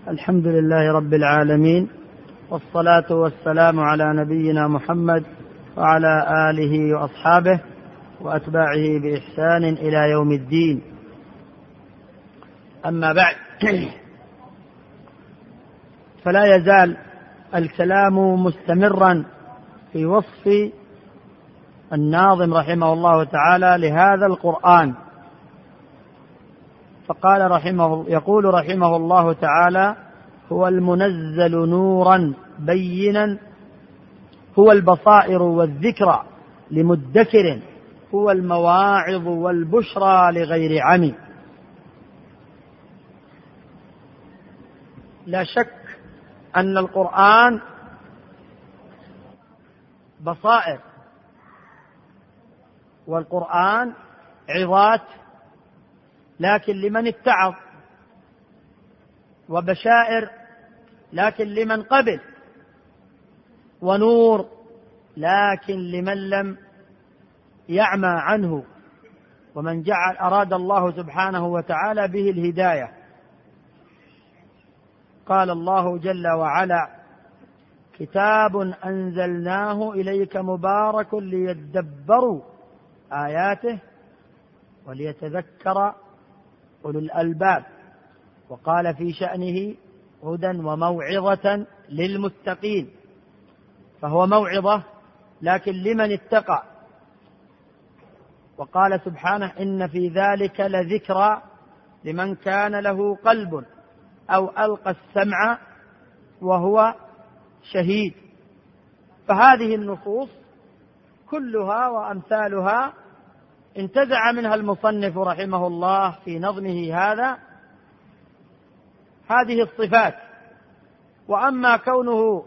الحمد لله رب العالمين، والصلاة والسلام على نبينا محمد وعلى آله وأصحابه وأتباعه بإحسان إلى يوم الدين. أما بعد، فلا يزال الكلام مستمرا في وصف الناظم رحمه الله تعالى لهذا القرآن. فقال يقول رحمه الله تعالى: هو المنزل نورا بينا، هو البصائر والذكرى لمدكر، هو المواعظ والبشرى لغير عمي. لا شك أن القرآن بصائر، والقرآن عظات لكن لمن اتعظ، وبشائر لكن لمن قبل، ونور لكن لمن لم يعمى عنه، ومن أراد الله سبحانه وتعالى به الهداية. قال الله جل وعلا: كتاب أنزلناه إليك مبارك ليدبروا آياته وليتذكر أولو الألباب. وقال في شأنه: هدى وموعظة للمتقين، فهو موعظة لكن لمن اتقى. وقال سبحانه: إن في ذلك لذكرى لمن كان له قلب أو ألقى السمع وهو شهيد. فهذه النصوص كلها وأمثالها انتزع منها المصنف رحمه الله في نظمه هذه الصفات. وأما كونه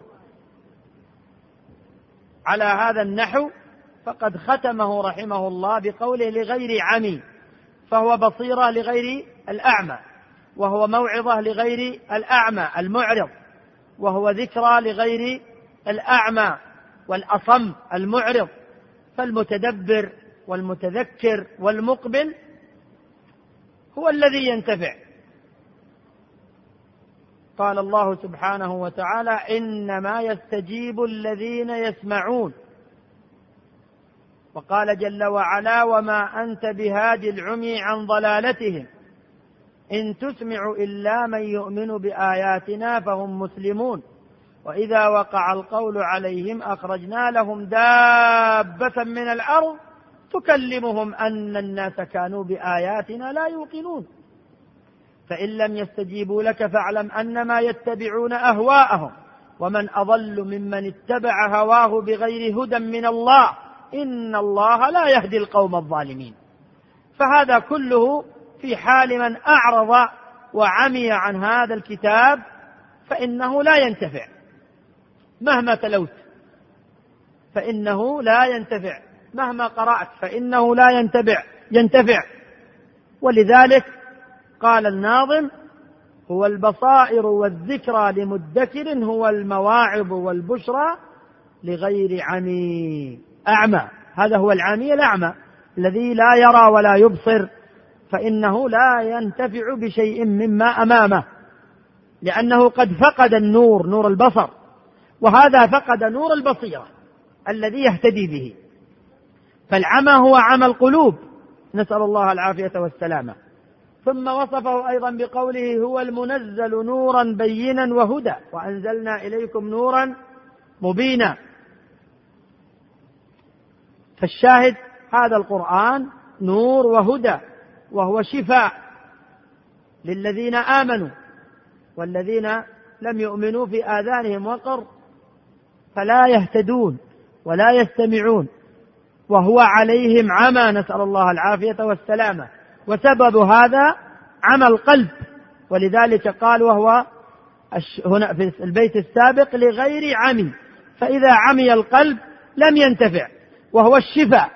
على هذا النحو فقد ختمه رحمه الله بقوله: لغير عمي، فهو بصيرة لغير الأعمى، وهو موعظة لغير الأعمى المعرض، وهو ذكرى لغير الأعمى والأصم المعرض. فالمتدبر والمتذكر والمقبل هو الذي ينتفع. قال الله سبحانه وتعالى: إنما يستجيب الذين يسمعون. وقال جل وعلا: وما أنت بهادي العمي عن ضلالتهم إن تسمع إلا من يؤمن بآياتنا فهم مسلمون. وإذا وقع القول عليهم أخرجنا لهم دابة من الأرض تكلمهم أن الناس كانوا بآياتنا لا يوقنون. فإن لم يستجيبوا لك فاعلم أنما يتبعون أهواءهم ومن أضل ممن اتبع هواه بغير هدى من الله إن الله لا يهدي القوم الظالمين. فهذا كله في حال من أعرض وعمي عن هذا الكتاب، فإنه لا ينتفع مهما تلوت، فإنه لا ينتفع مهما قرأت، فإنه لا ينتفع. ولذلك قال الناظم: هو البصائر والذكرى لمدكر، هو المواعظ والبشرى لغير عمي. أعمى، هذا هو العمي الأعمى الذي لا يرى ولا يبصر، فإنه لا ينتفع بشيء مما أمامه، لأنه قد فقد النور، نور البصر، وهذا فقد نور البصيرة الذي يهتدي به. فالعمى هو عمى القلوب، نسأل الله العافية والسلامة. ثم وصفه أيضا بقوله: هو المنزل نورا بينا وهدى وأنزلنا إليكم نورا مبينا. فالشاهد هذا القرآن نور وهدى، وهو شفاء للذين آمنوا، والذين لم يؤمنوا في آذانهم وقر فلا يهتدون ولا يستمعون، وهو عليهم عمى، نسأل الله العافية والسلامة. وسبب هذا عمى القلب، ولذلك قال وهو هنا في البيت السابق: لغير عمي. فإذا عمي القلب لم ينتفع، وهو الشفاء.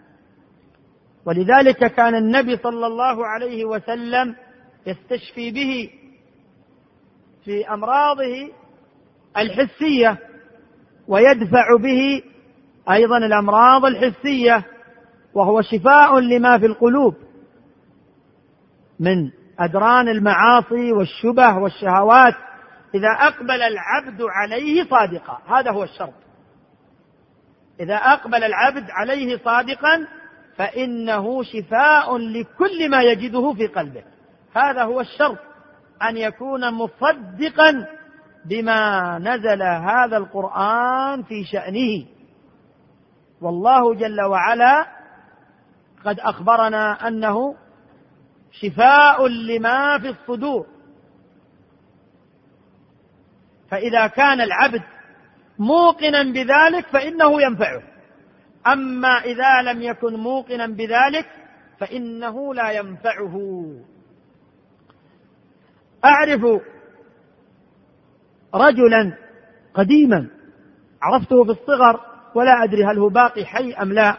ولذلك كان النبي صلى الله عليه وسلم يستشفي به في أمراضه الحسية، ويدفع به أيضا الأمراض الحسية، وهو شفاء لما في القلوب من أدران المعاصي والشبه والشهوات إذا أقبل العبد عليه صادقا، هذا هو الشرط. إذا أقبل العبد عليه صادقا فإنه شفاء لكل ما يجده في قلبه. هذا هو الشرط، أن يكون مصدقا بما نزل هذا القرآن في شأنه. والله جل وعلا قد أخبرنا أنه شفاء لما في الصدور. فإذا كان العبد موقنا بذلك فإنه ينفعه، أما إذا لم يكن موقنا بذلك فإنه لا ينفعه. أعرف رجلا قديما عرفته في الصغر ولا أدري هل هو باقي حي أم لا،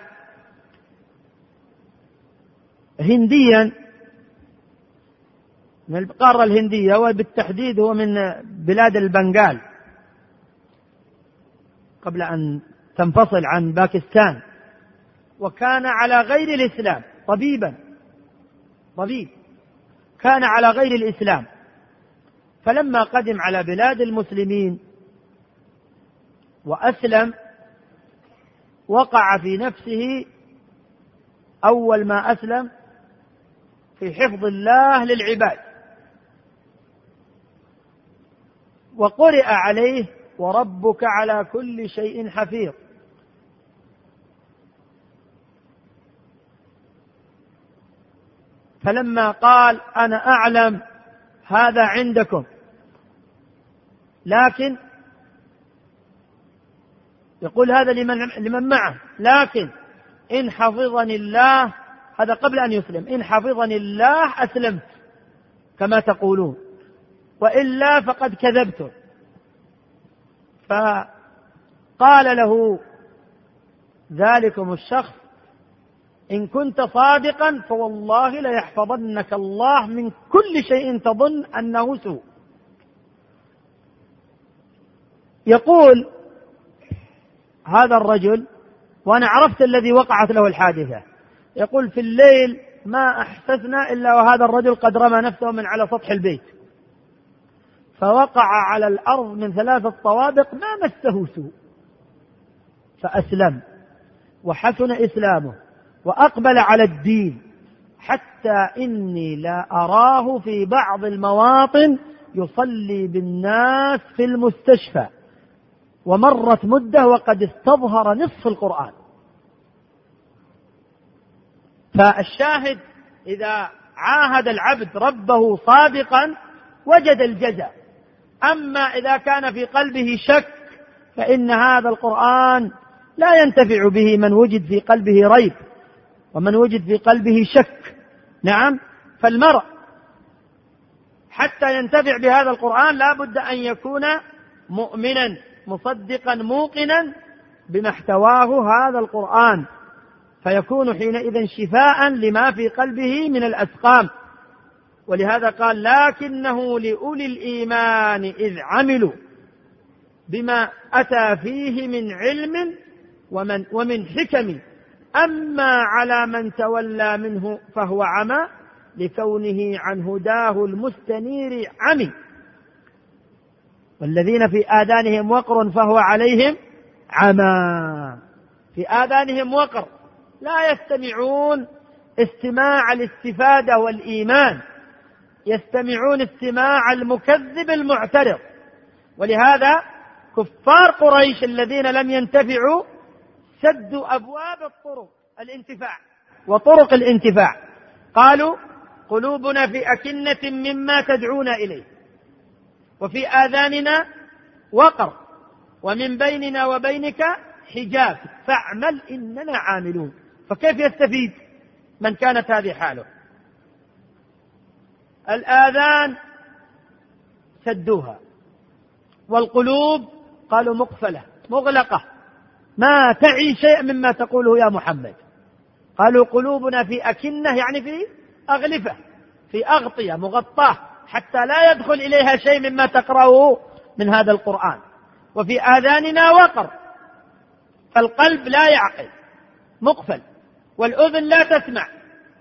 هنديا من القارة الهندية، وبالتحديد هو من بلاد البنغال قبل أن تنفصل عن باكستان، وكان على غير الإسلام، طبيب كان على غير الإسلام. فلما قدم على بلاد المسلمين وأسلم وقع في نفسه أول ما أسلم في حفظ الله للعباد، وقرئ عليه وربك على كل شيء حفيظ. فلما قال أنا أعلم هذا عندكم، لكن يقول هذا لمن معه، لكن إن حفظني الله، هذا قبل أن يسلم، إن حفظني الله أسلمت كما تقولون، وإلا فقد كذبتم. فقال له ذلكم الشخص إن كنت صادقا فوالله ليحفظنك الله من كل شيء تظن أنه سوء. يقول هذا الرجل، وأنا عرفت الذي وقعت له الحادثة، يقول في الليل ما أحسسنا إلا وهذا الرجل قد رمى نفسه من على سطح البيت، فوقع على الأرض من 3 طوابق ما مسه سوء، فأسلم وحسن إسلامه وأقبل على الدين، حتى إني لا أراه في بعض المواطن يصلي بالناس في المستشفى، ومرت مدة وقد استظهر نصف القرآن. فالشاهد إذا عاهد العبد ربه صادقا وجد الجزاء. أما إذا كان في قلبه شك فإن هذا القرآن لا ينتفع به من وجد في قلبه ريب ومن وجد في قلبه شك. نعم، فالمرء حتى ينتفع بهذا القرآن لا بد أن يكون مؤمنا مصدقا موقنا بما احتواه هذا القرآن، فيكون حينئذ شفاء لما في قلبه من الأسقام. ولهذا قال لكنه لأولي الإيمان إذ عملوا بما أتى فيه من علم ومن حكم، أما على من تولى منه فهو عمى لكونه عن هداه المستنير عمي، والذين في آذانهم وقر فهو عليهم عمى. في آذانهم وقر، لا يستمعون استماع الاستفادة والإيمان، يستمعون استماع المكذب المعترض. ولهذا كفار قريش الذين لم ينتفعوا سدوا أبواب الطرق الانتفاع وطرق الانتفاع، قالوا قلوبنا في أكنة مما تدعونا إليه وفي آذاننا وقر ومن بيننا وبينك حجاب فاعمل إننا عاملون. فكيف يستفيد من كانت هذه حاله؟ الآذان سدوها، والقلوب قالوا مقفلة مغلقة ما تعي شيء مما تقوله يا محمد. قالوا قلوبنا في أكنة، يعني في أغلفة، في أغطية مغطاة حتى لا يدخل إليها شيء مما تقرأه من هذا القرآن. وفي آذاننا وقر، فالقلب لا يعقل مقفل، والأذن لا تسمع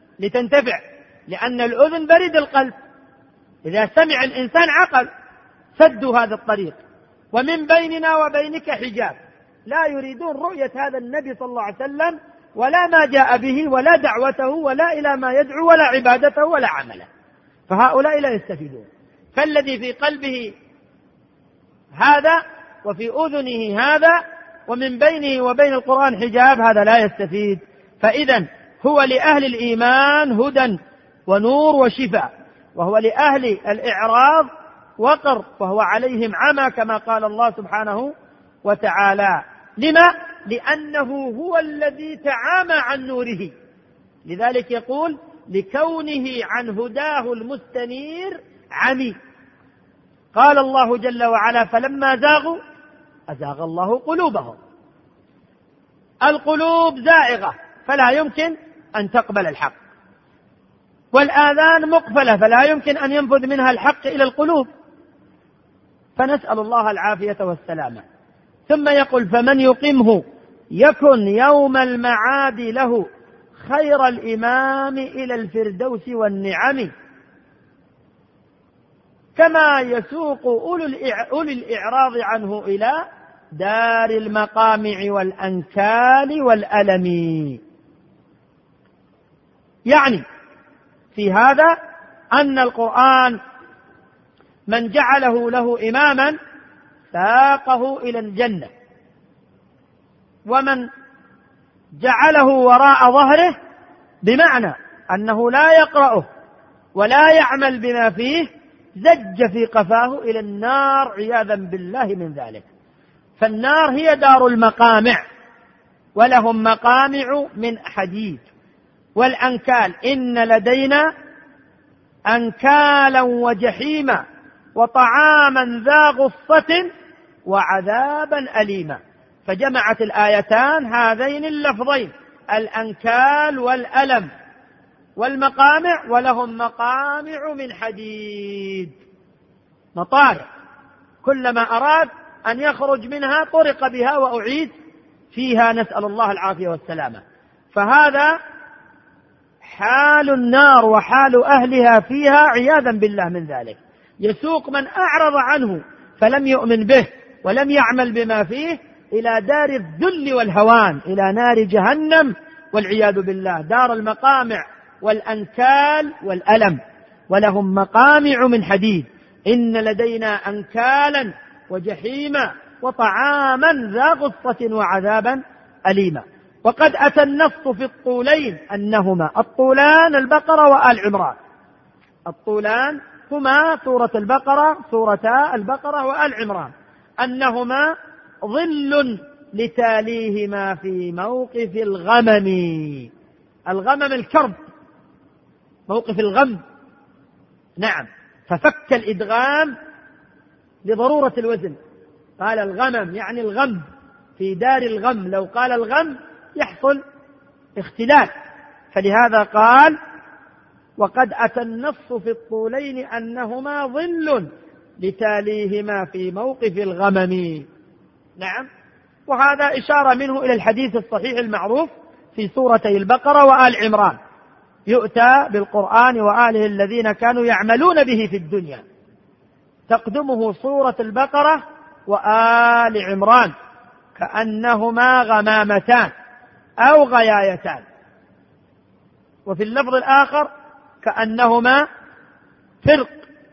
لتنتفع، لأن الأذن بريد القلب، إذا سمع الإنسان عقل، سدوا هذا الطريق، ومن بيننا وبينك حجاب، لا يريدون رؤية هذا النبي صلى الله عليه وسلم ولا ما جاء به ولا دعوته ولا إلى ما يدعو ولا عبادته ولا عمله، فهؤلاء لا يستفيدون. فالذي في قلبه هذا وفي أذنه هذا ومن بينه وبين القرآن حجاب، هذا لا يستفيد. فإذا هو لأهل الإيمان هدى ونور وشفاء، وهو لأهل الإعراض وقر، وهو عليهم عمى كما قال الله سبحانه وتعالى. لما؟ لأنه هو الذي تعامى عن نوره، لذلك يقول لكونه عن هداه المستنير عمي. قال الله جل وعلا فلما زاغوا أزاغ الله قلوبهم. القلوب زائغة فلا يمكن أن تقبل الحق، والآذان مقفلة فلا يمكن أن ينفذ منها الحق إلى القلوب، فنسأل الله العافية والسلامة. ثم يقول فمن يقمه يكن يوم المعاد له خير الإمام إلى الفردوس والنعم، كما يسوق أولي الإعراض عنه إلى دار المقامع والأنكال والألم. يعني في هذا أن القرآن من جعله له إماما ساقه إلى الجنة، ومن جعله وراء ظهره بمعنى أنه لا يقرأه ولا يعمل بما فيه زج في قفاه إلى النار عياذا بالله من ذلك. فالنار هي دار المقامع، ولهم مقامع من حديد. والأنكال إن لدينا أنكالا وجحيما وطعاما ذا غصة وعذابا أليما، فجمعت الآيتان هذين اللفظين الأنكال والألم والمقامع، ولهم مقامع من حديد، مطارق كلما أراد أن يخرج منها طرق بها وأعيد فيها، نسأل الله العافية والسلامة. فهذا حال النار وحال أهلها فيها عياذا بالله من ذلك. يسوق من أعرض عنه فلم يؤمن به ولم يعمل بما فيه إلى دار الذل والهوان، إلى نار جهنم والعياذ بالله، دار المقامع والأنكال والألم. ولهم مقامع من حديد إن لدينا أنكالا وجحيما وطعاما ذا غصة وعذابا أليما. وقد أتى النص في الطولين أنهما الطولان البقرة وآل عمران. الطولان هما سورة البقرة، سورتا البقرة وآل عمران، أنهما ظل لتاليهما في موقف الغمم. الغمم الكرب، موقف الغم، نعم، ففك الإدغام لضرورة الوزن، قال الغمم يعني الغم، في دار الغم، لو قال الغم يحصل اختلاف، فلهذا قال وقد أتى النص في الطولين أنهما ظل لتاليهما في موقف الغمم. نعم، وهذا إشارة منه إلى الحديث الصحيح المعروف في سورتي البقرة وآل عمران، يؤتى بالقرآن وآله الذين كانوا يعملون به في الدنيا، تقدمه سورة البقرة وآل عمران كأنهما غمامتان أو غيايتان، وفي اللفظ الآخر كأنهما فرق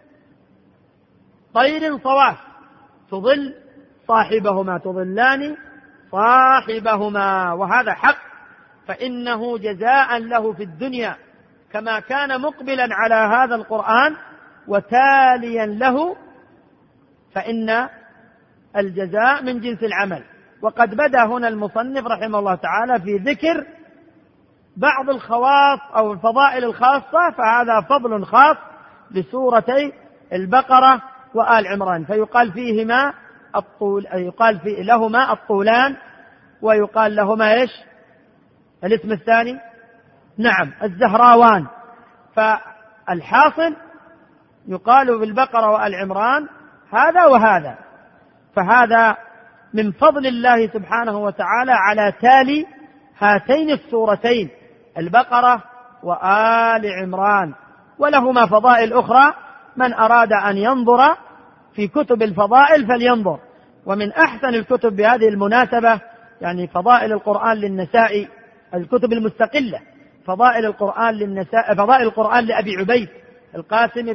طير صواف تظل صاحبهما، تظلان صاحبهما، وهذا حق، فإنه جزاء له في الدنيا كما كان مقبلا على هذا القرآن وتاليا له، فإن الجزاء من جنس العمل. وقد بدأ هنا المصنف رحمه الله تعالى في ذكر بعض الخواص أو الفضائل الخاصة، فهذا فضل خاص لسورتي البقرة وآل عمران، فيقال فيهما يقال لهما الطولان، ويقال لهما إيش الاسم الثاني؟ نعم، الزهراوان. فالحاصل يقال بالبقرة وآل عمران هذا وهذا، فهذا من فضل الله سبحانه وتعالى على تالي هاتين السورتين البقرة وآل عمران، ولهما فضائل أخرى من أراد أن ينظر في كتب الفضائل فلينظر. ومن أحسن الكتب بهذه المناسبة يعني فضائل القرآن للنسائي، الكتب المستقلة، فضائل القرآن لأبي عبيد القاسم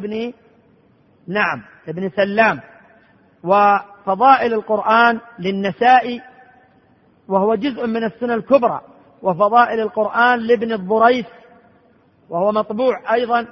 ابن سلام، وفضائل القرآن للنسائي وهو جزء من السنة الكبرى، وفضائل القرآن لابن الضريس وهو مطبوع أيضا،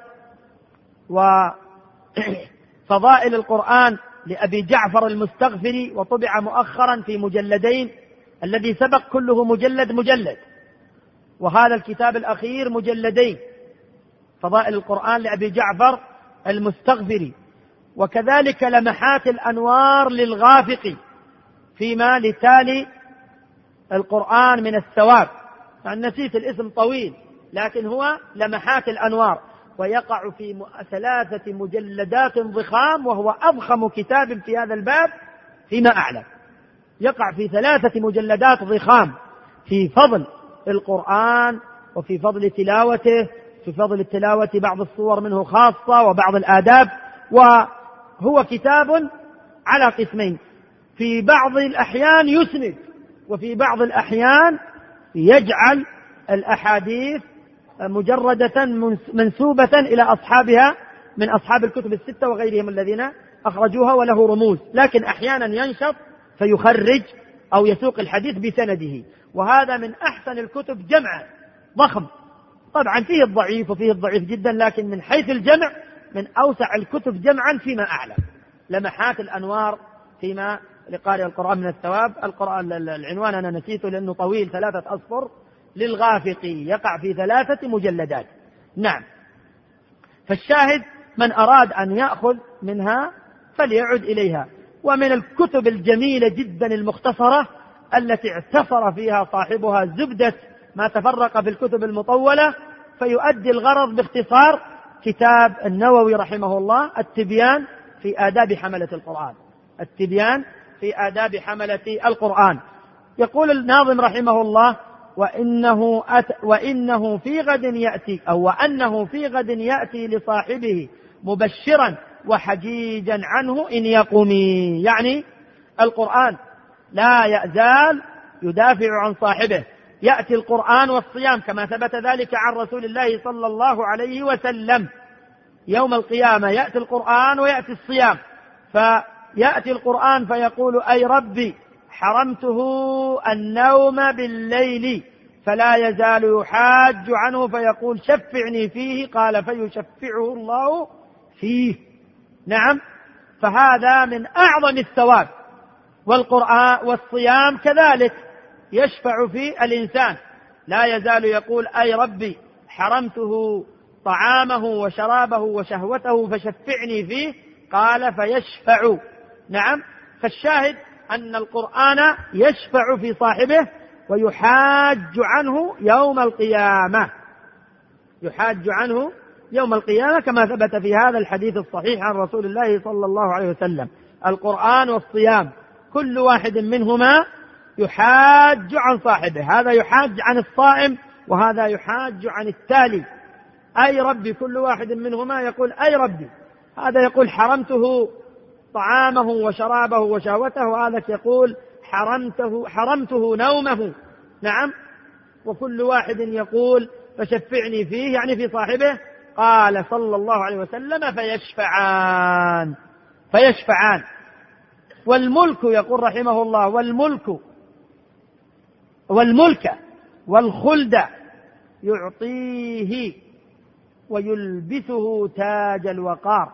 وفضائل القرآن لأبي جعفر المستغفري وطبع مؤخرا في مجلدين، الذي سبق كله مجلد، وهذا الكتاب الأخير مجلدين، فضائل القرآن لأبي جعفر المستغفري. وكذلك لمحات الأنوار للغافقي فيما لتالي القرآن من الثواب، يعني نسيت الاسم طويل لكن هو لمحات الأنوار، ويقع في 3 مجلدات ضخام، وهو أضخم كتاب في هذا الباب فيما أعلم، يقع في 3 مجلدات ضخام في فضل القرآن وفي فضل تلاوته، في فضل التلاوة بعض الصور منه خاصة وبعض الآداب. وهو كتاب على قسمين، في بعض الأحيان يسند، وفي بعض الأحيان يجعل الأحاديث مجردة منسوبة إلى أصحابها من أصحاب الكتب ال6 وغيرهم الذين أخرجوها، وله رموز، لكن أحيانا ينشط فيخرج أو يسوق الحديث بسنده. وهذا من أحسن الكتب جمعا، ضخم، طبعا فيه الضعيف وفيه الضعيف جدا، لكن من حيث الجمع من أوسع الكتب جمعا فيما أعلم. لمحات الأنوار فيما لقارئ القرآن من الثواب. العنوان أنا نسيته لأنه طويل، 3 أسطر، للغافقي، يقع في 3 مجلدات. نعم، فالشاهد من أراد أن يأخذ منها فليعد إليها. ومن الكتب الجميلة جدا المختصرة التي اعتصر فيها صاحبها زبدة ما تفرق في الكتب المطولة فيؤدي الغرض باختصار، كتاب النووي رحمه الله التبيان في آداب حملة القرآن، التبيان في آداب حملة القرآن. يقول الناظم رحمه الله: وأنه في غد يأتي لصاحبه مبشرا وحجيجا عنه إن يقومي، يعني القرآن لا يزال يدافع عن صاحبه. يأتي القرآن والصيام كما ثبت ذلك عن رسول الله صلى الله عليه وسلم، يوم القيامة يأتي القرآن ويأتي الصيام، فيأتي القرآن فيقول: أي ربي حرمته النوم بالليل، فلا يزال يحاج عنه فيقول: شفعني فيه، قال: فيشفعه الله فيه. نعم، فهذا من أعظم الثواب. والقرآن والصيام كذلك يشفع في الإنسان، لا يزال يقول: أي ربي حرمته طعامه وشرابه وشهوته فشفعني فيه، قال: فيشفع. نعم، فالشاهد أن القرآن يشفع في صاحبه ويحاج عنه يوم القيامة، يحاج عنه يوم القيامة كما ثبت في هذا الحديث الصحيح عن رسول الله صلى الله عليه وسلم. القرآن والصيام كل واحد منهما يحاج عن صاحبه، هذا يحاج عن الصائم وهذا يحاج عن التالي. أي ربي، كل واحد منهما يقول: أي ربي، هذا يقول: حرمته طعامه وشرابه وشهوته، وهذا يقول: حرمته نومه. نعم، وكل واحد يقول: فشفعني فيه، يعني في صاحبه. قال صلى الله عليه وسلم: فيشفعان. والملك، يقول رحمه الله: والملك والخلد يعطيه ويلبسه تاج الوقار،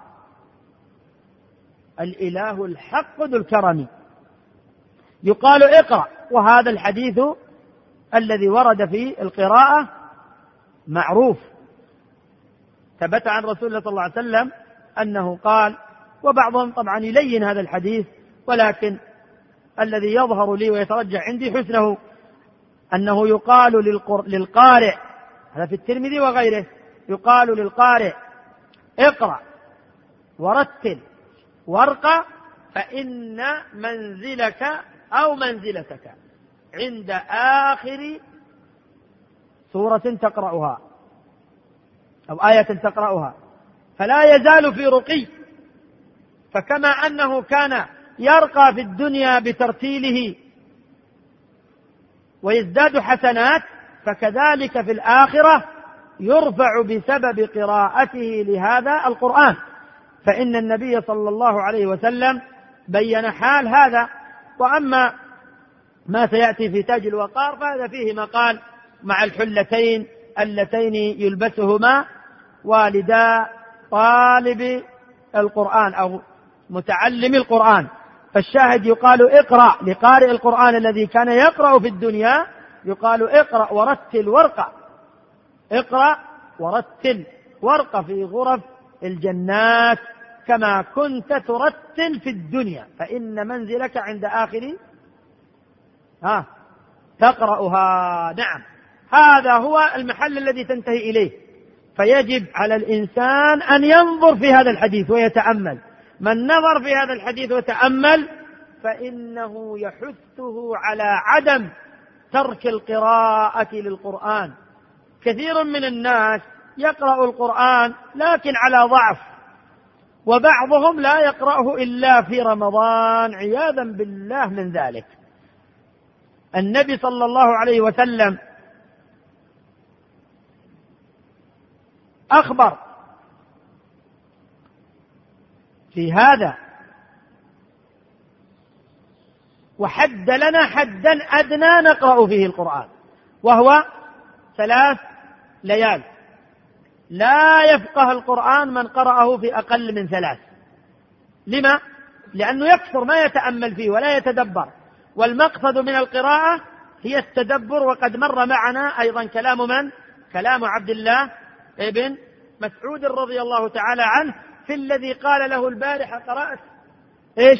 الإله الحق ذو الكرم. يقال: اقرأ. وهذا الحديث الذي ورد في القراءة معروف، ثبت عن رسول الله صلى الله عليه وسلم أنه قال، وبعضهم طبعا يلين هذا الحديث، ولكن الذي يظهر لي ويترجح عندي حسنه أنه يقال للقارئ، هذا في الترمذي وغيره، يقال للقارئ: اقرأ ورتل وارقى، فإن منزلك أو منزلتك عند آخر سورة تقرأها أو آية تقرأها، فلا يزال في رقي، فكما أنه كان يرقى في الدنيا بترتيله ويزداد حسنات، فكذلك في الآخرة يرفع بسبب قراءته لهذا القرآن. فإن النبي صلى الله عليه وسلم بين حال هذا. وأما ما سيأتي في تاج الوقار فهذا فيه مقال مع الحلتين اللتين يلبسهما والدا طالب القرآن أو متعلم القرآن. فالشاهد يقال اقرأ لقارئ القرآن الذي كان يقرأ في الدنيا، يقال اقرأ ورتل ورقة، اقرأ ورتل ورقة في غرف الجنات كما كنت ترتل في الدنيا، فإن منزلك عند آخر تقرأها. نعم، هذا هو المحل الذي تنتهي إليه. فيجب على الإنسان أن ينظر في هذا الحديث ويتأمل. من نظر في هذا الحديث وتأمل فإنه يحثه على عدم ترك القراءة للقرآن. كثير من الناس يقرأ القرآن لكن على ضعف، وبعضهم لا يقرأه إلا في رمضان عياذا بالله من ذلك. النبي صلى الله عليه وسلم أخبر في هذا وحد لنا حدا أدنى نقرأ فيه القرآن، وهو 3 ليال. لا يفقه القرآن من قرأه في أقل من 3. لما؟ لأنه يكثر ما يتأمل فيه ولا يتدبر، والمقصد من القراءة هي التدبر. وقد مر معنا أيضا كلام من؟ كلام عبد الله ابن مسعود رضي الله تعالى عنه في الذي قال له البارحة قرأت إيش؟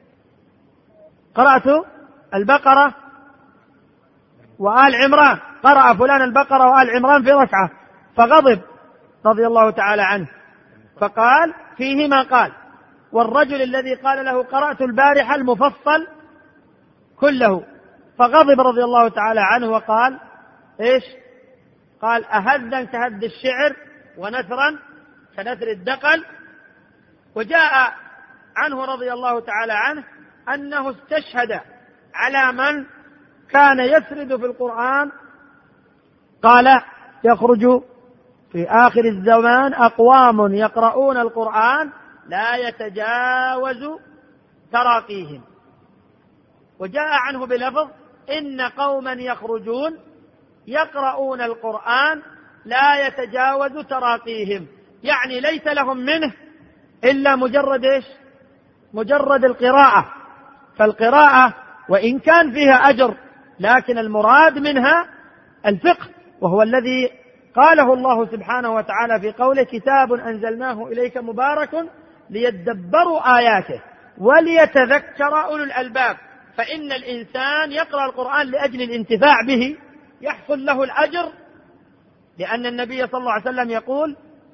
قرأت البقرة وآل عمران، قرأ فلان البقرة وآل عمران في ركعة، فغضب رضي الله تعالى عنه فقال فيهما قال. والرجل الذي قال له قرأت البارحة المفصل كله، فغضب رضي الله تعالى عنه وقال إيش؟ قال أهذا كهد الشعر ونثرا كنثر الدقل. وجاء عنه رضي الله تعالى عنه أنه استشهد على من كان يسرد في القرآن، قال يخرج في آخر الزمان أقوام يقرؤون القرآن لا يتجاوز تراقيهم. وجاء عنه بلفظ إن قوما يخرجون يقرؤون القرآن لا يتجاوز تراقيهم، يعني ليس لهم منه إلا مجرد إيش؟ مجرد القراءة. فالقراءة وإن كان فيها أجر لكن المراد منها الفقه، وهو الذي قاله الله سبحانه وتعالى في قوله كتاب أنزلناه إليك مبارك ليدبروا آياته وليتذكر أولو الألباب. فإن الإنسان يقرأ القرآن لأجل الانتفاع به يحصل له الأجر، لأن النبي صلى الله عليه وسلم يقول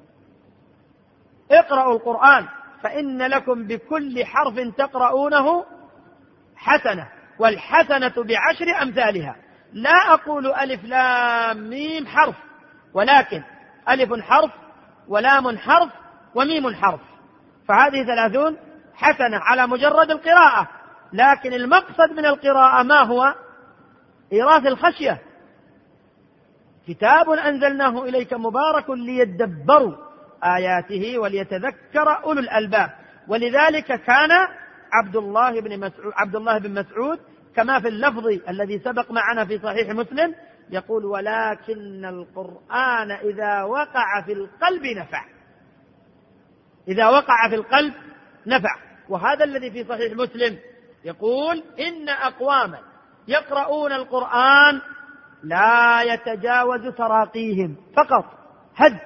اقرأوا القرآن فإن لكم بكل حرف تقرؤونه حسنة، والحسنة ب10 أمثالها. لا أقول ألف لام ميم حرف، ولكن ألف حرف ولام حرف وميم حرف، فهذه 30 حسنة على مجرد القراءة. لكن المقصد من القراءة ما هو؟ إيراث الخشية. كتاب أنزلناه إليك مبارك ليدبروا آياته وليتذكر أولو الألباب. ولذلك كان عبد الله بن مسعود كما في اللفظ الذي سبق معنا في صحيح مسلم يقول ولكن القرآن إذا وقع في القلب نفع. إذا وقع في القلب نفع. وهذا الذي في صحيح مسلم يقول إن أقواما يقرؤون القرآن لا يتجاوز تراقيهم، فقط هد،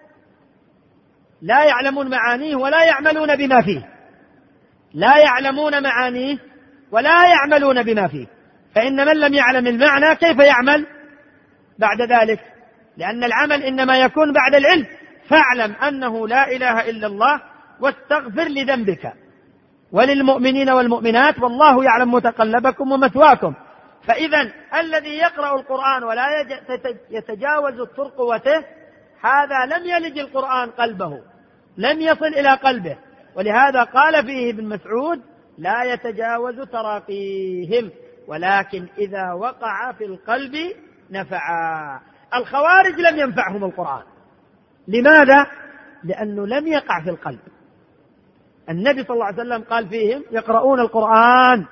لا يعلمون معانيه ولا يعملون بما فيه، لا يعلمون معانيه ولا يعملون بما فيه. فإن من لم يعلم المعنى كيف يعمل بعد ذلك؟ لأن العمل إنما يكون بعد العلم. فاعلم أنه لا إله إلا الله واستغفر لذنبك وللمؤمنين والمؤمنات والله يعلم متقلبكم ومثواكم. فإذا الذي يقرأ القرآن ولا يتجاوز ترقوته هذا لم يلج القرآن قلبه، لم يصل إلى قلبه، ولهذا قال فيه ابن مسعود: لا يتجاوز تراقيهم، ولكن إذا وقع في القلب نفعا. الخوارج لم ينفعهم القرآن. لماذا؟ لأنه لم يقع في القلب. النبي صلى الله عليه وسلم قال فيهم: يقرؤون القرآن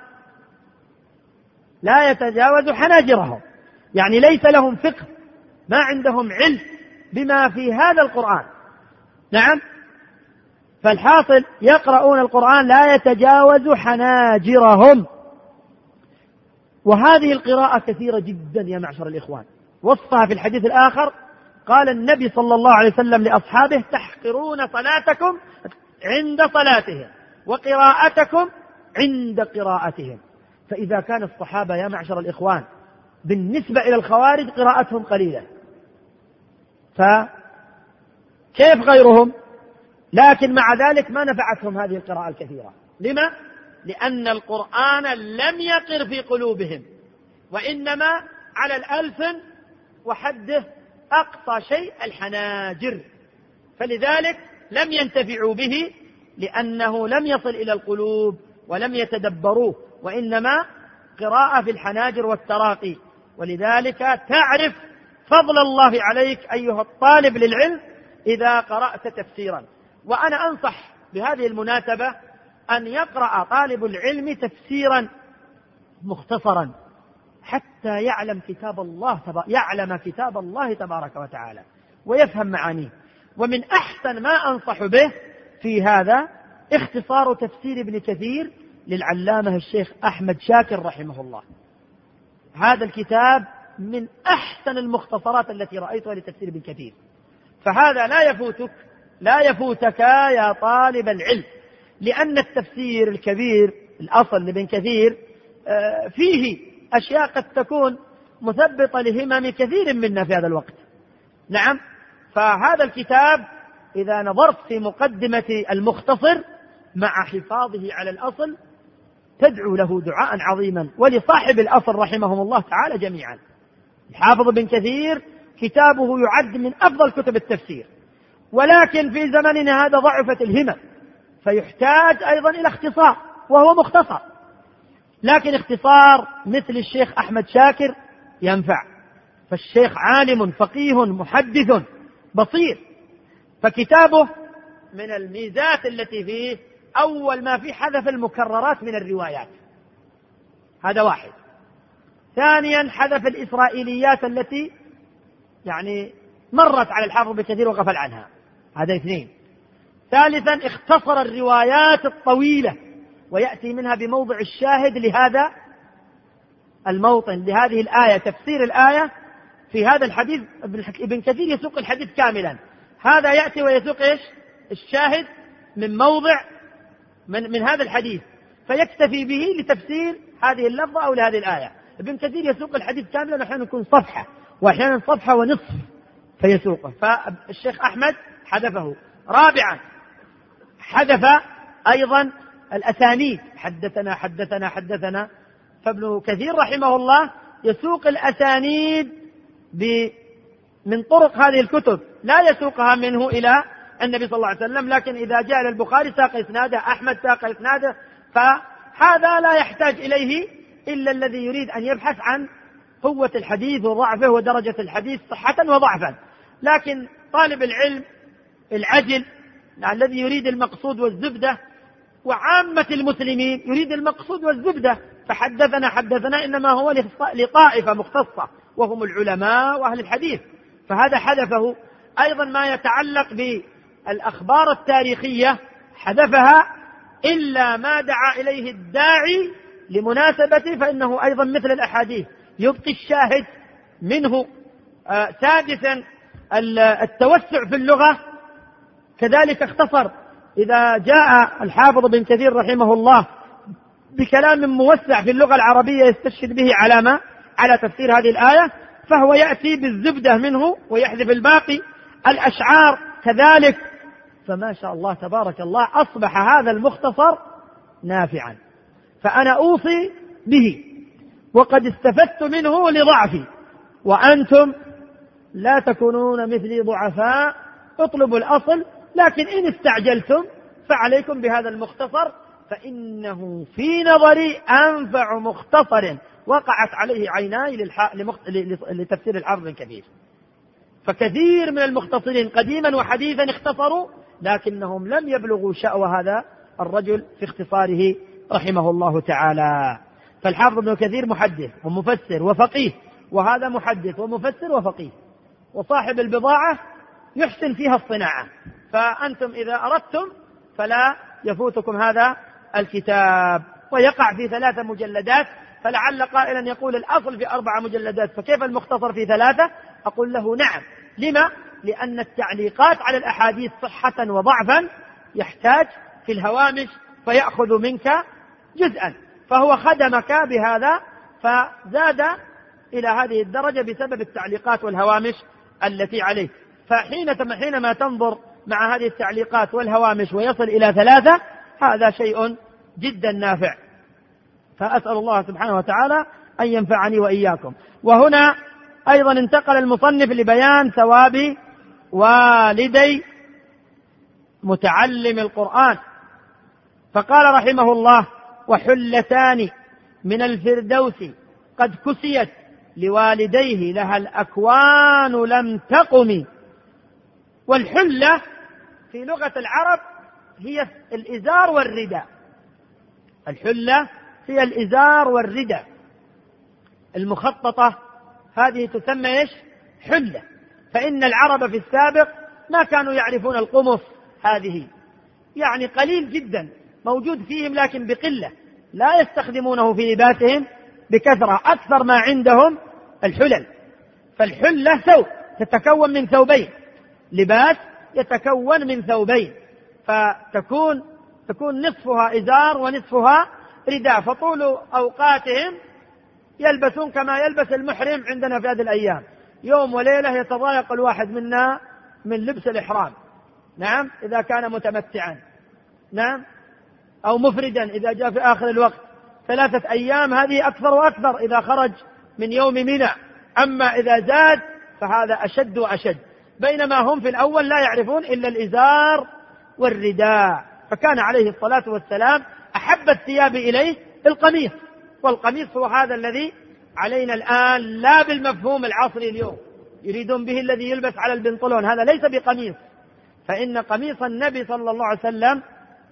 لا يتجاوز حناجرهم، يعني ليس لهم فقه، ما عندهم علم بما في هذا القرآن. نعم، فالحاصل يقرؤون القرآن لا يتجاوز حناجرهم. وهذه القراءة كثيرة جدا يا معشر الإخوان، وصفها في الحديث الآخر، قال النبي صلى الله عليه وسلم لأصحابه: تحقرون صلاتكم عند صلاتهم وقراءتكم عند قراءتهم. فإذا كان الصحابة يا معشر الإخوان بالنسبة إلى الخوارج قراءتهم قليلة، فكيف غيرهم؟ لكن مع ذلك ما نفعتهم هذه القراءة الكثيرة. لما؟ لأن القرآن لم يقر في قلوبهم، وإنما على الألسن وحده أقصى شيء الحناجر، فلذلك لم ينتفعوا به، لأنه لم يصل إلى القلوب ولم يتدبروه، وإنما قراءة في الحناجر والتراقي. ولذلك تعرف فضل الله عليك أيها الطالب للعلم إذا قرأت تفسيرا. وأنا أنصح بهذه المناسبة أن يقرأ طالب العلم تفسيرا مختصرا حتى يعلم كتاب الله تبارك وتعالى ويفهم معانيه. ومن أحسن ما أنصح به في هذا اختصار تفسير ابن كثير للعلامة الشيخ أحمد شاكر رحمه الله. هذا الكتاب من أحسن المختصرات التي رأيتها لتفسير ابن كثير، فهذا لا يفوتك يا طالب العلم، لأن التفسير الكبير الأصل لابن كثير فيه أشياء قد تكون مثبطة لهمم كثير منا في هذا الوقت. نعم، فهذا الكتاب إذا نظرت في مقدمة المختصر مع حفاظه على الأصل تدعو له دعاء عظيما، ولصاحب الأصل رحمهم الله تعالى جميعا. الحافظ ابن كثير كتابه يعد من أفضل كتب التفسير، ولكن في زمننا هذا ضعفت الهمم، فيحتاج أيضا إلى اختصار، وهو مختصر، لكن اختصار مثل الشيخ أحمد شاكر ينفع، فالشيخ عالم فقيه محدث بصير، فكتابه من الميزات التي فيه أول ما فيه حذف المكررات من الروايات، هذا واحد. ثانيا حذف الإسرائيليات التي يعني مرت على الحافظ بكثير وغفل عنها، هذا اثنين. ثالثا اختصر الروايات الطويلة ويأتي منها بموضع الشاهد لهذا الموطن، لهذه الآية، تفسير الآية في هذا الحديث. ابن كثير يسوق الحديث كاملا، هذا يأتي ويسوق إيش؟ الشاهد من موضع من هذا الحديث، فيكتفي به لتفسير هذه اللفظة أو لهذه الآية. ابن كثير يسوق الحديث كاملا، وأحيانا يكون صفحة وأحيانا صفحة ونصف فيسوقه، فالشيخ أحمد حذفه. رابعا حذف أيضا الأسانيد، حدثنا، فابن كثير رحمه الله يسوق الأسانيد من طرق هذه الكتب، لا يسوقها منه إلى النبي صلى الله عليه وسلم، لكن إذا جاء إلى البخاري ساق إسناده، أحمد ساق إسناده، فهذا لا يحتاج إليه إلا الذي يريد أن يبحث عن قوة الحديث وضعفه ودرجة الحديث صحة وضعفا. لكن طالب العلم العجل الذي يريد المقصود والزبدة، وعامة المسلمين يريد المقصود والزبدة، فحدثنا إنما هو لطائفة مختصة وهم العلماء وأهل الحديث، فهذا حذفه. أيضا ما يتعلق بالأخبار التاريخية حذفها إلا ما دعا إليه الداعي لمناسبته، فإنه أيضا مثل الأحاديث يبقي الشاهد منه. سادسا التوسع في اللغة، كذلك اختصر. إذا جاء الحافظ بن كثير رحمه الله بكلام موسع في اللغة العربية يستشهد به على تفسير هذه الآية، فهو يأتي بالزبدة منه ويحذف الباقي. الأشعار كذلك، فما شاء الله تبارك الله أصبح هذا المختصر نافعا، فأنا أوصي به وقد استفدت منه لضعفي، وأنتم لا تكونون مثلي ضعفاء، اطلبوا الأصل، لكن إن استعجلتم فعليكم بهذا المختصر، فإنه في نظري أنفع مختصر وقعت عليه عيناي لتفسير الحافظ ابن كثير. فكثير من المختصرين قديما وحديثا اختصروا، لكنهم لم يبلغوا شأو هذا الرجل في اختصاره رحمه الله تعالى. فالحافظ ابن كثير محدث ومفسر وفقيه، وهذا محدث ومفسر وفقيه، وصاحب البضاعة يحسن فيها الصناعة. فأنتم إذا أردتم فلا يفوتكم هذا الكتاب، ويقع في 3 مجلدات. فلعل قائلا يقول الأصل في 4 مجلدات، فكيف المختصر في 3؟ أقول له نعم. لما؟ لأن التعليقات على الأحاديث صحة وضعفا يحتاج في الهوامش فيأخذ منك جزءا، فهو خدمك بهذا فزاد إلى هذه الدرجة بسبب التعليقات والهوامش التي عليه. فحينما تنظر مع هذه التعليقات والهوامش ويصل إلى 3، هذا شيء جدا نافع. فأسأل الله سبحانه وتعالى أن ينفعني وإياكم. وهنا أيضا انتقل المصنف لبيان ثواب والدي متعلم القرآن، فقال رحمه الله: وحلتان من الفردوس قد كسيت لوالديه لها الأكوان لم تقم. والحلة في لغة العرب هي الإزار والرداء. الحلة هي الإزار والرداء المخططة، هذه تسمى إيش؟ حلة. فإن العرب في السابق ما كانوا يعرفون القمص، هذه يعني قليل جدا موجود فيهم، لكن بقلة، لا يستخدمونه في لباسهم بكثرة. أكثر ما عندهم الحلل. فالحلة ثوب تتكون من ثوبين، لباس يتكون من ثوبين، فتكون نصفها إزار ونصفها رداء. فطول أوقاتهم يلبسون كما يلبس المحرم عندنا في هذه الأيام، يوم وليلة يتضايق الواحد منا من لبس الإحرام، نعم، إذا كان متمتعا، نعم، أو مفردا إذا جاء في آخر الوقت. 3 أيام هذه أكثر وأكثر إذا خرج من يوم منى. أما إذا زاد فهذا أشد وأشد، بينما هم في الأول لا يعرفون إلا الإزار والرداء. فكان عليه الصلاة والسلام أحب الثياب إليه القميص، والقميص هو هذا الذي علينا الآن، لا بالمفهوم العصري اليوم يريدون به الذي يلبس على البنطلون، هذا ليس بقميص. فإن قميص النبي صلى الله عليه وسلم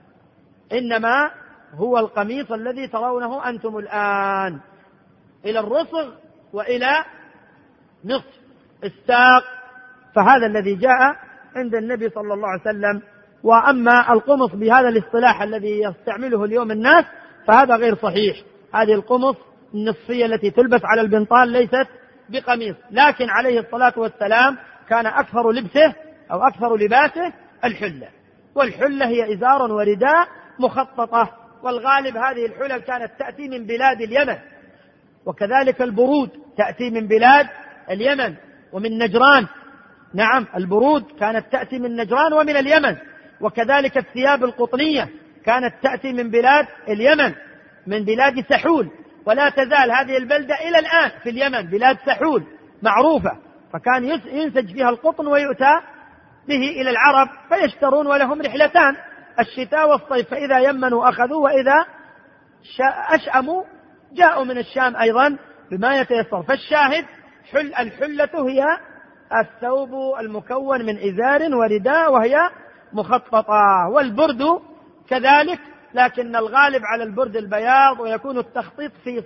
إنما هو القميص الذي ترونه أنتم الآن، إلى الرسغ وإلى نصف الساق، فهذا الذي جاء عند النبي صلى الله عليه وسلم. وأما القمص بهذا الاصطلاح الذي يستعمله اليوم الناس فهذا غير صحيح. هذه القمص النصفية التي تلبس على البنطال ليست بقميص، لكن عليه الصلاة والسلام كان أكثر لبسه أو أكثر لباسه الحلة. والحلة هي إزار ورداء مخططة، والغالب هذه الحلل كانت تأتي من بلاد اليمن، وكذلك البرود تأتي من بلاد اليمن ومن نجران. نعم، البرود كانت تأتي من نجران ومن اليمن، وكذلك الثياب القطنية كانت تأتي من بلاد اليمن، من بلاد سحول، ولا تزال هذه البلدة إلى الآن في اليمن بلاد سحول معروفة. فكان ينسج فيها القطن ويؤتى به إلى العرب فيشترون، ولهم رحلتان، الشتاء والصيف، فإذا يمنوا أخذوا، وإذا أشأموا جاءوا من الشام أيضا بما يتيسر. فالشاهد الحلة هي الثوب المكون من إزار ورداء وهي مخططة. والبرد كذلك، لكن الغالب على البرد البياض، ويكون التخطيط في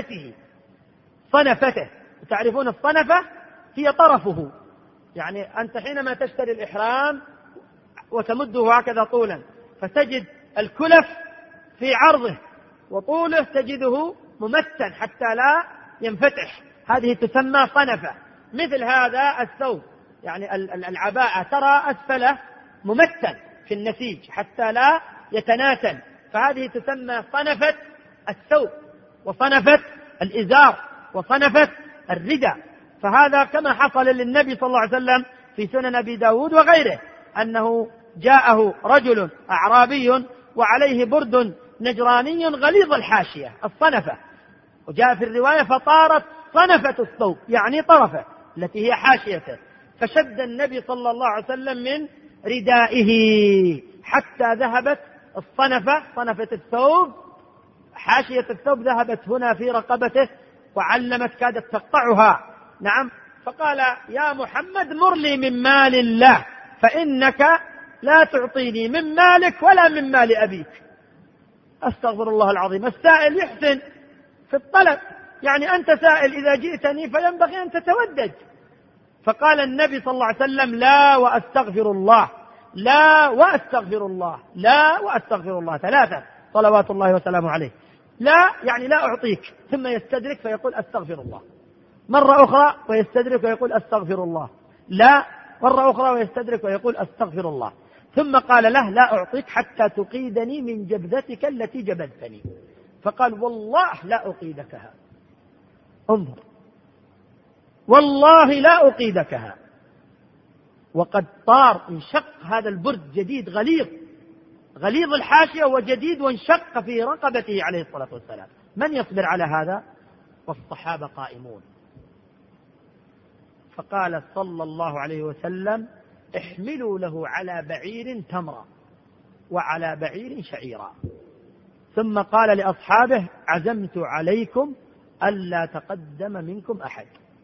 صنفته. تعرفون الصنفة هي طرفه، يعني أنت حينما تشتري الإحرام وتمده هكذا طولا فتجد الكلف في عرضه، وطوله تجده ممتن حتى لا ينفتح، هذه تسمى صنفة. مثل هذا الثوب، يعني العباءة ترى أسفله ممتن في النسيج حتى لا يتناسل، فهذه تسمى صنفة الثوب وصنفة الإزار وصنفة الرداء. فهذا كما حصل للنبي صلى الله عليه وسلم في سنن أبي داود وغيره، أنه جاءه رجل أعرابي وعليه برد نجراني غليظ الحاشية الصنفة، وجاء في الرواية فطارت صنفة الثوب، يعني طرفه التي هي حاشيته، فشد النبي صلى الله عليه وسلم من ردائه حتى ذهبت صنفة الثوب، حاشية الثوب ذهبت هنا في رقبته وعلمت كادت تقطعها. نعم. فقال يا محمد مر لي من مال الله، فإنك لا تعطيني من مالك ولا من مال أبيك. أستغفر الله العظيم. السائل يحسن في الطلب، يعني أنت سائل إذا جئتني فينبغي أن تتودد. فقال النبي صلى الله عليه وسلم لا وأستغفر الله، لا وأستغفر الله، لا وأستغفر الله 3 صلوات الله وسلامه عليه. لا يعني لا أعطيك، ثم يستدرك فيقول أستغفر الله مرة أخرى ويستدرك ويقول أستغفر الله، لا مرة أخرى ويستدرك ويقول أستغفر الله، ثم قال له لا أعطيك حتى تقيدني من جبذتك التي جبذتني. فقال والله لا أقيدكها، انظر، والله لا أقيدكها. وقد طار، انشق هذا البرد جديد غليظ الحاشية وجديد، وانشق في رقبته عليه الصلاة والسلام. من يصبر على هذا؟ والصحابة قائمون. فقال صلى الله عليه وسلم احملوا له على بعير تمرا وعلى بعير شعيرا. ثم قال لأصحابه عزمت عليكم ألا تقدم منكم أحد.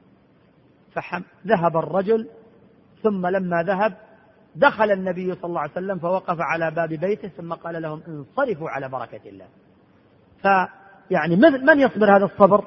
فذهب الرجل، ثم لما ذهب دخل النبي صلى الله عليه وسلم فوقف على باب بيته، ثم قال لهم انصرفوا على بركة الله. فيعني من يصبر هذا الصبر؟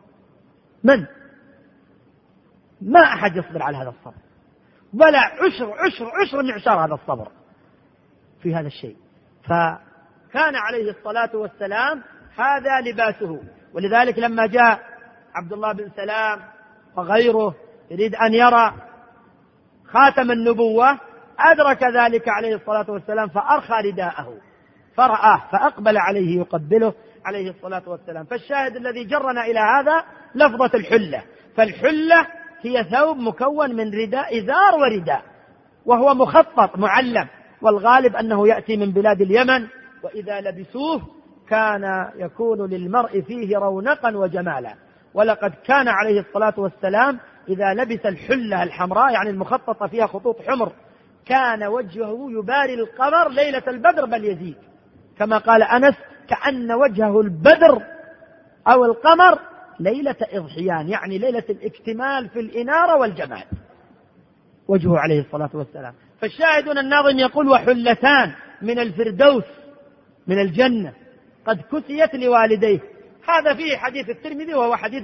ما أحد يصبر على هذا الصبر، ولا عشر معشار هذا الصبر في هذا الشيء. فكان عليه الصلاة والسلام هذا لباسه. ولذلك لما جاء عبد الله بن سلام وغيره يريد أن يرى خاتم النبوة أدرك ذلك عليه الصلاة والسلام فأرخى رداءه فرآه فأقبل عليه يقبله عليه الصلاة والسلام. فالشاهد الذي جرنا إلى هذا لفظة الحلة. فالحلة هي ثوب مكون من رداء، إزار ورداء، وهو مخطط معلم، والغالب أنه يأتي من بلاد اليمن، وإذا لبسوه كان يكون للمرء فيه رونقا وجمالا. ولقد كان عليه الصلاة والسلام إذا لبس الحلة الحمراء يعني المخططة فيها خطوط حمر كان وجهه يباري القمر ليلة البدر بل يزيد، كما قال أنس كأن وجهه البدر أو القمر ليلة إضحيان، يعني ليلة الاكتمال في الإنارة والجمال وجهه عليه الصلاة والسلام. فالشاهدون الناظم يقول وحلتان من الفردوس من الجنة قد كسيت لوالديه. هذا فيه حديث الترمذي وهو حديث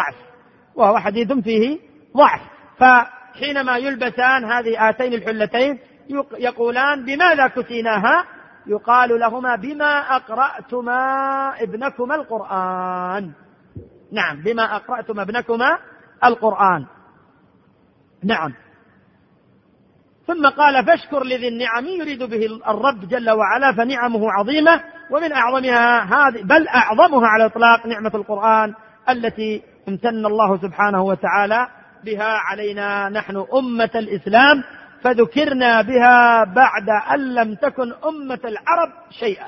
فيه ضعف. فحينما يلبسان هاتين الحلتين يقولان بماذا كسيناها؟ يقال لهما بما أقرأتما ابنكما القرآن. نعم، بما أقرأتما ابنكما القرآن. نعم. ثم قال فاشكر لذي النعم، يريد به الرب جل وعلا، فنعمه عظيمة، ومن أعظمها هذه بل أعظمها على الإطلاق نعمة القرآن التي امتن الله سبحانه وتعالى بها علينا نحن أمة الإسلام، فذكرنا بها بعد أن لم تكن أمة العرب شيئا،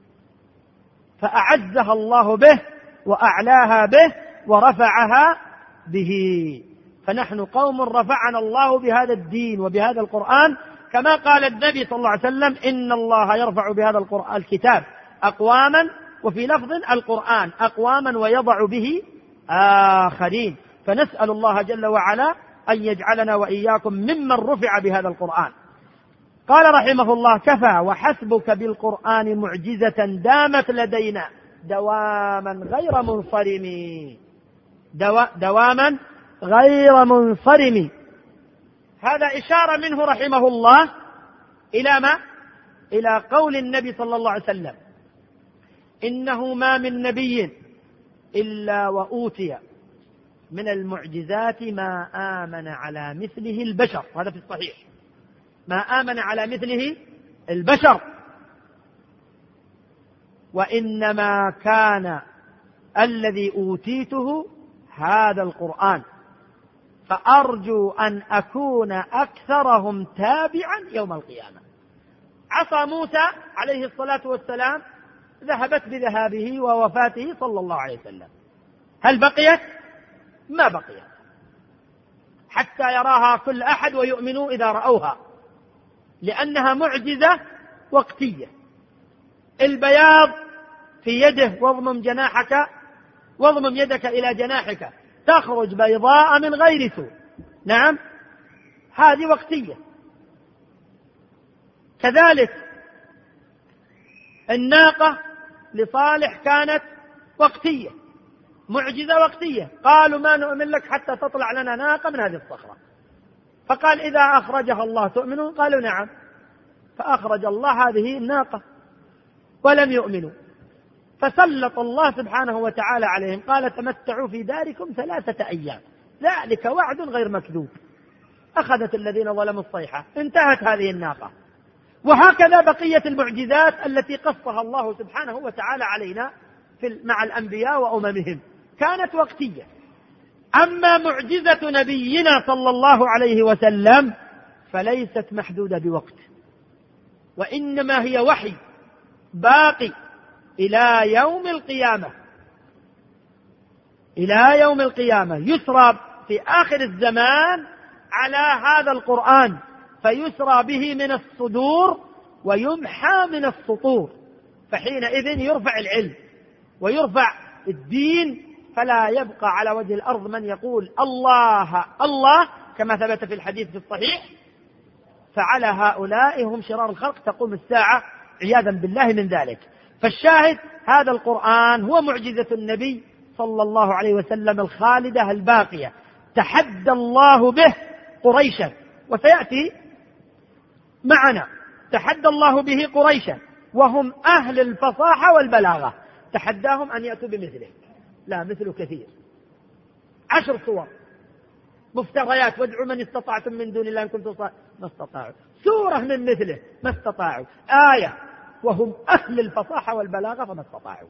فأعزها الله به وأعلاها به ورفعها به. فنحن قوم رفعنا الله بهذا الدين وبهذا القرآن، كما قال النبي صلى الله عليه وسلم إن الله يرفع بهذا القرآن الكتاب أقواما، وفي لفظ القرآن أقواما ويضع به آخرين. فنسأل الله جل وعلا أن يجعلنا وإياكم ممن رفع بهذا القرآن. قال رحمه الله كفى وحسبك بالقرآن معجزة دامت لدينا دواما غير منصرم. دواما غير منصرم. هذا إشارة منه رحمه الله إلى ما؟ إلى قول النبي صلى الله عليه وسلم إنه ما من نبي إلا وأوتي من المعجزات ما آمن على مثله البشر. هذا في الصحيح، ما آمن على مثله البشر، وإنما كان الذي أوتيته هذا القرآن، فأرجو أن أكون أكثرهم تابعا يوم القيامة. عصا موسى عليه الصلاة والسلام ذهبت بذهابه ووفاته صلى الله عليه وسلم، هل بقيت؟ ما بقيت حتى يراها كل أحد ويؤمنوا إذا رأوها، لأنها معجزة وقتية. البياض في يده واضمم يدك إلى جناحك تخرج بيضاء من غير سوء. نعم، هذه وقتية. كذلك الناقة لصالح كانت وقتية، معجزة وقتية. قالوا ما نؤمن لك حتى تطلع لنا ناقة من هذه الصخرة، فقال إذا أخرجها الله تؤمنون؟ قالوا نعم، فأخرج الله هذه الناقة ولم يؤمنوا، فسلط الله سبحانه وتعالى عليهم، قال تمتعوا في داركم 3 أيام ذلك وعد غير مكذوب. أخذت الذين ظلموا الصيحة، انتهت هذه الناقة. وهكذا بقية المعجزات التي قصها الله سبحانه وتعالى علينا مع الأنبياء وأممهم كانت وقتية. أما معجزة نبينا صلى الله عليه وسلم فليست محدودة بوقت، وإنما هي وحي باقي إلى يوم القيامة. يسرى في آخر الزمان على هذا القرآن، فيسرى به من الصدور ويمحى من السطور، فحينئذ يرفع العلم ويرفع الدين، فلا يبقى على وجه الأرض من يقول الله الله كما ثبت في الحديث في الصحيح، فعلى هؤلاء هم شرار الخلق تقوم الساعة عياذا بالله من ذلك. فالشاهد هذا القرآن هو معجزة النبي صلى الله عليه وسلم الخالدة الباقية، تحدى الله به قريشا، وسيأتي معنا تحدى الله به قريشا وهم أهل الفصاحة والبلاغة، تحداهم أن يأتوا بمثله، لا مثله كثير، 10 صور مفتريات، وادعوا من استطعتم من دون الله إن كنتم صادقين، ما استطاعوا، سورة من مثله ما استطاعوا، آية، وهم أهل الفصاحة والبلاغة فما استطاعوا.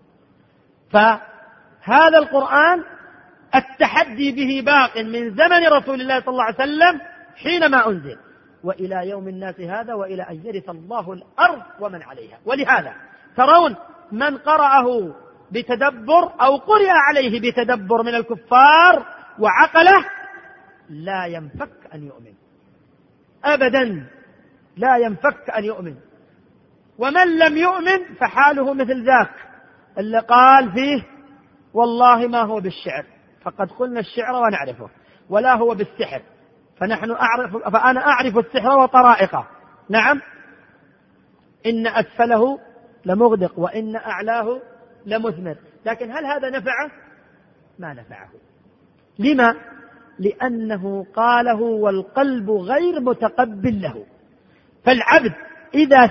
فهذا القرآن التحدي به باق من زمن رسول الله صلى الله عليه وسلم حينما أنزل وإلى يوم الناس هذا، وإلى أن يرث الله الأرض ومن عليها. ولهذا ترون من قرأه بتدبر أو قرئ عليه بتدبر من الكفار وعقله لا ينفك أن يؤمن أبدا، لا ينفك أن يؤمن. ومن لم يؤمن فحاله مثل ذاك اللي قال فيه والله ما هو بالشعر، فقد قلنا الشعر ونعرفه، ولا هو بالسحر فأنا أعرف السحر وطرائقه. نعم، إن أسفله لمغدق وإن أعلاه لمثمر، لكن هل هذا نفعه؟ ما نفعه. لما؟ لأنه قاله والقلب غير متقبل له. فالعبد إذا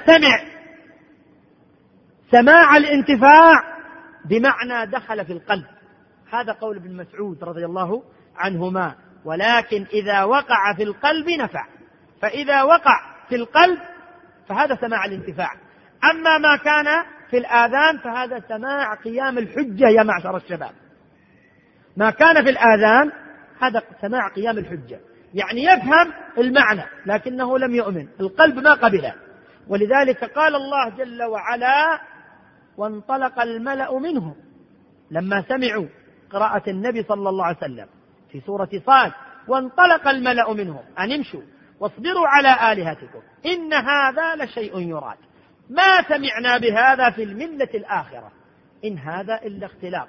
سماع الانتفاع بمعنى دخل في القلب، هذا قول ابن مسعود رضي الله عنهما، ولكن إذا وقع في القلب نفع. فإذا وقع في القلب فهذا سماع الانتفاع. أما ما كان في الآذان فهذا سماع قيام الحجة يا معشر الشباب. ما كان في الآذان هذا سماع قيام الحجة، يعني يفهم المعنى لكنه لم يؤمن، القلب ما قبله. ولذلك قال الله جل وعلا وانطلق الملأ منهم لما سمعوا قراءة النبي صلى الله عليه وسلم في سورة صاد، وانطلق الملأ منهم أن امشوا واصبروا على آلهتكم إن هذا لشيء يراد ما سمعنا بهذا في الملة الآخرة إن هذا إلا اختلاق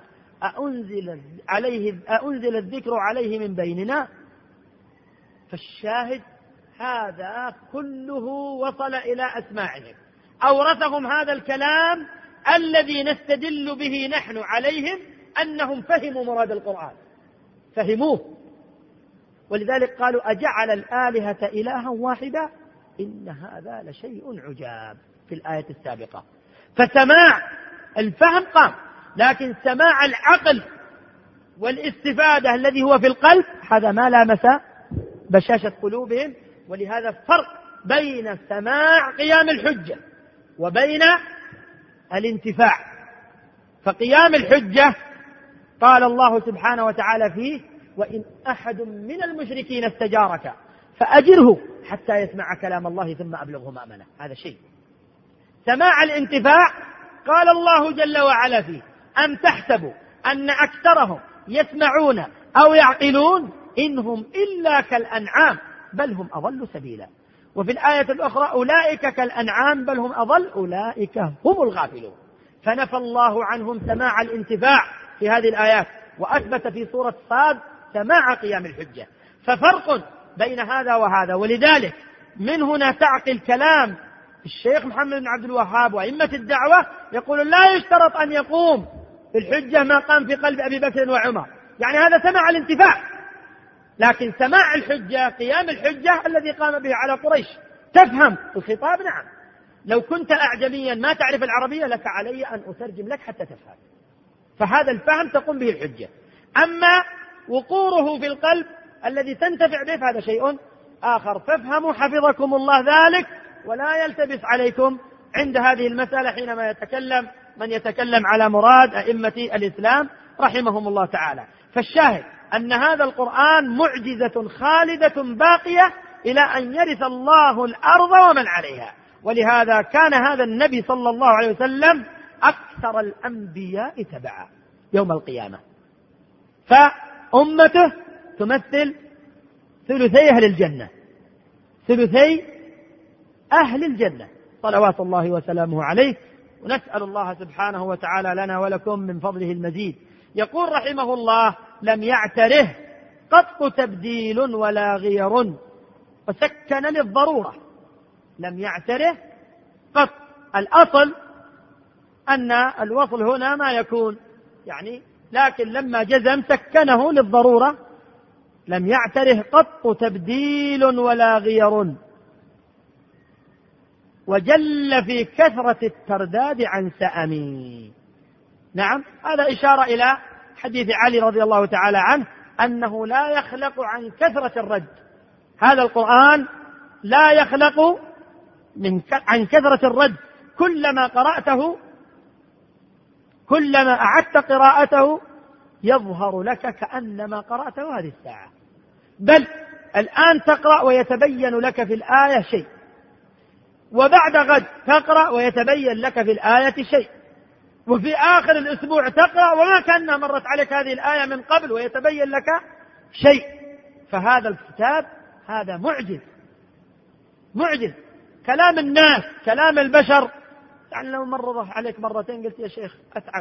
أأنزل الذكر عليه من بيننا. فالشاهد هذا كله وصل إلى أسماعهم، أورثهم هذا الكلام الذي نستدل به نحن عليهم أنهم فهموا مراد القرآن، فهموه. ولذلك قالوا أجعل الآلهة إلها واحدا إن هذا لشيء عجاب في الآية السابقة. فسماع الفهم قام، لكن سماع العقل والاستفادة الذي هو في القلب هذا ما لامس بشاشة قلوبهم. ولهذا فرق بين سماع قيام الحجة وبين الانتفاع. فقيام الحجة قال الله سبحانه وتعالى فيه وإن أحد من المشركين استجارك فأجره حتى يسمع كلام الله ثم أبلغه مأمنه، هذا شيء. سماع الانتفاع قال الله جل وعلا فيه أم تحسبوا أن أكثرهم يسمعون أو يعقلون إنهم إلا كالأنعام بل هم أضل سبيلا. وفي الآية الأخرى أولئك كالأنعام بل هم أضل أولئك هم الغافلون. فنفى الله عنهم سماع الانتفاع في هذه الآيات، وأثبت في سورة صاد سماع قيام الحجة. ففرق بين هذا وهذا. ولذلك من هنا تعقل كلام الشيخ محمد بن عبد الوهاب وأئمة الدعوة، يقول لا يشترط أن يقوم في الحجة ما قام في قلب أبي بكر وعمر، يعني هذا سماع الانتفاع، لكن سماع الحجة قيام الحجة الذي قام به على قريش. تفهم الخطاب؟ نعم. لو كنت أعجميا ما تعرف العربية لك علي أن أترجم لك حتى تفهم، فهذا الفهم تقوم به الحجة. أما وقوره في القلب الذي تنتفع به فهذا شيء آخر. فافهموا حفظكم الله ذلك، ولا يلتبس عليكم عند هذه المسألة حينما يتكلم من يتكلم على مراد أئمة الإسلام رحمهم الله تعالى. فالشاهد أن هذا القرآن معجزة خالدة باقية إلى أن يرث الله الأرض ومن عليها. ولهذا كان هذا النبي صلى الله عليه وسلم أكثر الأنبياء تبعا يوم القيامة، فأمته تمثل ثلثي أهل الجنة، ثلثي أهل الجنة صلوات الله وسلامه عليه. ونسأل الله سبحانه وتعالى لنا ولكم من فضله المزيد. يقول رحمه الله: لم يعتره قط تبديل ولا غير، وسكن للضرورة. لم يعتره قط، الأصل أن الوصل هنا ما يكون يعني، لكن لما جزم سكنه للضرورة. لم يعتره قط تبديل ولا غير، وجل في كثرة الترداد عن سأمي. نعم، هذا إشارة إلى حديث علي رضي الله تعالى عنه أنه لا يخلق عن كثرة الرد. هذا القرآن لا يخلق عن كثرة الرد، كلما قرأته كلما أعدت قراءته يظهر لك كأنما قرأته هذه الساعة، بل الآن تقرأ ويتبين لك في الآية شيء، وبعد غد تقرأ ويتبين لك في الآية شيء، وفي آخر الأسبوع تقرأ وما كأنها مرت عليك هذه الآية من قبل ويتبين لك شيء. فهذا الكتاب هذا معجز. كلام الناس، كلام البشر، يعني لو مرض عليك مرتين قلت يا شيخ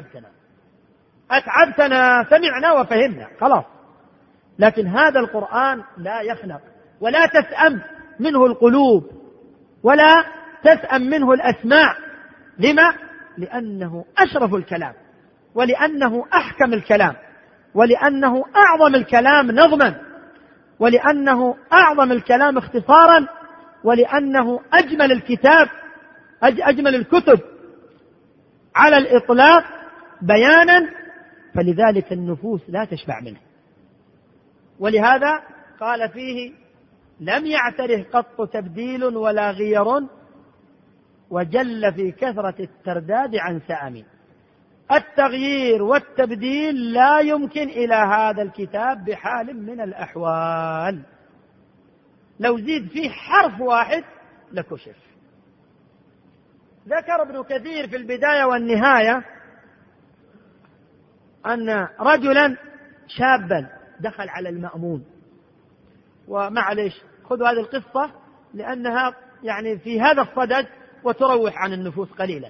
أتعبتنا، سمعنا وفهمنا خلاص. لكن هذا القرآن لا يخنق، ولا تسأم منه القلوب، ولا تسأم منه الأسماع. لما؟ لأنه أشرف الكلام، ولأنه أحكم الكلام، ولأنه أعظم الكلام نظما، ولأنه أعظم الكلام اختصارا، ولأنه أجمل الكتاب، أجمل الكتب على الإطلاق بيانا، فلذلك النفوس لا تشبع منه. ولهذا قال فيه: لم يعتره قط تبديل ولا غير، وجل في كثرة الترداد عن سأمي. التغيير والتبديل لا يمكن إلى هذا الكتاب بحال من الأحوال، لو زيد فيه حرف واحد لكشف. ذكر ابن كثير في البداية والنهاية أن رجلا شابا دخل على المأمون، ومعليش خذوا هذه القصة لأنها يعني في هذا الصدد وتروح عن النفوس قليلا.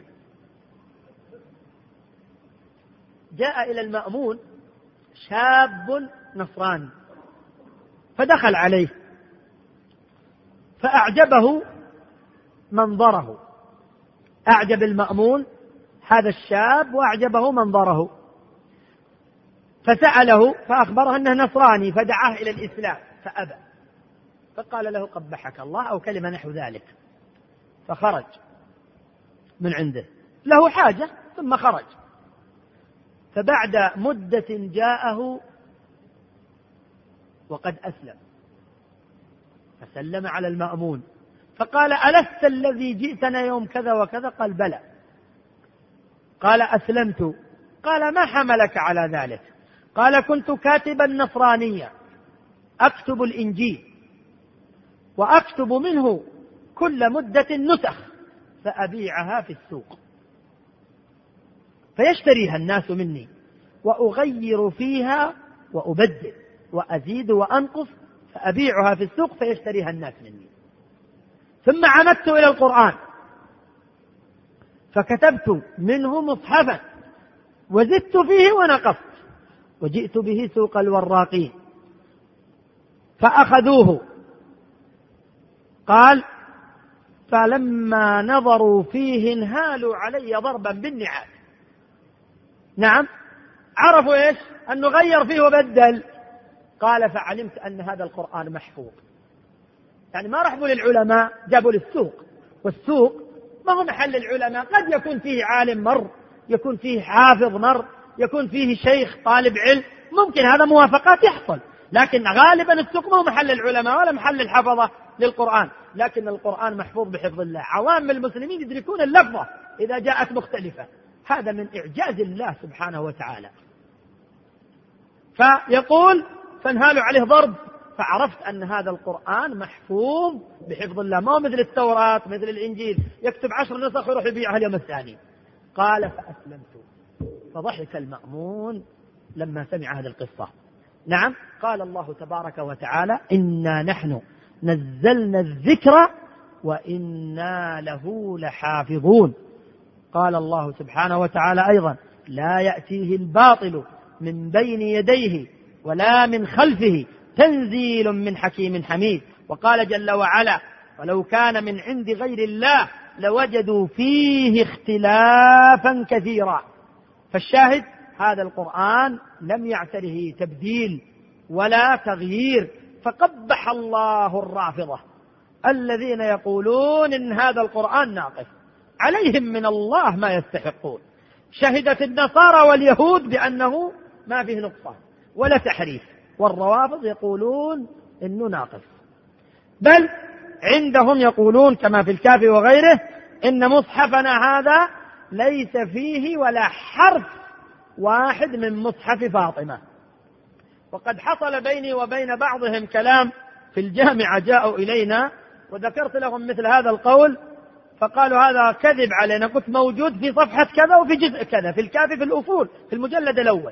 جاء إلى المأمون شاب نصراني فدخل عليه فأعجبه منظره، أعجب المأمون هذا الشاب وأعجبه منظره، فسأله فأخبره أنه نصراني فدعاه إلى الإسلام فأبى، فقال له قبحك الله أو كلمة نحو ذلك، فخرج من عنده له حاجة ثم خرج. فبعد مدة جاءه وقد أسلم فسلم على المأمون فقال: ألست الذي جئتنا يوم كذا وكذا؟ قال: بلى. قال: أسلمت. قال: ما حملك على ذلك؟ قال: كنت كاتبا نصرانيا أكتب الإنجيل وأكتب منه كل مدة نسخ فأبيعها في السوق فيشتريها الناس مني، وأغير فيها وأبدل وأزيد وأنقص فأبيعها في السوق فيشتريها الناس مني. ثم عمدت إلى القرآن فكتبت منه مصحفا وزدت فيه ونقصت وجئت به سوق الوراقين فأخذوه. قال فلما نظروا فيه انهالوا علي ضربا بالنعال. نعم، عرفوا إيش؟ أنه غير فيه وبدل. قال فعلمت أن هذا القرآن محفوظ. يعني ما رحبوا للعلماء، جابوا للسوق، والسوق ما هو محل العلماء. قد يكون فيه عالم مر، يكون فيه حافظ مر، يكون فيه شيخ طالب علم، ممكن هذا موافقات يحصل، لكن غالبا السوق ما هو محل العلماء ولا محل الحفظة للقرآن. لكن القرآن محفوظ بحفظ الله. عوام المسلمين يدركون اللفظة إذا جاءت مختلفة. هذا من إعجاز الله سبحانه وتعالى. فيقول فانهالوا عليه ضرب فعرفت أن هذا القرآن محفوظ بحفظ الله، ما هو مثل التوراة مثل الإنجيل يكتب 10 نسخ ويروح يبيعها اليوم الثاني. قال فأسلمت. فضحك المأمون لما سمع هذه القصة. نعم، قال الله تبارك وتعالى إنا نحن نزلنا الذكر وإنا له لحافظون. قال الله سبحانه وتعالى أيضا لا يأتيه الباطل من بين يديه ولا من خلفه تنزيل من حكيم حميد. وقال جل وعلا ولو كان من عند غير الله لوجدوا فيه اختلافا كثيرا. فالشاهد هذا القرآن لم يعتره تبديل ولا تغيير. فقبح الله الرافضة الذين يقولون إن هذا القرآن ناقص، عليهم من الله ما يستحقون. شهدت النصارى واليهود بأنه ما فيه نقصان ولا تحريف، والروافض يقولون إنه ناقص. بل عندهم يقولون كما في الكافي وغيره إن مصحفنا هذا ليس فيه ولا حرف واحد من مصحف فاطمة. وقد حصل بيني وبين بعضهم كلام في الجامعة، جاءوا إلينا وذكرت لهم مثل هذا القول فقالوا هذا كذب علينا. قلت موجود في صفحة كذا وفي جزء كذا في الكافي في الأصول في المجلد الأول.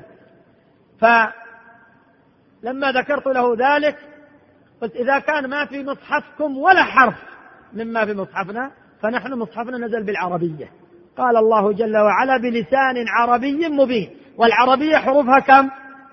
فلما ذكرت له ذلك قلت إذا كان ما في مصحفكم ولا حرف مما في مصحفنا فنحن مصحفنا نزل بالعربية. قال الله جل وعلا بلسان عربي مبين، والعربية حروفها كم؟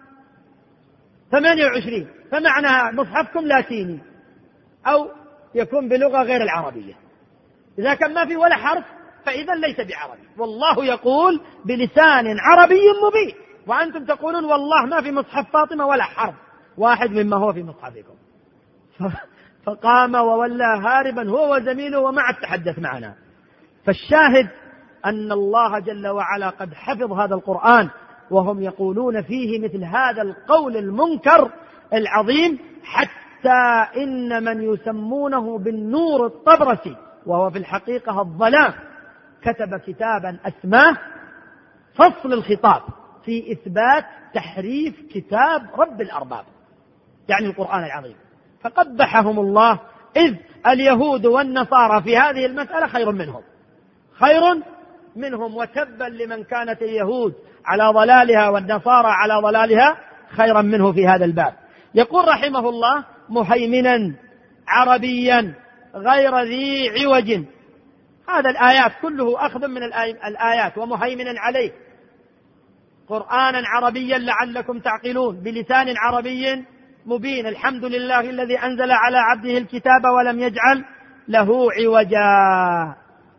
28. فمعنى مصحفكم لاتيني أو يكون بلغة غير العربية. إذا كان ما في ولا حرف فإذا ليس بعربي. والله يقول بلسان عربي مبين، وأنتم تقولون والله ما في مصحف فاطمة ولا حرف واحد مما هو في مصحفكم. فقام وولى هاربا هو وزميله وما عاد تحدث معنا. فالشاهد أن الله جل وعلا قد حفظ هذا القرآن، وهم يقولون فيه مثل هذا القول المنكر العظيم، حتى إن من يسمونه بالنور الطبرسي وهو في الحقيقة الظلام كتب كتابا أسماه فصل الخطاب في إثبات تحريف كتاب رب الأرباب، يعني القرآن العظيم. فقبحهم الله، إذ اليهود والنصارى في هذه المسألة خير منهم وتبا لمن كانت اليهود على ضلالها والنصارى على ضلالها خيرا منه في هذا الباب. يقول رحمه الله مهيمنا عربيا غير ذي عوج. هذا الآيات كله أخذ من الآيات. ومهيمنا عليه قرآنا عربيا لعلكم تعقلون بلسان عربي مبين. الحمد لله الذي أنزل على عبده الكتاب ولم يجعل له عوجا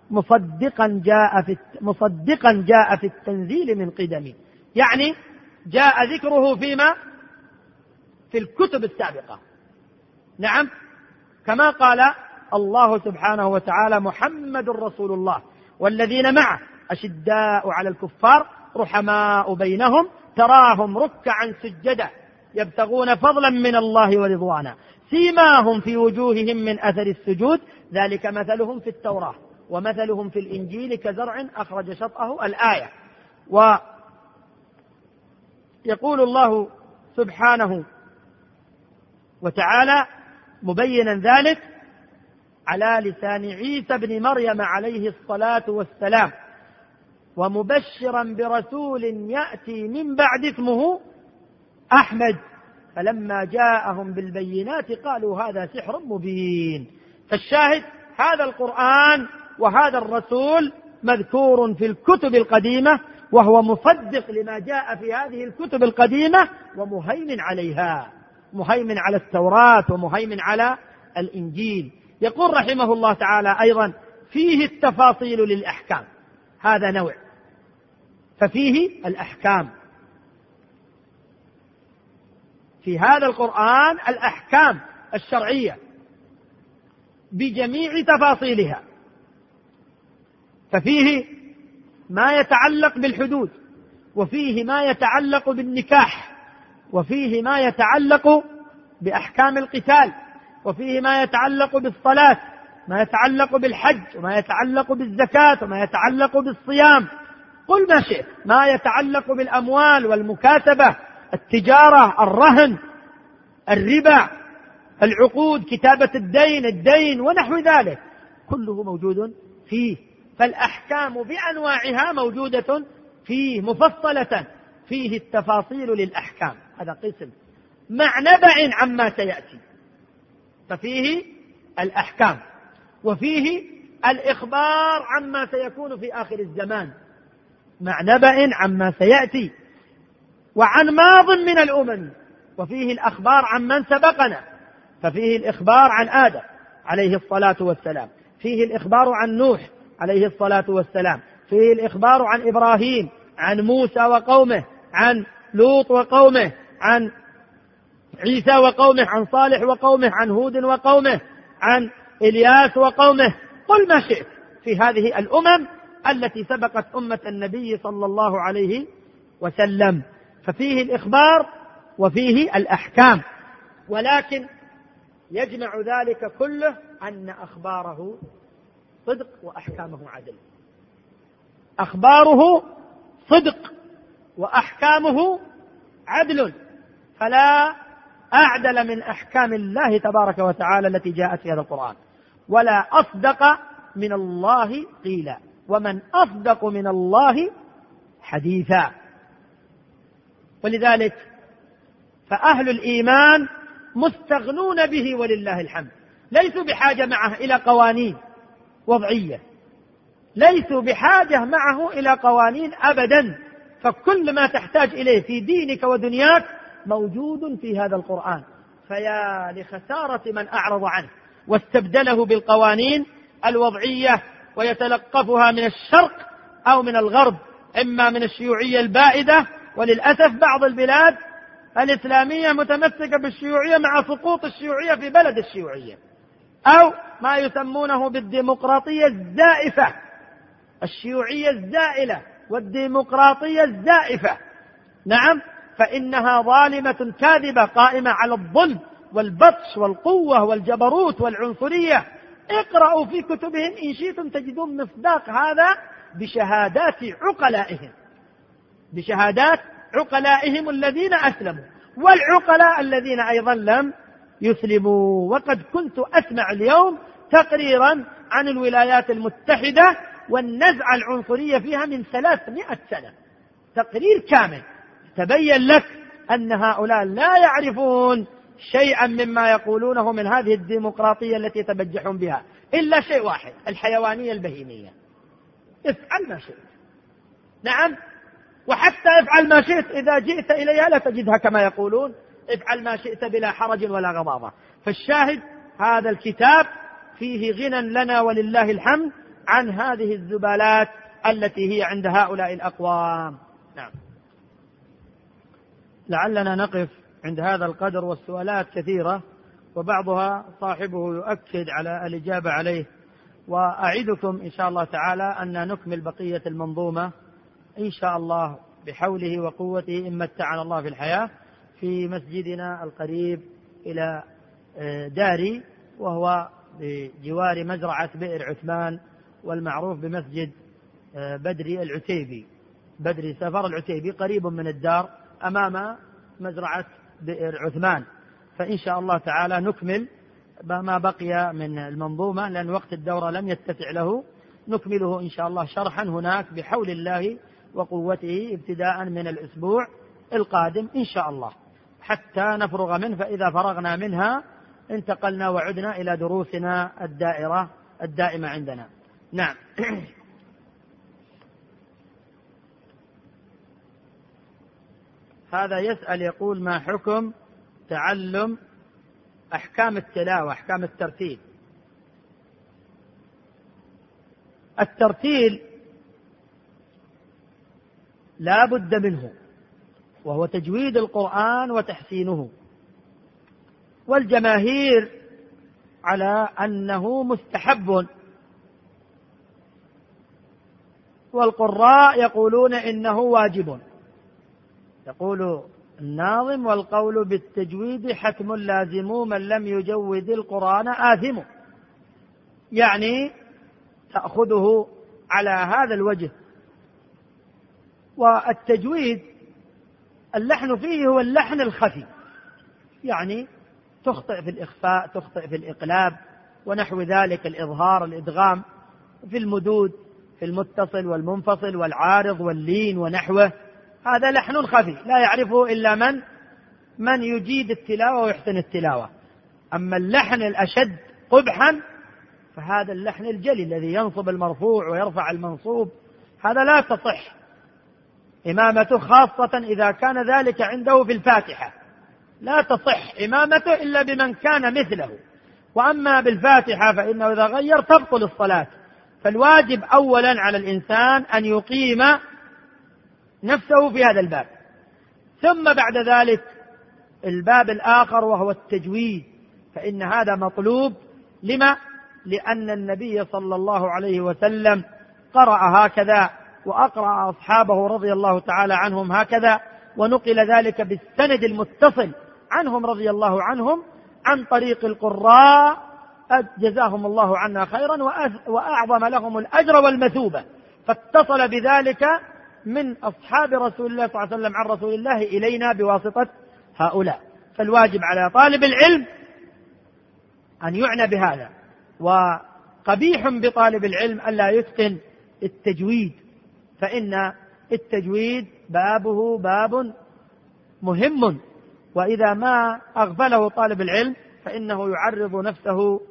مصدقا جاء في التنزيل من قدم. يعني جاء ذكره في الكتب السابقة. نعم، كما قال الله سبحانه وتعالى محمد رسول الله والذين معه أشداء على الكفار رحماء بينهم تراهم ركعا سجدا يبتغون فضلا من الله ورضوانا سيماهم في وجوههم من أثر السجود ذلك مثلهم في التوراة ومثلهم في الإنجيل كزرع أخرج شطأه الآية. ويقول الله سبحانه وتعالى مبينا ذلك على لسان عيسى بن مريم عليه الصلاة والسلام ومبشرا برسول يأتي من بعد اسمه أحمد فلما جاءهم بالبينات قالوا هذا سحر مبين. فالشاهد هذا القرآن وهذا الرسول مذكور في الكتب القديمة، وهو مصدق لما جاء في هذه الكتب القديمة ومهيمن عليها، مهيمن على التوراة ومهيمن على الإنجيل. يقول رحمه الله تعالى أيضا: فيه التفاصيل للأحكام، هذا نوع، ففيه الأحكام، في هذا القرآن الأحكام الشرعية بجميع تفاصيلها، ففيه ما يتعلق بالحدود، وفيه ما يتعلق بالنكاح، وفيه ما يتعلق بأحكام القتال، وفيه ما يتعلق بالصلاة، ما يتعلق بالحج، وما يتعلق بالزكاة، وما يتعلق بالصيام، قل ما شئت، ما يتعلق بالأموال والمكاتبة، التجارة، الرهن، الربا، العقود، كتابة الدين ونحو ذلك، كله موجود فيه. فالأحكام بأنواعها موجودة فيه مفصلة، فيه التفاصيل للأحكام، هذا قسم مع نبأ عما سيأتي، ففيه الأحكام، وفيه الإخبار عما سيكون في آخر الزمان مع نبأ عما سيأتي، وعن ماض من الأمم، وفيه الأخبار عن من سبقنا، ففيه الإخبار عن آدم عليه الصلاة والسلام، فيه الإخبار عن نوح عليه الصلاة والسلام، فيه الإخبار عن إبراهيم، عن موسى وقومه، عن لوط وقومه، عن عيسى وقومه، عن صالح وقومه، عن هود وقومه، عن إلياس وقومه، قل ما شئت في هذه الأمم التي سبقت أمة النبي صلى الله عليه وسلم، ففيه الإخبار وفيه الأحكام، ولكن يجمع ذلك كله أن أخباره صدق وأحكامه عدل، أخباره صدق وأحكامه عدل، فلا أعدل من أحكام الله تبارك وتعالى التي جاءت في هذا القرآن، ولا أصدق من الله قيلا، ومن أصدق من الله حديثا. ولذلك فأهل الإيمان مستغنون به ولله الحمد، ليسوا بحاجة معه إلى قوانين وضعية، ليسوا بحاجة معه إلى قوانين أبدا، فكل ما تحتاج إليه في دينك ودنياك موجود في هذا القرآن، فيا لخسارة من أعرض عنه واستبدله بالقوانين الوضعية ويتلقفها من الشرق أو من الغرب، إما من الشيوعية البائدة، وللأسف بعض البلاد الإسلامية متمسكة بالشيوعية مع سقوط الشيوعية في بلد الشيوعية، أو ما يسمونه بالديمقراطية الزائفة، الشيوعية الزائلة والديمقراطية الزائفة، نعم، فإنها ظالمة كاذبة قائمة على الظلم والبطش والقوة والجبروت والعنصرية. اقرأوا في كتبهم إن شئتم تجدون مصداق هذا بشهادات عقلائهم، بشهادات عقلائهم الذين أسلموا، والعقلاء الذين أيضا لم يسلموا. وقد كنت أسمع اليوم تقريرا عن الولايات المتحدة والنزعة العنصرية فيها من 300 سنة، تقرير كامل، تبين لك أن هؤلاء لا يعرفون شيئا مما يقولونه من هذه الديمقراطية التي تبجحون بها إلا شيء واحد: الحيوانية البهيمية، افعل ما شئت، نعم، وحتى افعل ما شئت إذا جئت إليها لا تجدها كما يقولون، افعل ما شئت بلا حرج ولا غضاضة. فالشاهد هذا الكتاب فيه غنى لنا ولله الحمد عن هذه الزبالات التي هي عند هؤلاء الأقوام. نعم، لعلنا نقف عند هذا القدر، والسؤالات كثيرة وبعضها صاحبه يؤكد على الإجابة عليه، وأعدكم إن شاء الله تعالى أن نكمل بقية المنظومة إن شاء الله بحوله وقوته إن متعنا الله في الحياة في مسجدنا القريب إلى داري، وهو بجوار مزرعة بئر عثمان، والمعروف بمسجد بدري العتيبي، بدري سفر العتيبي، قريب من الدار أمام مزرعة بئر عثمان. فإن شاء الله تعالى نكمل ما بقي من المنظومة، لأن وقت الدورة لم يتسع له، نكمله إن شاء الله شرحا هناك بحول الله وقوته ابتداء من الأسبوع القادم إن شاء الله حتى نفرغ منه، فإذا فرغنا منها انتقلنا وعدنا إلى دروسنا الدائرة الدائمة عندنا. نعم. هذا يسأل يقول: ما حكم تعلم أحكام التلاوة، أحكام الترتيل؟ الترتيل لا بد منه، وهو تجويد القرآن وتحسينه، والجماهير على أنه مستحب، والقراء يقولون إنه واجب. يقول الناظم: والقول بالتجويد حتم لازم، من لم يجود القرآن آثم. يعني تأخذه على هذا الوجه. والتجويد اللحن فيه هو اللحن الخفي، يعني تخطئ في الإخفاء، تخطئ في الإقلاب ونحو ذلك، الإظهار، الإدغام، في المدود، في المتصل والمنفصل والعارض واللين ونحوه. هذا لحن خفي لا يعرفه إلا من يجيد التلاوة ويحسن التلاوة. أما اللحن الأشد قبحا فهذا اللحن الجلي الذي ينصب المرفوع ويرفع المنصوب، هذا لا تصح إمامته، خاصة إذا كان ذلك عنده في الفاتحة، لا تصح إمامته إلا بمن كان مثله. وأما بالفاتحة فإنه إذا غير تبطل الصلاة. فالواجب أولا على الإنسان أن يقيم نفسه في هذا الباب، ثم بعد ذلك الباب الآخر وهو التجويد، فإن هذا مطلوب. لما؟ لأن النبي صلى الله عليه وسلم قرأ هكذا، وأقرأ أصحابه رضي الله تعالى عنهم هكذا، ونقل ذلك بالسند المتصل عنهم رضي الله عنهم عن طريق القراء، جزاهم الله عنا خيرا وأعظم لهم الأجر والمثوبة. فاتصل بذلك من أصحاب رسول الله صلى الله عليه وسلم عن رسول الله إلينا بواسطة هؤلاء. فالواجب على طالب العلم أن يعنى بهذا، وقبيح بطالب العلم ألا يتقن التجويد، فإن التجويد بابه باب مهم، وإذا ما أغفله طالب العلم فإنه يعرض نفسه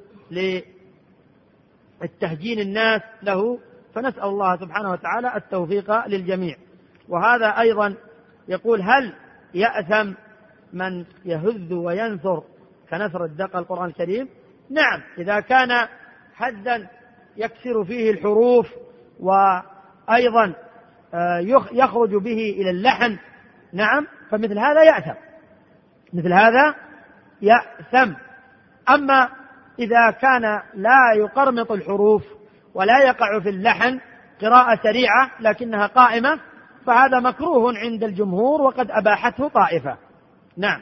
للتهجين الناس له. فنسأل الله سبحانه وتعالى التوفيق للجميع. وهذا أيضا يقول: هل يأثم من يهذ وينثر كنثر الدقة القرآن الكريم؟ نعم، إذا كان حدا يكسر فيه الحروف وأيضا يخرج به إلى اللحن، نعم، فمثل هذا يأثم، مثل هذا يأثم. أما إذا كان لا يقرمط الحروف ولا يقع في اللحن، قراءة سريعة لكنها قائمة، فهذا مكروه عند الجمهور وقد أباحته طائفة. نعم.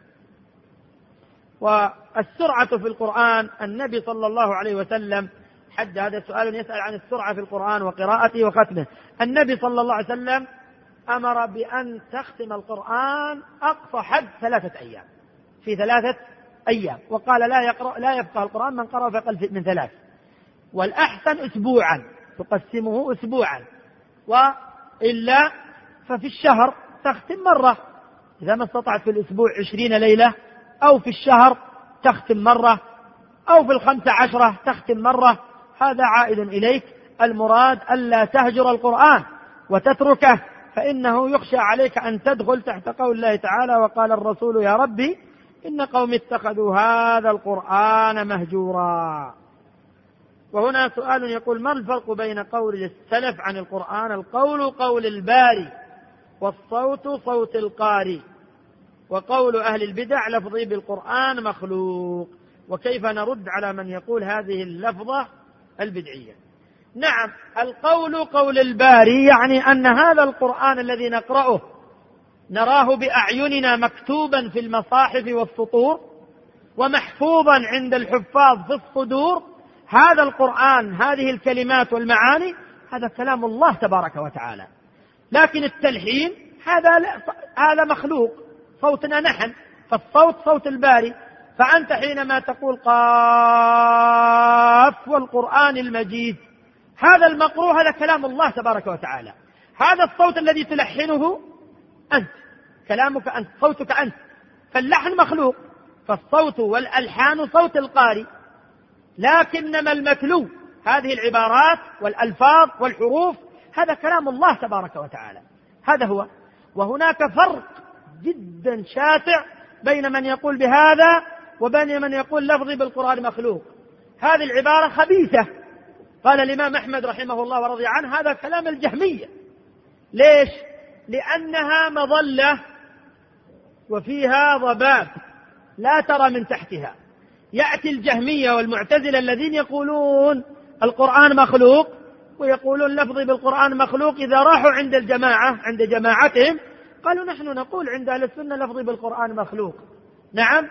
والسرعة في القرآن، النبي صلى الله عليه وسلم حد، هذا سؤال يسأل عن السرعة في القرآن وقراءته وختمه. النبي صلى الله عليه وسلم أمر بأن تختم القرآن أقصى حد 3 أيام، في 3 أيام، وقال لا يفقه القرآن من قرأ في أقل من 3، والأحسن أسبوعا، تقسمه أسبوعا، وإلا ففي الشهر تختم مرة، إذا ما استطعت في الأسبوع 20 ليلة، أو في الشهر تختم مرة، أو في 15 تختم مرة، هذا عائد إليك. المراد ألا تهجر القرآن وتتركه، فإنه يخشى عليك أن تدخل تحت قول الله تعالى: وقال الرسول يا ربي إن قوم اتخذوا هذا القرآن مهجورا. وهنا سؤال يقول: ما الفرق بين قول السلف عن القرآن؟ القول قول الباري، والصوت صوت القاري، وقول أهل البدع لفظي بالقرآن مخلوق. وكيف نرد على من يقول هذه اللفظة البدعية؟ نعم، القول قول الباري، يعني أن هذا القرآن الذي نقرأه نراه بأعيننا مكتوبا في المصاحف والسطور ومحفوظا عند الحفاظ في الصدور، هذا القرآن، هذه الكلمات والمعاني، هذا كلام الله تبارك وتعالى. لكن التلحين هذا مخلوق، صوتنا نحن، فالصوت صوت الباري. فأنت حينما تقول قاف والقرآن المجيد، هذا المقروء هذا كلام الله تبارك وتعالى، هذا الصوت الذي تلحنه أنت، كلامك أنت، صوتك أنت، فاللحن مخلوق، فالصوت والألحان صوت القارئ. لكنما المتلو هذه العبارات والألفاظ والحروف هذا كلام الله تبارك وتعالى، هذا هو. وهناك فرق جدا شاسع بين من يقول بهذا وبين من يقول لفظي بالقرآن مخلوق. هذه العبارة خبيثة، قال الإمام أحمد رحمه الله ورضي عنه هذا كلام الجهمية. ليش؟ لأنها مظلة وفيها ضباب لا ترى من تحتها. يأتي الجهمية والمعتزلة الذين يقولون القرآن مخلوق ويقولون لفظي بالقرآن مخلوق، إذا راحوا عند الجماعة عند جماعتهم قالوا نحن نقول عند أهل السنة لفظي بالقرآن مخلوق. نعم،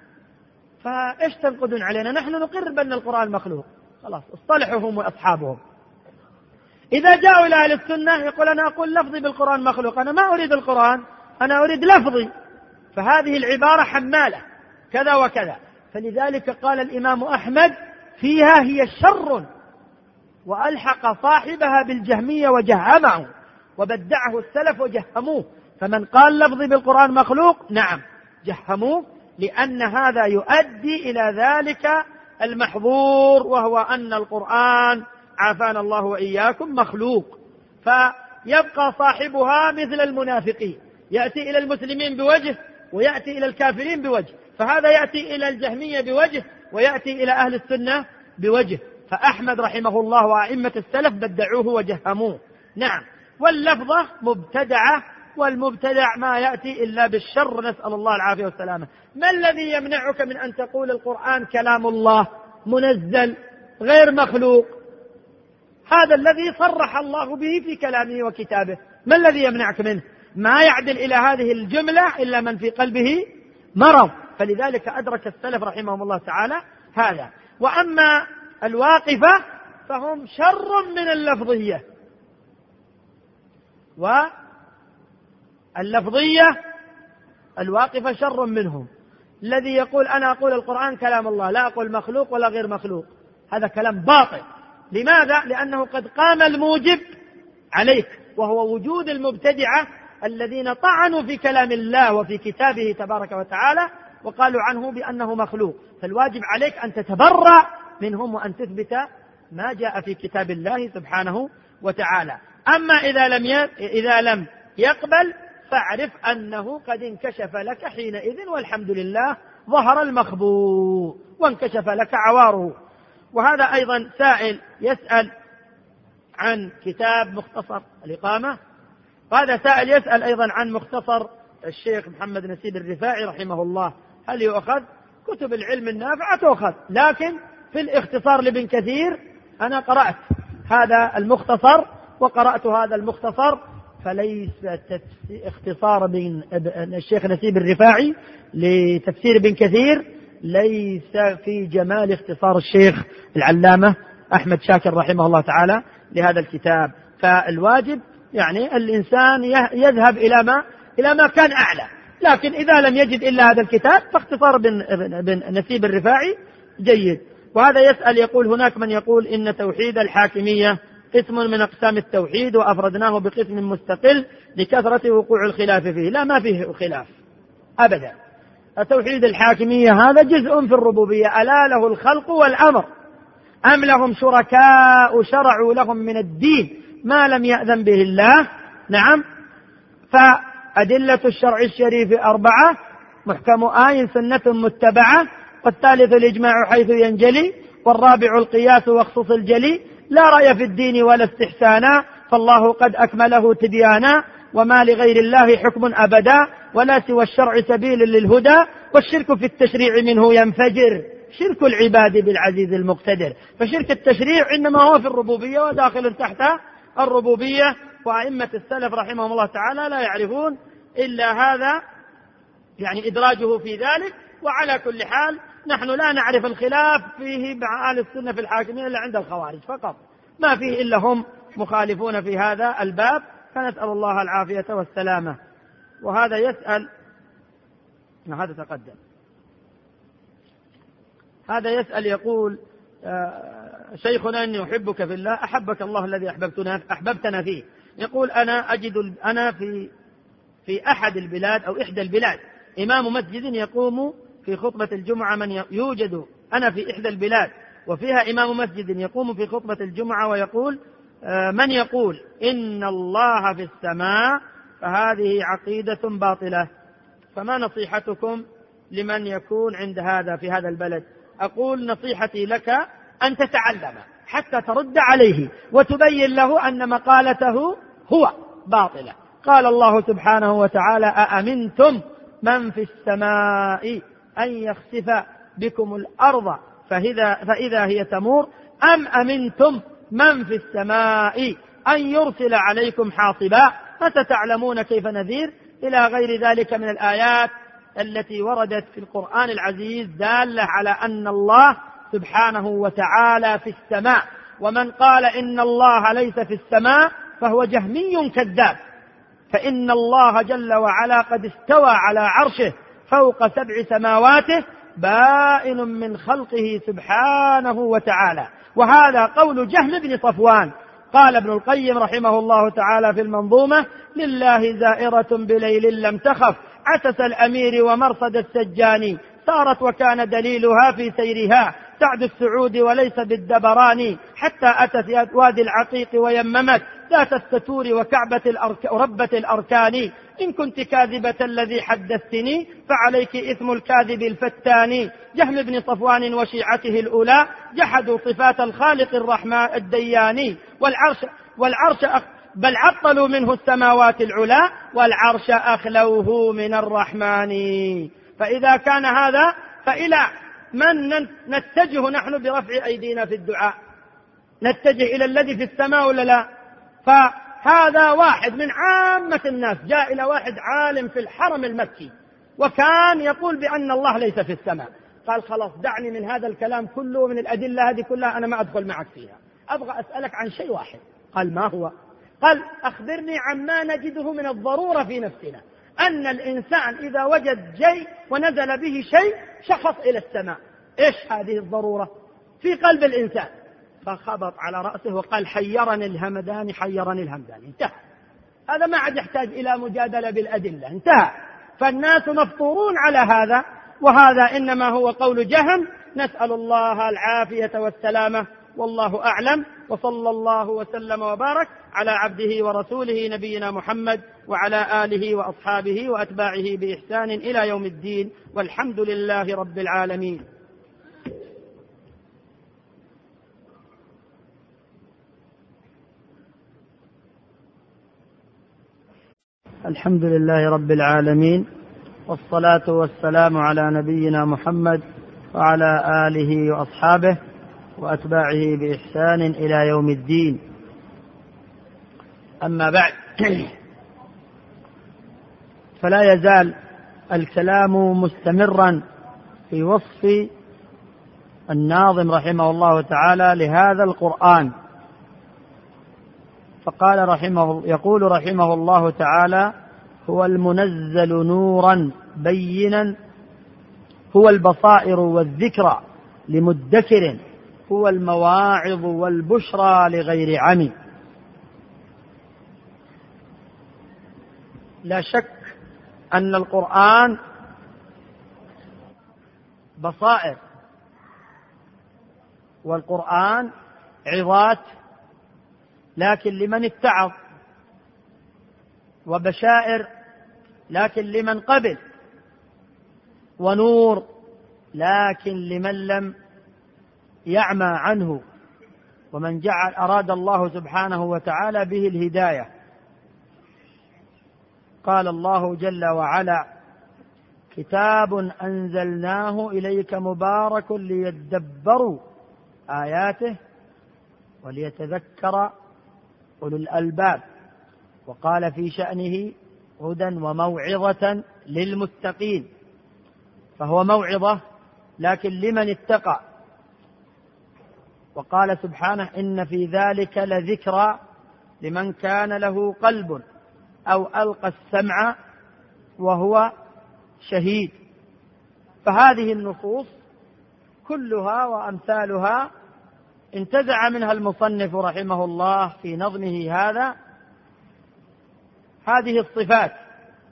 فإيش تنقدون علينا؟ نحن نقر بأن القرآن مخلوق، خلاص اصطلحوا هم وأصحابهم. إذا جاءوا إلى أهل السنة يقول أنا أقول لفظي بالقرآن مخلوق، أنا ما أريد القرآن، أنا أريد لفظي. فهذه العبارة حمالة كذا وكذا. فلذلك قال الإمام أحمد فيها هي شر، وألحق صاحبها بالجهمية وجهمه وبدعه السلف وجهموه. فمن قال لفظي بالقرآن مخلوق نعم جهموه، لأن هذا يؤدي إلى ذلك المحظور، وهو أن القرآن عافانا الله وإياكم مخلوق. فيبقى صاحبها مثل المنافقين، يأتي إلى المسلمين بوجه ويأتي إلى الكافرين بوجه، فهذا يأتي إلى الجهمية بوجه ويأتي إلى أهل السنة بوجه. فأحمد رحمه الله وأئمة السلف بدعوه وجهموه. نعم، واللفظة مبتدعة، والمبتدع ما يأتي إلا بالشر، نسأل الله العافية والسلامة. ما الذي يمنعك من أن تقول القرآن كلام الله منزل غير مخلوق؟ هذا الذي صرح الله به في كلامه وكتابه، ما الذي يمنعك منه؟ ما يعدل إلى هذه الجملة إلا من في قلبه مرض. فلذلك أدرك السلف رحمهم الله تعالى هذا. وأما الواقفة فهم شر من اللفظية، واللفظية الواقفة شر منهم. الذي يقول أنا أقول القرآن كلام الله، لا أقول مخلوق ولا غير مخلوق، هذا كلام باطل. لماذا؟ لأنه قد قام الموجب عليك، وهو وجود المبتدعة الذين طعنوا في كلام الله وفي كتابه تبارك وتعالى وقالوا عنه بأنه مخلوق. فالواجب عليك أن تتبرأ منهم وأن تثبت ما جاء في كتاب الله سبحانه وتعالى. أما إذا لم يقبل فاعرف أنه قد انكشف لك حينئذ، والحمد لله ظهر المخبوء وانكشف لك عواره. وهذا أيضا سائل يسأل عن كتاب مختصر الإقامة، وهذا سائل يسأل أيضا عن مختصر الشيخ محمد نسيب الرفاعي رحمه الله، هل يؤخذ؟ كتب العلم النافعة تؤخذ، لكن في الاختصار لابن كثير أنا قرأت هذا المختصر وقرأت هذا المختصر، فليس اختصار الشيخ نسيب الرفاعي لتفسير ابن كثير ليس في جمال اختصار الشيخ العلامة أحمد شاكر رحمه الله تعالى لهذا الكتاب. فالواجب يعني الإنسان يذهب إلى ما كان أعلى، لكن إذا لم يجد إلا هذا الكتاب فاختصار بن نسيب الرفاعي جيد. وهذا يسأل يقول هناك من يقول إن توحيد الحاكمية قسم من أقسام التوحيد وأفردناه بقسم مستقل لكثرة وقوع الخلاف فيه. لا، ما فيه خلاف أبدا. توحيد الحاكمية هذا جزء في الربوبية، ألا له الخلق والأمر أم لهم شركاء شرعوا لهم من الدين ما لم يأذن به الله. نعم، فأدلة الشرع الشريف 4: محكم آي سنة متبعة، والثالث الإجماع حيث ينجلي، والرابع القياس واخصص الجلي، لا رأي في الدين ولا استحسانا، فالله قد أكمله تبيانا، وما لغير الله حكم أبدا، ولا سوى الشرع سبيل للهدى، والشرك في التشريع منه ينفجر، شرك العباد بالعزيز المقتدر. فشرك التشريع إنما هو في الربوبية وداخل تحت الربوبية، وأئمة السلف رحمهم الله تعالى لا يعرفون إلا هذا، يعني إدراجه في ذلك. وعلى كل حال نحن لا نعرف الخلاف فيه مع أهل السنة في الحاكمية إلا عند الخوارج فقط، ما فيه إلا هم مخالفون في هذا الباب، فنسأل الله العافية والسلامة. وهذا يسأل، هذا تقدم، هذا يسأل يقول شيخنا إني أحبك في الله، أحبك الله الذي أحببتنا فيه. يقول أنا في أحد البلاد أو إحدى البلاد إمام مسجد يقوم في خطبة الجمعة من يوجد، أنا في إحدى البلاد وفيها إمام مسجد يقوم في خطبة الجمعة ويقول: من يقول إن الله في السماء فهذه عقيدة باطلة. فما نصيحتكم لمن يكون عند هذا في هذا البلد؟ أقول نصيحتي لك أن تتعلم حتى ترد عليه وتبين له أن مقالته هو باطلة. قال الله سبحانه وتعالى: أأمنتم من في السماء أن يخسف بكم الأرض فإذا هي تمور أم أمنتم من في السماء أن يرسل عليكم حاصبا فستعلمون كيف نذير، إلى غير ذلك من الآيات التي وردت في القرآن العزيز دالة على أن الله سبحانه وتعالى في السماء. ومن قال إن الله ليس في السماء فهو جهمي كذاب، فإن الله جل وعلا قد استوى على عرشه فوق 7 سماواته بائن من خلقه سبحانه وتعالى. وهذا قول جهم بن صفوان. قال ابن القيم رحمه الله تعالى في المنظومة: لله زائرة بليل لم تخف عسس الأمير ومرصد السجاني، صارت وكان دليلها في سيرها سعد السعود وليس بالدبراني، حتى أتت وادي العقيق ويممت ذات الستور وكعبة ربة الأركان. إن كنت كاذبة الذي حدثتني فعليك إثم الكاذب الفتان. جهم بن صفوان وشيعته الأولى جحدوا صفات الخالق الرحمن الدياني، والعرش بل عطلوا منه السماوات العلا والعرش أخلوه من الرحمن. فإذا كان هذا فإلى من نتجه نحن برفع أيدينا في الدعاء؟ نتجه إلى الذي في السماء ولا لا؟ فهذا واحد من عامة الناس جاء إلى واحد عالم في الحرم المكي وكان يقول بأن الله ليس في السماء، قال: خلاص دعني من هذا الكلام كله ومن الأدلة هذه كلها، أنا ما أدخل معك فيها، أبغى أسألك عن شيء واحد. قال: ما هو؟ قال: أخبرني عما نجده من الضرورة في نفسنا، أن الإنسان إذا وجد شيء ونزل به شيء شخص إلى السماء. إيش هذه الضرورة في قلب الإنسان؟ فخبط على رأسه وقال: حيرني الهمدان حيرني الهمدان. انتهى، هذا ما عاد يحتاج إلى مجادلة بالأدلة، انتهى. فالناس مفطورون على هذا، وهذا إنما هو قول جهم. نسأل الله العافية والسلامة، والله أعلم. وصلى الله وسلم وبارك على عبده ورسوله نبينا محمد وعلى آله وأصحابه وأتباعه بإحسان إلى يوم الدين، والحمد لله رب العالمين. الحمد لله رب العالمين، والصلاة والسلام على نبينا محمد وعلى آله وأصحابه وأتباعه بإحسان إلى يوم الدين. أما بعد، فلا يزال الكلام مستمرا في وصف الناظم رحمه الله تعالى لهذا القرآن. فقال يقول رحمه الله تعالى: هو المنزل نورا بينا، هو البصائر والذكرى لمدكر، هو المواعظ والبشرى لغير عمي. لا شك أن القرآن بصائر، والقرآن عظات لكن لمن اتعظ، وبشائر لكن لمن قبل، ونور لكن لمن لم يعمى عنه، ومن أراد الله سبحانه وتعالى به الهداية. قال الله جل وعلا: كتاب أنزلناه إليك مبارك ليدبروا آياته وليتذكر أولو الألباب. وقال في شأنه: هدى وموعظة للمتقين، فهو موعظة لكن لمن اتقى. وقال سبحانه: إن في ذلك لذكرى لمن كان له قلب أو ألقى السمع وهو شهيد. فهذه النصوص كلها وأمثالها انتزع منها المصنف رحمه الله في نظمه هذا هذه الصفات.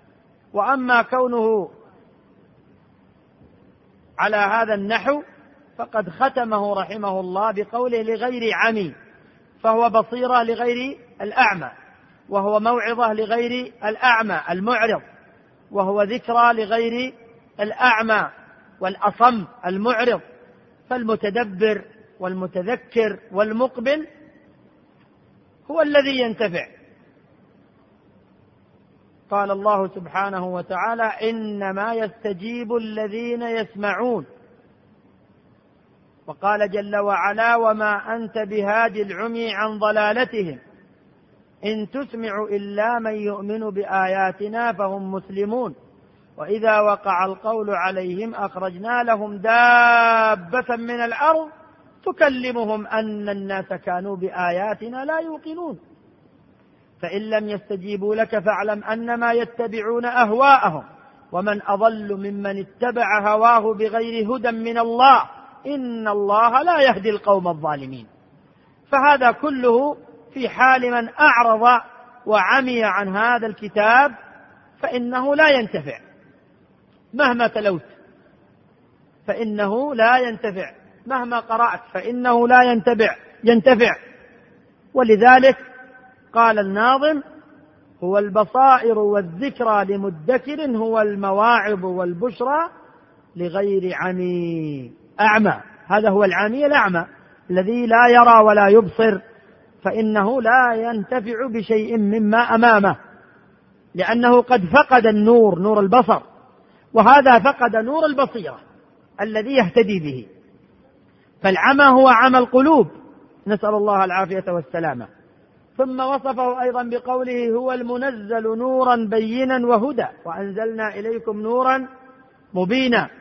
وأما كونه على هذا النحو فقد ختمه رحمه الله بقوله لغير عمي، فهو بصيرة لغير الأعمى، وهو موعظة لغير الأعمى المعرض، وهو ذكرى لغير الأعمى والأصم المعرض. فالمتدبر والمتذكر والمقبل هو الذي ينتفع. قال الله سبحانه وتعالى: إنما يستجيب الذين يسمعون. وقال جل وعلا: وما أنت بهاد العمي عن ضلالتهم إن تسمع إلا من يؤمن بآياتنا فهم مسلمون وإذا وقع القول عليهم أخرجنا لهم دابة من الأرض تكلمهم أن الناس كانوا بآياتنا لا يوقنون فإن لم يستجيبوا لك فاعلم أنما يتبعون أهواءهم ومن أضل ممن اتبع هواه بغير هدى من الله إن الله لا يهدي القوم الظالمين. فهذا كله في حال من أعرض وعمي عن هذا الكتاب فإنه لا ينتفع مهما تلوت، فإنه لا ينتفع مهما قرأت، فإنه لا ينتفع. ولذلك قال الناظم: هو البصائر والذكرى لمدكر هو المواعظ والبشرى لغير عمي. أعمى، هذا هو العمي الأعمى الذي لا يرى ولا يبصر، فإنه لا ينتفع بشيء مما أمامه، لأنه قد فقد النور، نور البصر، وهذا فقد نور البصيرة الذي يهتدي به. فالعمى هو عمى القلوب، نسأل الله العافية والسلامة. ثم وصفه أيضا بقوله: هو المنزل نورا بينا وهدى وأنزلنا إليكم نورا مبينا.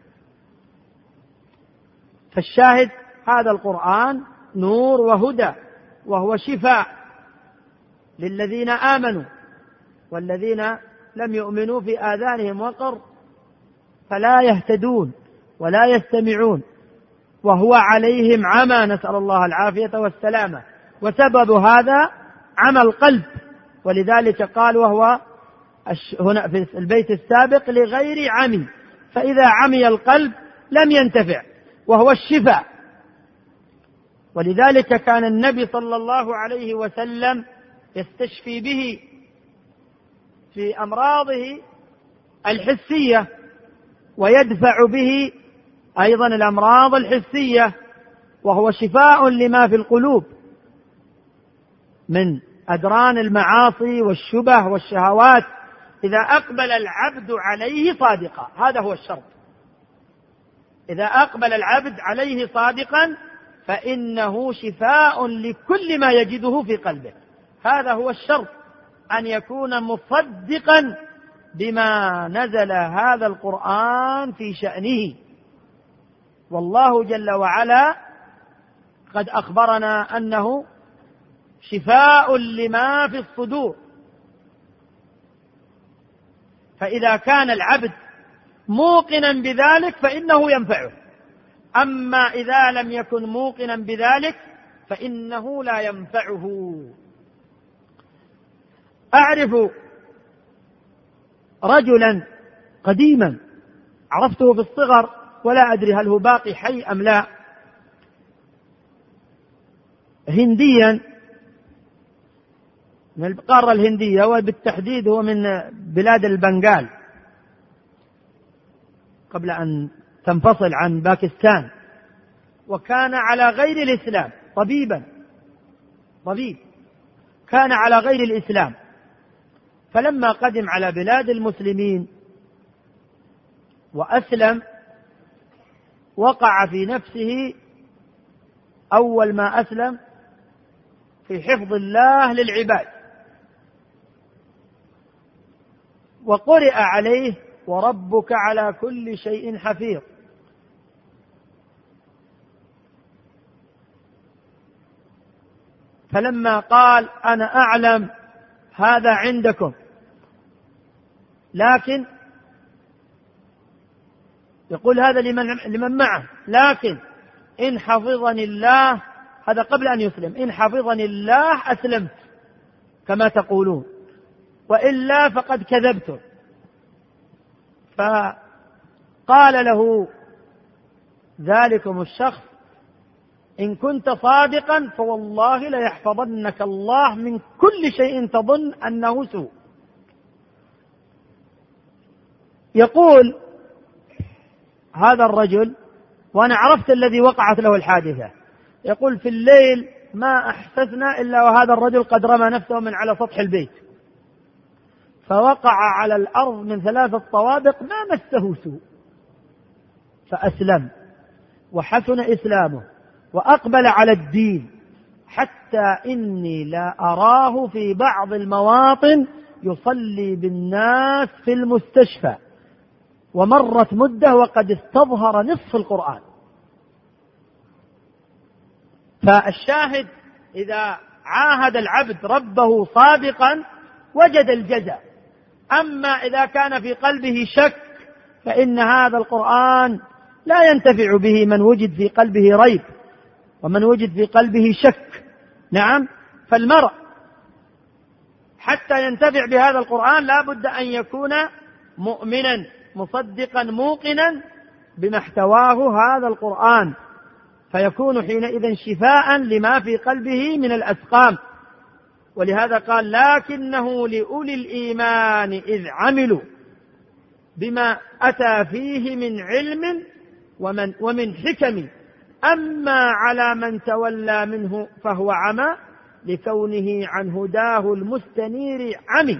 فالشاهد هذا القرآن نور وهدى، وهو شفاء للذين آمنوا، والذين لم يؤمنوا في آذانهم وقر فلا يهتدون ولا يستمعون، وهو عليهم عمى، نسأل الله العافية والسلامة. وسبب هذا عمى القلب، ولذلك قال وهو هنا في البيت السابق لغير عمي، فإذا عمي القلب لم ينتفع، وهو الشفاء. ولذلك كان النبي صلى الله عليه وسلم يستشفي به في أمراضه الحسية، ويدفع به أيضا الأمراض الحسية، وهو شفاء لما في القلوب من أدران المعاصي والشبه والشهوات، إذا أقبل العبد عليه صادقا. هذا هو الشرط، إذا أقبل العبد عليه صادقا فإنه شفاء لكل ما يجده في قلبه. هذا هو الشرط، أن يكون مصدقا بما نزل هذا القرآن في شأنه. والله جل وعلا قد أخبرنا أنه شفاء لما في الصدور، فإذا كان العبد موقنا بذلك فإنه ينفعه، أما إذا لم يكن موقنا بذلك فإنه لا ينفعه. أعرف رجلا قديما عرفته في الصغر ولا أدري هل هو باقي حي أم لا، هنديا من القارة الهندية، وبالتحديد هو من بلاد البنغال قبل أن تنفصل عن باكستان، وكان على غير الإسلام، طبيب كان على غير الإسلام. فلما قدم على بلاد المسلمين وأسلم وقع في نفسه أول ما أسلم في حفظ الله للعباد، وقرئ عليه وربك على كل شيء حفيظ. فلما قال أنا أعلم هذا عندكم، لكن يقول هذا لمن معه، لكن إن حفظني الله، هذا قبل أن يسلم، إن حفظني الله أسلمت كما تقولون، وإلا فقد كذبتم. فقال له ذلكم الشخص إن كنت صادقا فوالله ليحفظنك الله من كل شيء تظن أنه سوء. يقول هذا الرجل، وأنا عرفت الذي وقعت له الحادثة، يقول في الليل ما أحسسنا إلا وهذا الرجل قد رمى نفسه من على سطح البيت، فوقع على الأرض من 3 طوابق ما مسه سوء، فأسلم وحسن إسلامه وأقبل على الدين، حتى إني لا أراه في بعض المواطن يصلي بالناس في المستشفى، ومرت مدة وقد استظهر نصف القرآن. فالشاهد إذا عاهد العبد ربه صادقا وجد الجزاء. أما إذا كان في قلبه شك فإن هذا القرآن لا ينتفع به من وجد في قلبه ريب ومن وجد في قلبه شك. نعم، فالمرء حتى ينتفع بهذا القرآن لا بد أن يكون مؤمنا مصدقا موقنا بما احتواه هذا القرآن، فيكون حينئذ شفاء لما في قلبه من الأسقام. ولهذا قال لكنه لأولي الإيمان إذ عملوا بما أتى فيه من علم ومن حكم، أما على من تولى منه فهو عمى لكونه عن هداه المستنير عمي،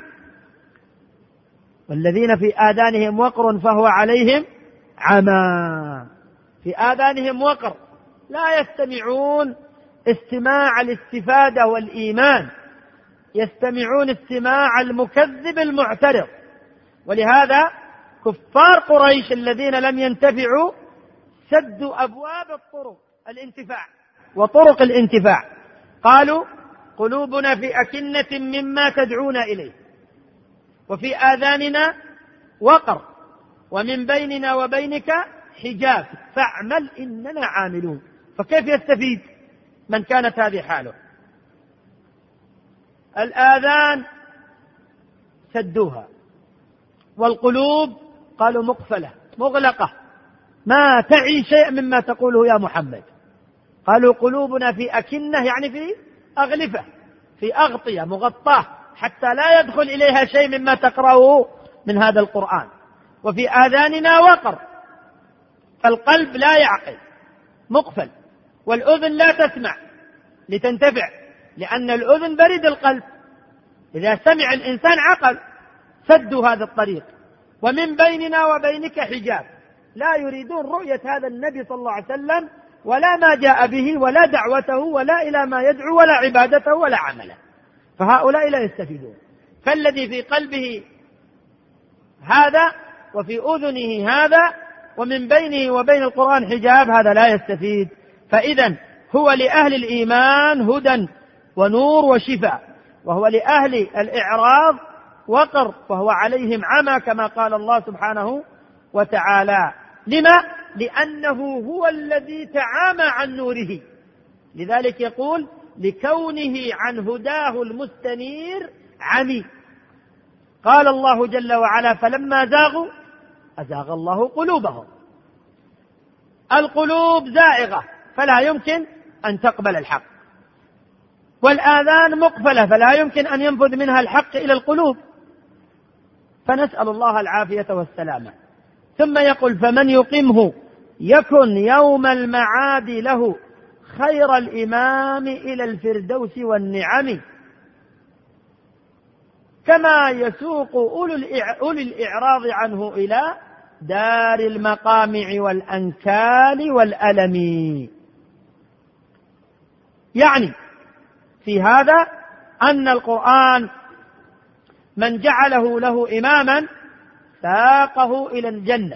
والذين في آذانهم وقر فهو عليهم عمى. في آذانهم وقر، لا يستمعون استماع الاستفادة والإيمان، يستمعون استماع المكذب المعترض. ولهذا كفار قريش الذين لم ينتفعوا سدوا أبواب الطرق الانتفاع وطرق الانتفاع، قالوا قلوبنا في أكنة مما تدعونا إليه وفي آذاننا وقر ومن بيننا وبينك حجاب فاعمل إننا عاملون. فكيف يستفيد من كانت هذه حاله؟ الآذان سدوها، والقلوب قالوا مقفلة مغلقة ما تعي شيء مما تقوله يا محمد. قالوا قلوبنا في أكنة يعني في أغلفة، في أغطية مغطاة حتى لا يدخل إليها شيء مما تقرأه من هذا القرآن، وفي آذاننا وقر، فالقلب لا يعقل مقفل، والأذن لا تسمع لتنتفع، لأن الأذن بريد القلب، إذا سمع الإنسان عقل. سدوا هذا الطريق. ومن بيننا وبينك حجاب، لا يريدون رؤية هذا النبي صلى الله عليه وسلم ولا ما جاء به ولا دعوته ولا إلى ما يدعو ولا عبادته ولا عمله، فهؤلاء لا يستفيدون. فالذي في قلبه هذا وفي أذنه هذا ومن بينه وبين القرآن حجاب هذا لا يستفيد. فإذا هو لأهل الإيمان هدى ونور وشفاء، وهو لأهل الإعراض وقر، فهو عليهم عمى كما قال الله سبحانه وتعالى. لما؟ لأنه هو الذي تعامى عن نوره، لذلك يقول لكونه عن هداه المستنير عمي. قال الله جل وعلا فلما زاغوا أزاغ الله قلوبهم. القلوب زائغة فلا يمكن أن تقبل الحق، والآذان مقفلة فلا يمكن أن ينفذ منها الحق إلى القلوب، فنسأل الله العافية والسلامة. ثم يقول فمن يقمه يكن يوم المعاد له خير الإمام إلى الفردوس والنعم، كما يسوق أولي الإعراض عنه إلى دار المقامع والأنكال والألم. يعني في هذا أن القرآن من جعله له إماما ساقه إلى الجنة،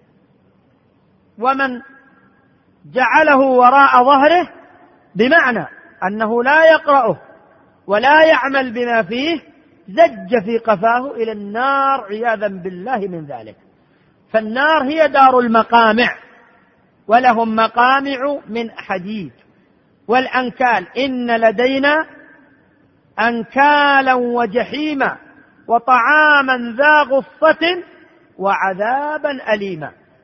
ومن جعله وراء ظهره بمعنى أنه لا يقرأه ولا يعمل بما فيه زج في قفاه إلى النار عياذا بالله من ذلك. فالنار هي دار المقامع، ولهم مقامع من حديد. والأنكال إن لدينا أنكالا وجحيما وطعاما ذا غصة وعذابا أليما.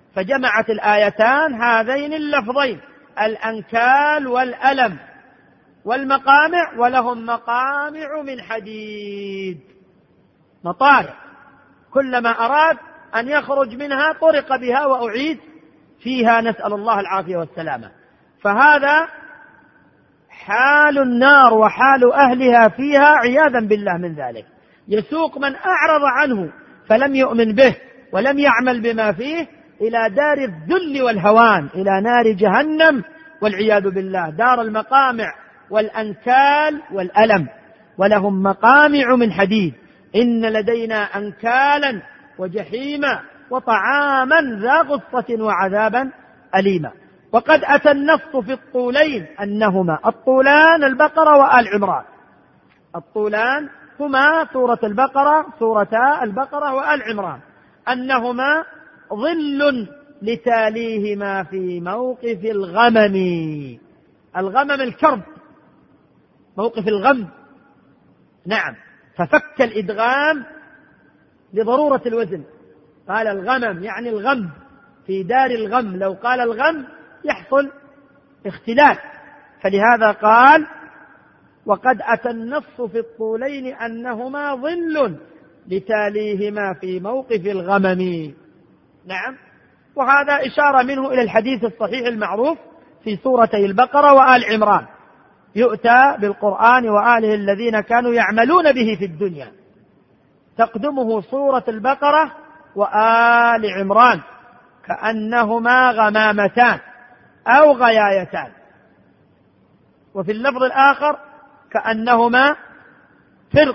فجمعت الآيتان هذين اللفظين: الأنكال والألم والمقامع، ولهم مقامع من حديد، مطارق كلما أراد أن يخرج منها طرق بها وأعيد فيها، نسأل الله العافية والسلامة. فهذا حال النار وحال أهلها فيها عياذا بالله من ذلك. يسوق من أعرض عنه فلم يؤمن به ولم يعمل بما فيه إلى دار الذل والهوان، إلى نار جهنم والعياذ بالله، دار المقامع والأنكال والألم. ولهم مقامع من حديد، إن لدينا أنكالا وجحيما وطعاما ذا غصة وعذابا أليما. وقد أتى النص في الطولين أنهما الطولان البقرة وآل عمران. الطولان هما سورة البقرة، سورتا البقرة وآل عمران، أنهما ظل لتاليهما في موقف الغمم. الغمم الكرب، موقف الغم، نعم. ففك الإدغام لضرورة الوزن، قال الغمم يعني الغم، في دار الغم. لو قال الغم يحصل اختلاف، فلهذا قال: وقد أتى النص في الطولين أنهما ظل لتاليهما في موقف الغمم. نعم. وهذا إشارة منه إلى الحديث الصحيح المعروف في سورتي البقرة وآل عمران: يؤتى بالقرآن وآله الذين كانوا يعملون به في الدنيا، تقدمه سورة البقرة وآل عمران كأنهما غمامتان أو غيايتان. وفي اللفظ الآخر: كأنهما فرق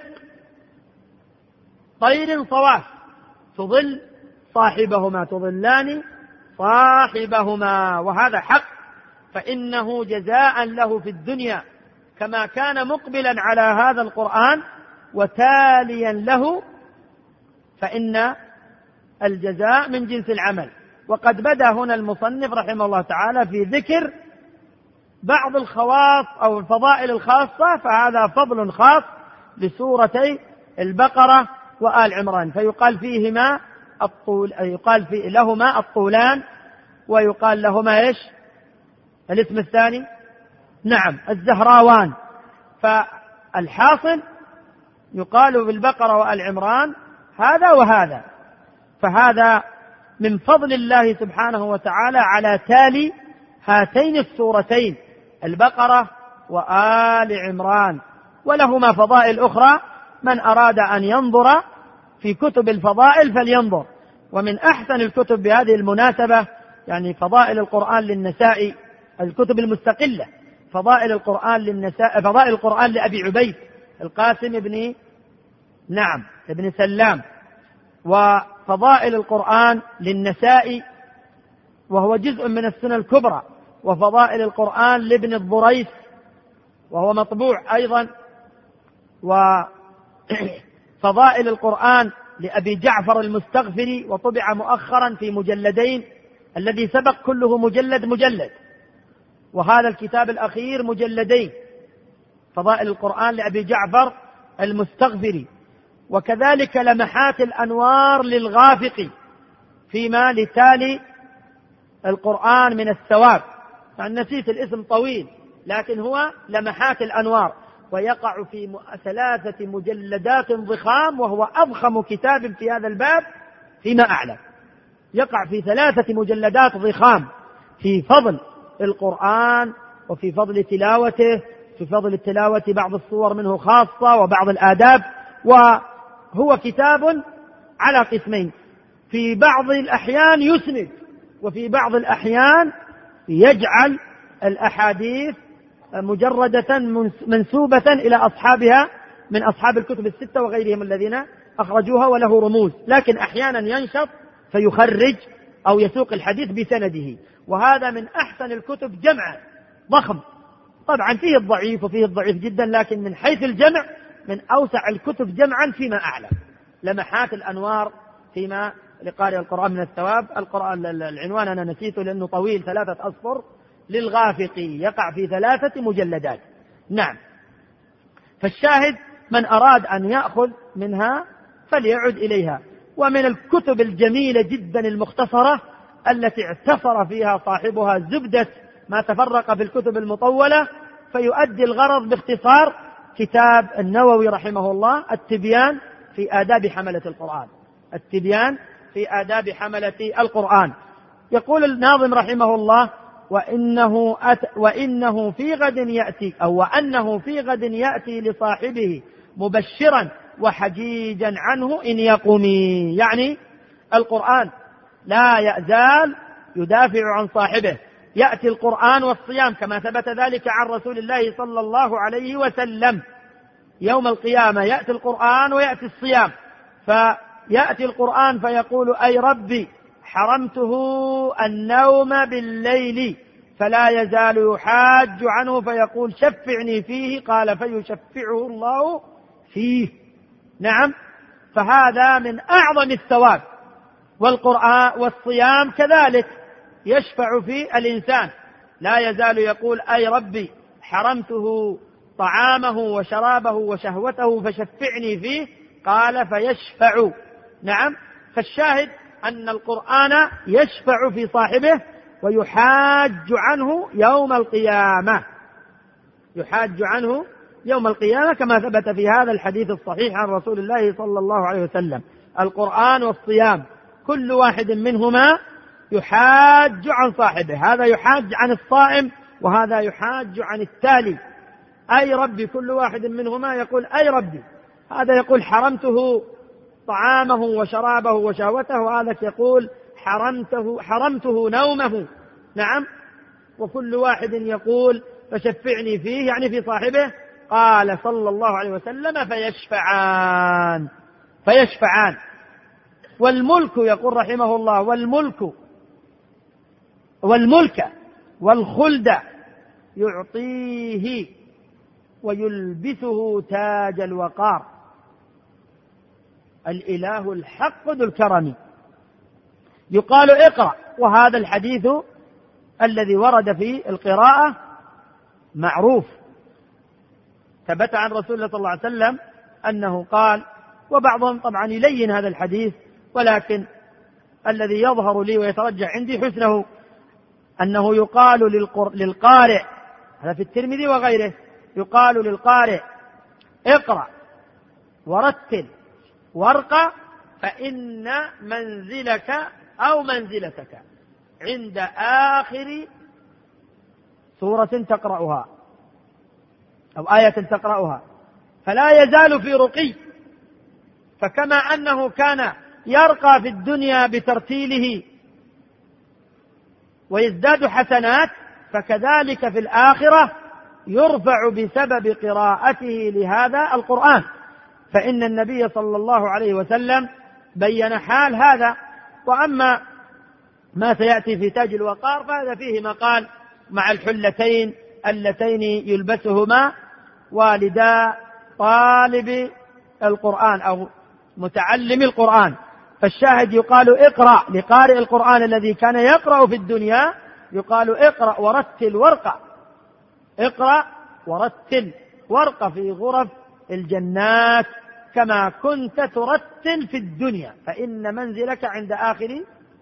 طير صواف تظل صاحبهما، تظلان صاحبهما. وهذا حق، فإنه جزاء له في الدنيا كما كان مقبلا على هذا القرآن وتاليا له، فإن الجزاء من جنس العمل. وقد بدأ هنا المصنف رحمه الله تعالى في ذكر بعض الخواص أو الفضائل الخاصة، فهذا فضل خاص لسورتي البقرة وآل عمران، فيقال فيهما يقال لهما الطولان، ويقال لهما إيش الاسم الثاني؟ نعم، الزهراوان. فالحاصل يقال بالبقرة وآل عمران هذا وهذا، فهذا من فضل الله سبحانه وتعالى على تالي هاتين السورتين البقرة وآل عمران. ولهما فضائل أخرى، من أراد أن ينظر في كتب الفضائل فلينظر. ومن أحسن الكتب بهذه المناسبة يعني فضائل القرآن للنسائي، الكتب المستقلة، فضائل القرآن للنسائي، فضائل القرآن لأبي عبيد القاسم ابن سلام، وفضائل القرآن للنسائي وهو جزء من السنة الكبرى، وفضائل القرآن لابن الضريس وهو مطبوع أيضا، وفضائل القرآن لأبي جعفر المستغفري وطبع مؤخرا في مجلدين، الذي سبق كله مجلد، وهذا الكتاب الأخير مجلدين، فضائل القرآن لأبي جعفر المستغفري. وكذلك لمحات الأنوار للغافقي فيما لتالي القرآن من الثواب، نسيت الاسم طويل، لكن هو لمحات الأنوار، ويقع في 3 مجلدات ضخام، وهو أضخم كتاب في هذا الباب فيما أعلم، يقع في 3 مجلدات ضخام في فضل القرآن وفي فضل تلاوته، في فضل التلاوة بعض الصور منه خاصة وبعض الآداب. وهو كتاب على قسمين، في بعض الأحيان يسند، وفي بعض الأحيان يجعل الأحاديث مجردة منسوبة إلى أصحابها من أصحاب الكتب 6 وغيرهم الذين أخرجوها، وله رموز، لكن أحيانا ينشط فيخرج أو يسوق الحديث بسنده. وهذا من أحسن الكتب جمعا، ضخم، طبعا فيه الضعيف وفيه الضعيف جدا، لكن من حيث الجمع من أوسع الكتب جمعا فيما أعلم. لمحات الأنوار فيما لقارئ القرآن من الثواب. القرآن العنوان أنا نسيته لأنه طويل، 3 أصفر، للغافقي، يقع في 3 مجلدات. نعم. فالشاهد من أراد أن يأخذ منها فليعد إليها. ومن الكتب الجميلة جدا المختصرة التي اعتصر فيها صاحبها زبدة ما تفرق في الكتب المطولة، فيؤدي الغرض باختصار كتاب النووي رحمه الله التبيان في آداب حملة القرآن. التبيان في آداب حملة القرآن. يقول الناظم رحمه الله: وأنه في غد يأتي لصاحبه مبشرا وحجيجا عنه إن يقومي. يعني القرآن لا يزال يدافع عن صاحبه. يأتي القرآن والصيام كما ثبت ذلك عن رسول الله صلى الله عليه وسلم. يوم القيامة يأتي القرآن ويأتي الصيام، فيأتي القرآن فيقول: أي ربي حرمته النوم بالليل، فلا يزال يحاج عنه فيقول: شفعني فيه، قال: فيشفعه الله فيه. نعم، فهذا من أعظم الثواب. والقرآن والصيام كذلك يشفع في الإنسان، لا يزال يقول: أي ربي حرمته طعامه وشرابه وشهوته فشفعني فيه، قال: فيشفع. نعم، فالشاهد أن القرآن يشفع في صاحبه ويحاج عنه يوم القيامة. يحاج عنه يوم القيامة كما ثبت في هذا الحديث الصحيح عن رسول الله صلى الله عليه وسلم. القرآن والصيام كل واحد منهما يحاج عن صاحبه، هذا يحاج عن الصائم وهذا يحاج عن التالي. أي ربي، كل واحد منهما يقول: أي ربي. هذا يقول: حرمته طعامه وشرابه وشهوته، وهذا يقول: حرمته نومه. نعم، وكل واحد يقول: فشفعني فيه، يعني في صاحبه. قال صلى الله عليه وسلم: فيشفعان. والملك، يقول رحمه الله: والملك والخلد يعطيه ويلبسه تاج الوقار الإله الحق ذو الكرم. يقال: اقرأ. وهذا الحديث الذي ورد في القراءة معروف، ثبت عن رسول الله صلى الله عليه وسلم أنه قال، وبعضهم طبعا يلين هذا الحديث، ولكن الذي يظهر لي ويترجح عندي حسنه أنه يقال للقارئ، هذا في الترمذي وغيره، يقال للقارئ: اقرأ ورتل وارقى، فإن منزلك أو منزلتك عند آخر سورة تقرأها أو آية تقرأها، فلا يزال في رقي. فكما أنه كان يرقى في الدنيا بترتيله ويزداد حسنات، فكذلك في الآخرة يرفع بسبب قراءته لهذا القرآن. فإن النبي صلى الله عليه وسلم بين حال هذا. وأما ما سيأتي في تاج الوقار فهذا فيه مقال مع الحلتين اللتين يلبسهما والدا طالب القرآن أو متعلم القرآن. فالشاهد يقال: اقرأ لقارئ القرآن الذي كان يقرأ في الدنيا، يقال: اقرأ ورتل وارقى. اقرأ ورتل وارقى في غرف الجنات كما كنت ترتل في الدنيا، فإن منزلك عند آخر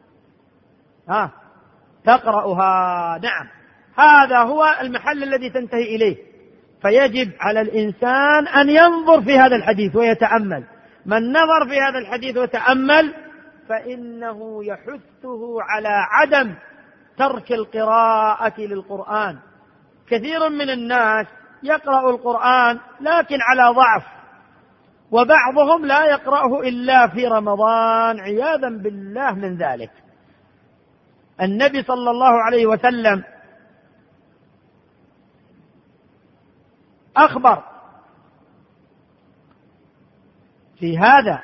تقرأها. نعم، هذا هو المحل الذي تنتهي إليه. فيجب على الإنسان أن ينظر في هذا الحديث ويتأمل. من نظر في هذا الحديث وتأمل فإنه يحثه على عدم ترك القراءة للقرآن. كثير من الناس يقرأ القرآن لكن على ضعف، وبعضهم لا يقرأه إلا في رمضان عياذا بالله من ذلك. النبي صلى الله عليه وسلم أخبر في هذا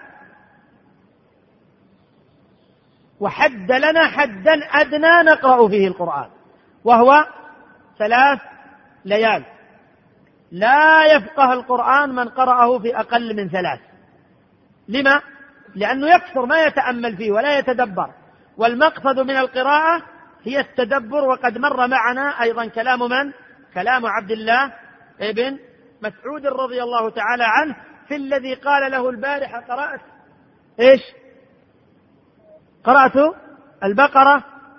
وحد لنا حدا أدنى نقرأ فيه القرآن، وهو 3 ليال. لا يفقه القرآن من قرأه في أقل من 3. لما؟ لأنه يكثر ما يتأمل فيه ولا يتدبر، والمقصد من القراءة هي التدبر. وقد مر معنا أيضا كلام من؟ كلام عبد الله ابن مسعود رضي الله تعالى عنه في الذي قال له البارحة: قرأت إيش؟ قرأت البقرة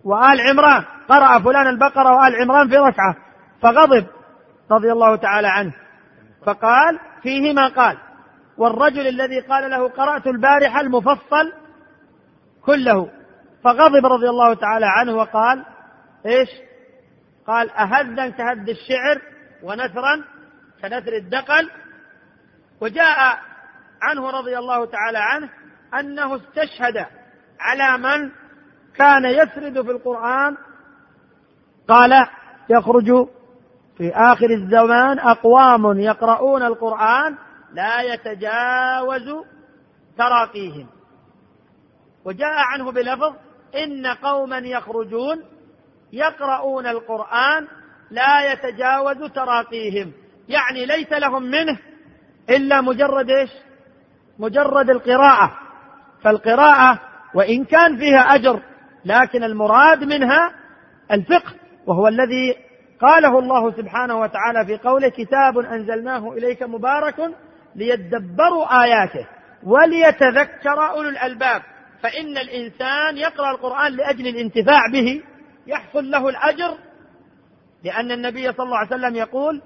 وآل عمران، قرأ فلان البقرة وآل عمران في ركعة، فغضب رضي الله تعالى عنه فقال فيهما قال. والرجل الذي قال له قرأت البارحة المفصل كله، فغضب رضي الله تعالى عنه وقال إيش؟ قال أهذا كهذ الشعر ونثرا كنثر الدقل. وجاء عنه رضي الله تعالى عنه أنه استشهد على من كان يسرد في القرآن، قال يخرج في آخر الزمان أقوام يقرؤون القرآن لا يتجاوز تراقيهم. وجاء عنه بلفظ إن قوما يخرجون يقرؤون القرآن لا يتجاوز تراقيهم، يعني ليس لهم منه إلا مجرد إيش؟ مجرد القراءة. فالقراءة وإن كان فيها أجر لكن المراد منها الفقه، وهو الذي قاله الله سبحانه وتعالى في قوله كتاب أنزلناه إليك مبارك ليدبروا آياته وليتذكر أولو الألباب. فإن الإنسان يقرأ القرآن لأجل الانتفاع به يحصل له الأجر، لأن النبي صلى الله عليه وسلم يقول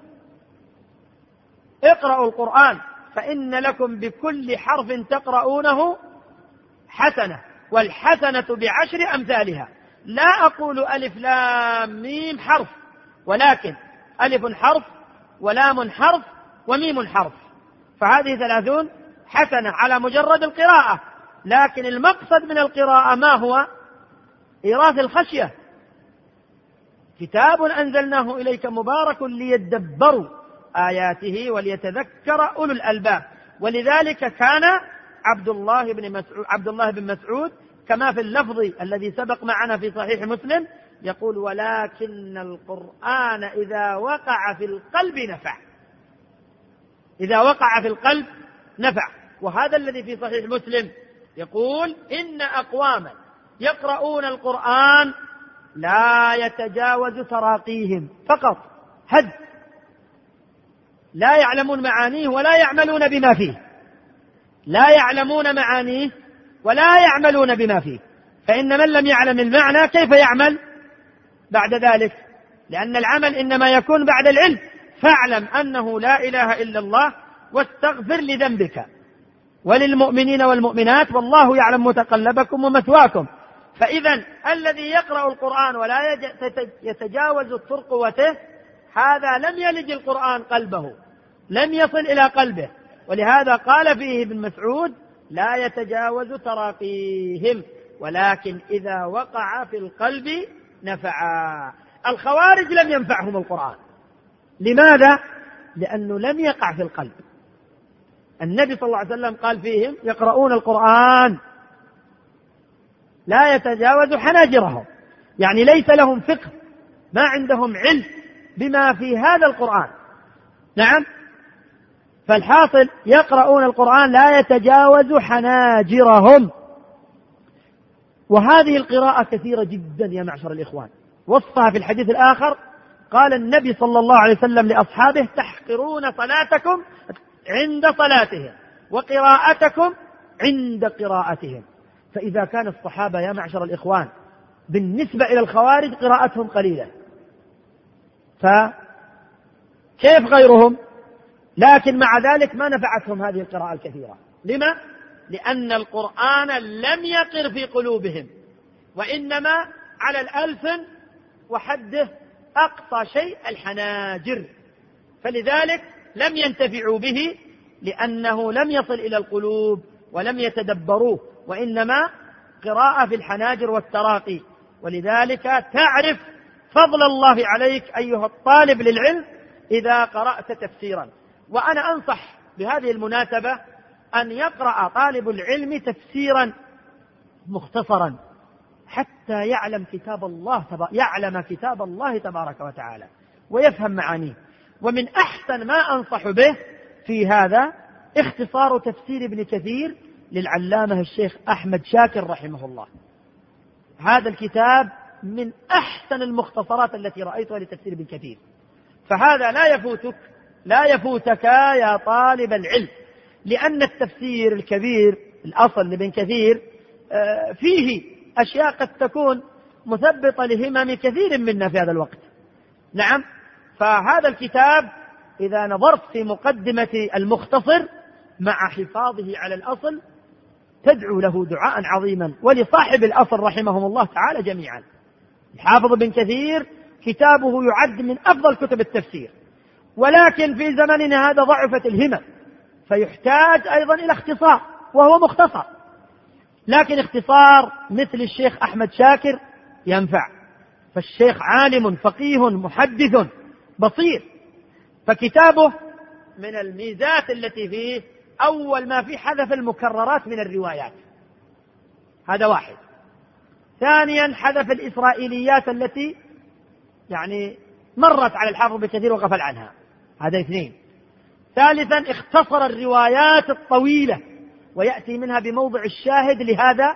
اقرأوا القرآن فإن لكم بكل حرف تقرؤونه حسنة، والحسنة بعشر أمثالها. لا أقول ألف لام ميم حرف، ولكن ألف حرف ولام حرف وميم حرف، فهذه 30 حسنة على مجرد القراءة. لكن المقصد من القراءة ما هو؟ إيراث الخشية. كتاب أنزلناه إليك مبارك ليدبروا آياته وليتذكر أولو الألباب. ولذلك كان عبد الله بن مسعود كما في اللفظ الذي سبق معنا في صحيح مسلم يقول ولكن القرآن إذا وقع في القلب نفع. إذا وقع في القلب نفع. وهذا الذي في صحيح مسلم يقول إن أقواما يقرؤون القرآن لا يتجاوز تراقيهم، فقط هد، لا يعلمون معانيه ولا يعملون بما فيه، لا يعلمون معانيه ولا يعملون بما فيه. فإن من لم يعلم المعنى كيف يعمل بعد ذلك؟ لأن العمل إنما يكون بعد العلم. فاعلم أنه لا إله إلا الله واستغفر لذنبك وللمؤمنين والمؤمنات والله يعلم متقلبكم ومثواكم. فإذا الذي يقرأ القرآن ولا يتجاوز ترقوته هذا لم يلج القرآن قلبه، لم يصل إلى قلبه. ولهذا قال فيه ابن مسعود لا يتجاوز تراقيهم ولكن إذا وقع في القلب نفعا. الخوارج لم ينفعهم القرآن. لماذا؟ لأنه لم يقع في القلب. النبي صلى الله عليه وسلم قال فيهم يقرؤون القرآن لا يتجاوز حناجرهم، يعني ليس لهم فقه، ما عندهم علم بما في هذا القرآن. نعم، فالحاصل يقرؤون القرآن لا يتجاوز حناجرهم. وهذه القراءة كثيرة جدا يا معشر الإخوان، وصفها في الحديث الآخر قال النبي صلى الله عليه وسلم لأصحابه تحقرون صلاتكم عند صلاتهم وقراءتكم عند قراءتهم. فإذا كان الصحابة يا معشر الإخوان بالنسبة إلى الخوارج قراءتهم قليلة، فكيف غيرهم؟ لكن مع ذلك ما نفعتهم هذه القراءة الكثيرة. لما؟ لأن القرآن لم يقر في قلوبهم، وإنما على الألسن وحده أقصى شيء الحناجر، فلذلك لم ينتفعوا به لأنه لم يصل إلى القلوب ولم يتدبروه، وإنما قراءة في الحناجر والتراقي. ولذلك تعرف فضل الله عليك أيها الطالب للعلم إذا قرأت تفسيرا. وأنا أنصح بهذه المناسبة أن يقرأ طالب العلم تفسيرا مختصرا حتى يعلم كتاب الله تبارك وتعالى ويفهم معانيه. ومن أحسن ما أنصح به في هذا اختصار تفسير ابن كثير للعلامة الشيخ أحمد شاكر رحمه الله. هذا الكتاب من أحسن المختصرات التي رأيتها لتفسير ابن كثير، فهذا لا يفوتك يا طالب العلم، لأن التفسير الكبير الأصل لابن كثير فيه أشياء قد تكون مثبطة لهمم كثير منا في هذا الوقت. نعم، فهذا الكتاب إذا نظرت في مقدمة المختصر مع حفاظه على الأصل تدعو له دعاء عظيما، ولصاحب الأصل رحمهم الله تعالى جميعا. الحافظ ابن كثير كتابه يعد من أفضل كتب التفسير، ولكن في زمننا هذا ضعفت الهمم، فيحتاج أيضا إلى اختصار، وهو مختصر، لكن اختصار مثل الشيخ أحمد شاكر ينفع، فالشيخ عالم فقيه محدث بصير، فكتابه من الميزات التي فيه أول ما فيه حذف المكررات من الروايات، هذا واحد. ثانيا حذف الإسرائيليات التي يعني مرت على الحافظ بكثير وغفل عنها، هذا اثنين. ثالثا اختصر الروايات الطويلة ويأتي منها بموضع الشاهد لهذا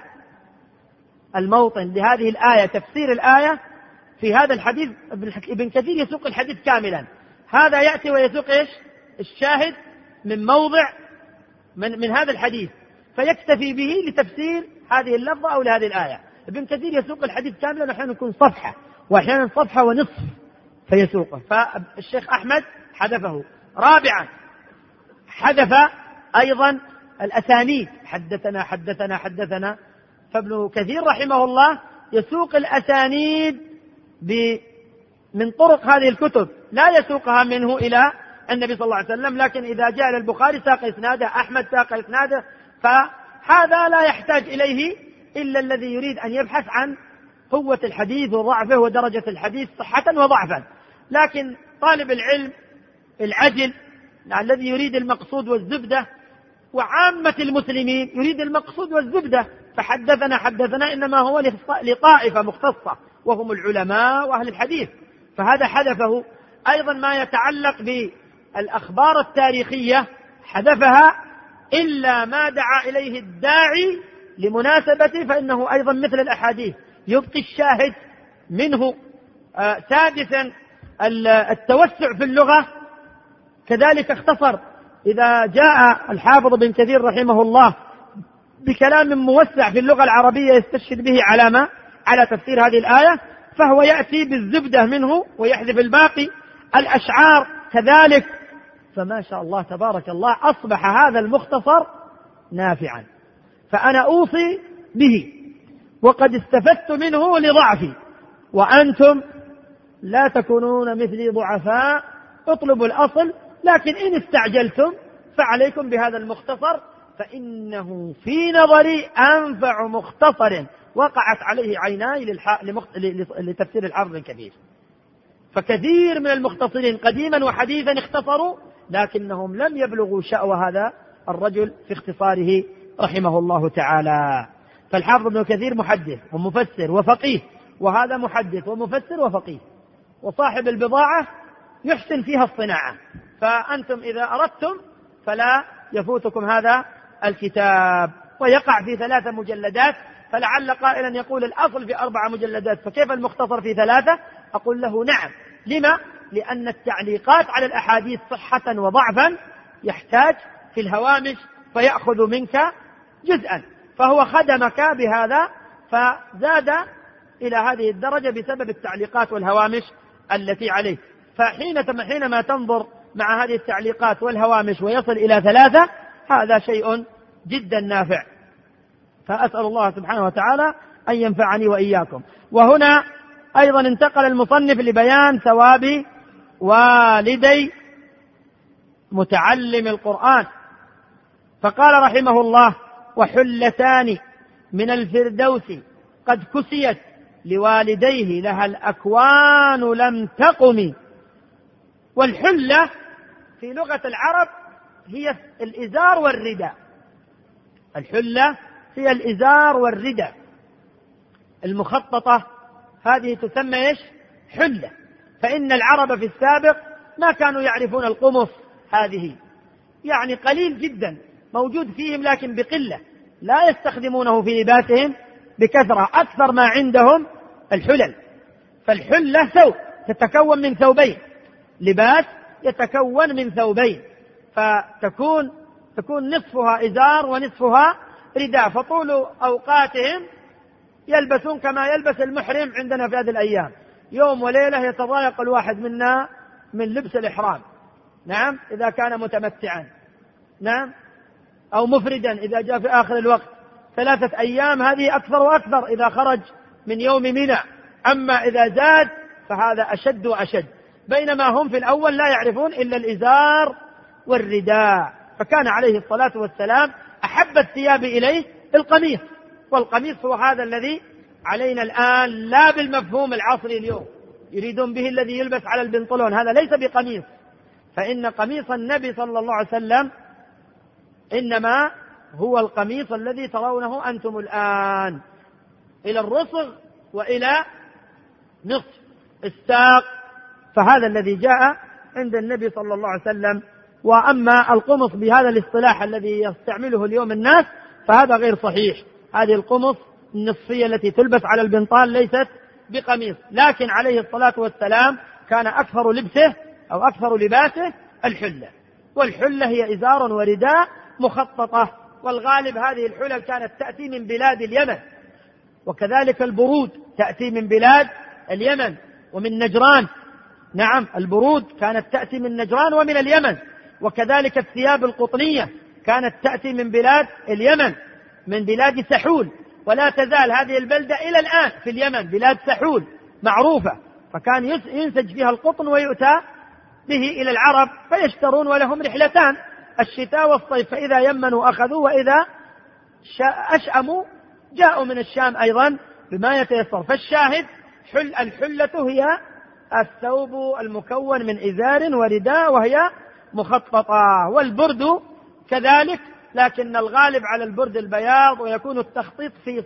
الموطن، لهذه الآية، تفسير الآية في هذا الحديث. ابن كثير يسوق الحديث كاملا، هذا يأتي ويسوق إيش؟ الشاهد من موضع من هذا الحديث، فيكتفي به لتفسير هذه اللفظة أو لهذه الآية. ابن كثير يسوق الحديث كاملا، وأحيانا يكون صفحة وأحيانا صفحة ونصف فيسوقه، فالشيخ أحمد حذفه. رابعا حذف أيضا الأسانيد، حدثنا، فابن كثير رحمه الله يسوق الأسانيد من طرق هذه الكتب، لا يسوقها منه إلى النبي صلى الله عليه وسلم، لكن إذا جاء إلى البخاري ساق إسناده، أحمد ساق إسناده، فهذا لا يحتاج إليه إلا الذي يريد أن يبحث عن قوة الحديث وضعفه ودرجة الحديث صحة وضعفا. لكن طالب العلم العجل الذي يريد المقصود والزبدة، وعامة المسلمين يريد المقصود والزبدة، فحدثنا إنما هو لطائفة مختصة وهم العلماء وأهل الحديث، فهذا حذفه. أيضا ما يتعلق بالأخبار التاريخية حذفها إلا ما دعا إليه الداعي لمناسبته، فإنه أيضا مثل الأحاديث يبقي الشاهد منه. سادسا التوسع في اللغة، كذلك اختصر. إذا جاء الحافظ بن كثير رحمه الله بكلام موسع في اللغة العربية يستشهد به على تفسير هذه الآية، فهو يأتي بالزبدة منه ويحذف الباقي. الأشعار كذلك، فما شاء الله تبارك الله أصبح هذا المختصر نافعا، فأنا أوصي به وقد استفدت منه لضعفي، وأنتم لا تكونون مثلي ضعفاء، اطلبوا الأصل، لكن إن استعجلتم فعليكم بهذا المختصر، فإنه في نظري أنفع مختصر وقعت عليه عيناي لتفسير الحافظ الكبير. فكثير من المختصرين قديما وحديثا اختصروا، لكنهم لم يبلغوا شأو هذا الرجل في اختصاره رحمه الله تعالى. فالحافظ ابن كثير محدث ومفسر وفقيه، وهذا محدث ومفسر وفقيه، وصاحب البضاعة يحسن فيها الصناعة، فأنتم إذا أردتم فلا يفوتكم هذا الكتاب، ويقع في 3 مجلدات. فلعل قائلا يقول الأصل في 4 مجلدات، فكيف المختصر في 3؟ أقول له نعم. لما؟ لأن التعليقات على الأحاديث صحة وضعفا يحتاج في الهوامش فيأخذ منك جزءا، فهو خدمك بهذا فزاد إلى هذه الدرجة بسبب التعليقات والهوامش التي عليه. فحينما تنظر مع هذه التعليقات والهوامش ويصل إلى 3، هذا شيء جدا نافع. فأسأل الله سبحانه وتعالى أن ينفعني وإياكم. وهنا أيضا انتقل المصنف لبيان ثواب والدي متعلم القرآن، فقال رحمه الله: وحلتان من الفردوس قد كسيت لوالديه لها الأكوان لم تقم. والحلة في لغة العرب هي الإزار والرداء، الحلة هي الإزار والرداء المخططة، هذه تسمى إيش؟ حلة. فإن العرب في السابق ما كانوا يعرفون القمص، هذه يعني قليل جدا موجود فيهم، لكن بقلة، لا يستخدمونه في لباسهم بكثرة، أكثر ما عندهم الحلل. فالحلة ثوب تتكون من ثوبين، لباس يتكون من ثوبين، فتكون نصفها إزار ونصفها رداء، فطول أوقاتهم يلبسون كما يلبس المحرم عندنا في هذه الأيام، يوم وليلة يتضايق الواحد منا من لبس الإحرام، نعم، إذا كان متمتعا، نعم، أو مفردا إذا جاء في آخر الوقت. 3 أيام هذه أكثر وأكثر إذا خرج من يوم منى، أما إذا زاد فهذا أشد وأشد، بينما هم في الأول لا يعرفون إلا الإزار والرداء. فكان عليه الصلاة والسلام أحب الثياب إليه القميص، والقميص هو هذا الذي علينا الآن، لا بالمفهوم العصري اليوم يريدون به الذي يلبس على البنطلون، هذا ليس بقميص، فإن قميص النبي صلى الله عليه وسلم إنما هو القميص الذي ترونه أنتم الآن، إلى الرسغ وإلى نصف الساق، فهذا الذي جاء عند النبي صلى الله عليه وسلم. وأما القمص بهذا الاصطلاح الذي يستعمله اليوم الناس فهذا غير صحيح، هذه القمص النصفية التي تلبس على البنطال ليست بقميص، لكن عليه الصلاة والسلام كان أكثر لبسه أو أكثر لباسه الحلة، والحلة هي إزار ورداء مخططة، والغالب هذه الحلل كانت تأتي من بلاد اليمن، وكذلك البرود تأتي من بلاد اليمن ومن نجران، نعم، البرود كانت تأتي من نجران ومن اليمن، وكذلك الثياب القطنية كانت تأتي من بلاد اليمن، من بلاد سحول، ولا تزال هذه البلدة إلى الآن في اليمن بلاد سحول معروفة، فكان ينسج فيها القطن ويؤتى به إلى العرب فيشترون، ولهم رحلتان الشتاء والصيف، فإذا يمنوا أخذوا، وإذا أشأموا جاءوا من الشام أيضا بما يتيسر. فالشاهد الحلة هي الثوب المكون من إزار ورداء وهي مخططة، والبرد كذلك، لكن الغالب على البرد البياض، ويكون التخطيط في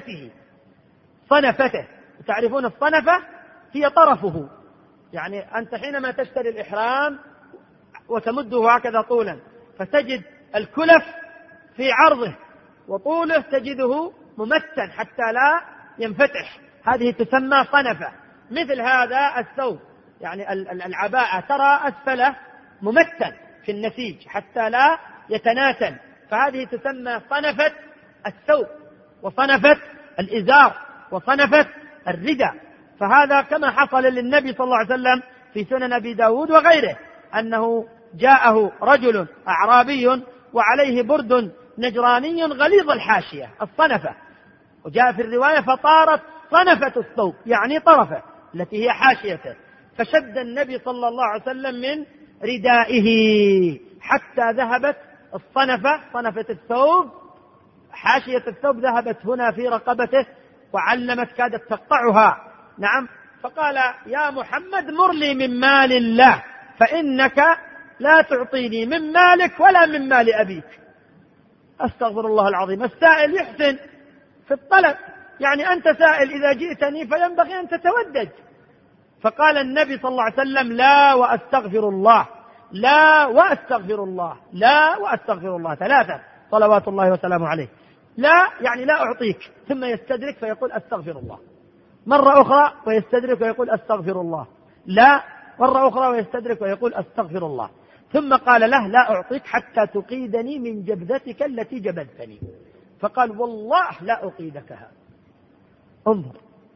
صنفته. تعرفون الصنفة هي طرفه، يعني أنت حينما تشتري الإحرام وتمده هكذا طولا فتجد الكلف في عرضه، وطوله تجده ممتن حتى لا ينفتح، هذه تسمى صنفة. مثل هذا الثوب، يعني العباءة ترى أسفله ممتن في النسيج حتى لا يتناسل، فهذه تسمى صنفة الثوب وصنفة الإزار وصنفة الرداء. فهذا كما حصل للنبي صلى الله عليه وسلم في سنن أبي داود وغيره، أنه جاءه رجل أعرابي وعليه برد نجراني غليظ الحاشية الصنفة، وجاء في الرواية فطارت صنفة الثوب، يعني طرفه التي هي حاشيته، فشد النبي صلى الله عليه وسلم من ردائه حتى ذهبت صنفة الثوب، حاشية الثوب ذهبت هنا في رقبته وعلمت، كادت تقطعها، نعم. فقال: يا محمد مر لي من مال الله، فإنك لا تعطيني من مالك ولا من مال أبيك. أستغفر الله العظيم، السائل يحسن في الطلب، يعني أنت سائل إذا جئتني فينبغي أن تتودد. فقال النبي صلى الله عليه وسلم: لا وأستغفر الله، لا وأستغفر الله، لا وأستغفر الله، 3 صلوات الله وسلامه عليه. لا يعني لا أعطيك، ثم يستدرك فيقول أستغفر الله، مرة أخرى ويستدرك ويقول أستغفر الله، لا، مرة أخرى ويستدرك ويقول أستغفر الله، ثم قال له: لا أعطيك حتى تقيدني من جبذتك التي جبذتني. فقال: والله لا أقيدكها، انظر،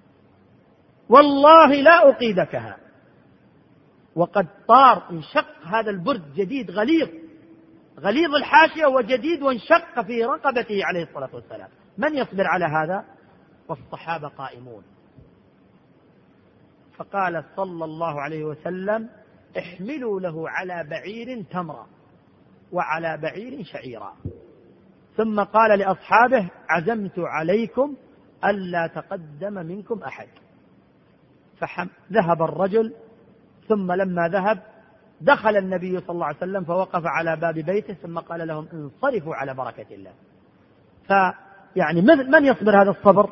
والله لا أقيدكها. وقد طار، انشق هذا البرد جديد غليظ الحاشية وجديد، وانشق في رقبته عليه الصلاة والسلام. من يصبر على هذا؟ والصحابة قائمون. فقال صلى الله عليه وسلم: احملوا له على بعير تمرا وعلى بعير شعيرا. ثم قال لأصحابه: عزمت عليكم ألا تقدم منكم أحد. فذهب الرجل، ثم لما ذهب دخل النبي صلى الله عليه وسلم فوقف على باب بيته، ثم قال لهم: انصرفوا على بركة الله. فيعني من يصبر هذا الصبر؟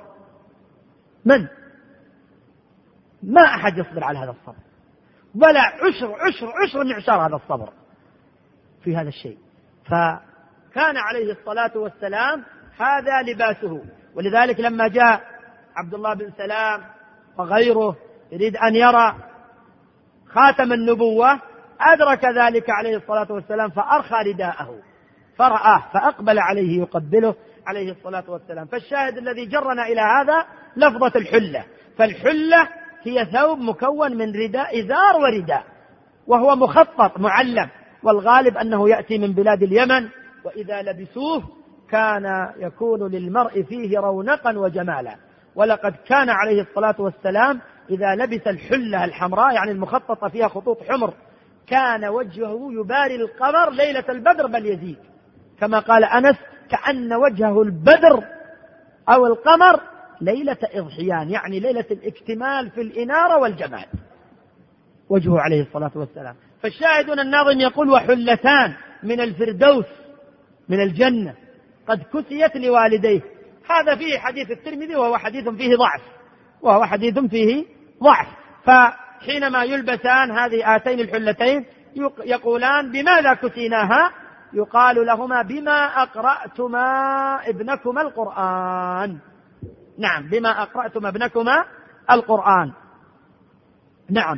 ما أحد يصبر على هذا الصبر، ولا عشر معشار هذا الصبر في هذا الشيء. فكان عليه الصلاة والسلام هذا لباسه. ولذلك لما جاء عبد الله بن سلام وغيره يريد أن يرى خاتم النبوة، أدرك ذلك عليه الصلاة والسلام فأرخى رداءه فرآه، فأقبل عليه يقبله، عليه الصلاة والسلام. فالشاهد الذي جرنا إلى هذا لفظة الحلة. فالحلة هي ثوب مكون من رداء إزار ورداء، وهو مخطط معلم، والغالب أنه يأتي من بلاد اليمن، وإذا لبسوه كان يكون للمرء فيه رونقا وجمالا. ولقد كان عليه الصلاة والسلام إذا لبس الحلة الحمراء يعني المخططة فيها خطوط حمر كان وجهه يباري القمر ليلة البدر بل يزيد، كما قال أنس: كأن وجهه البدر أو القمر ليلة إضحيان، يعني ليلة الاكتمال في الإنارة والجمال وجهه عليه الصلاة والسلام. فالشاهد الناظم يقول: وحلتان من الفردوس من الجنة قد كسيت لوالديه. هذا فيه حديث الترمذي وهو حديث فيه ضعف. فحينما يلبسان هذه آتين الحلتين يقولان: بماذا كسيناها؟ يقال لهما: بما أقرأتما ابنكما القرآن. نعم، بما أقرأتما ابنكما القرآن. نعم.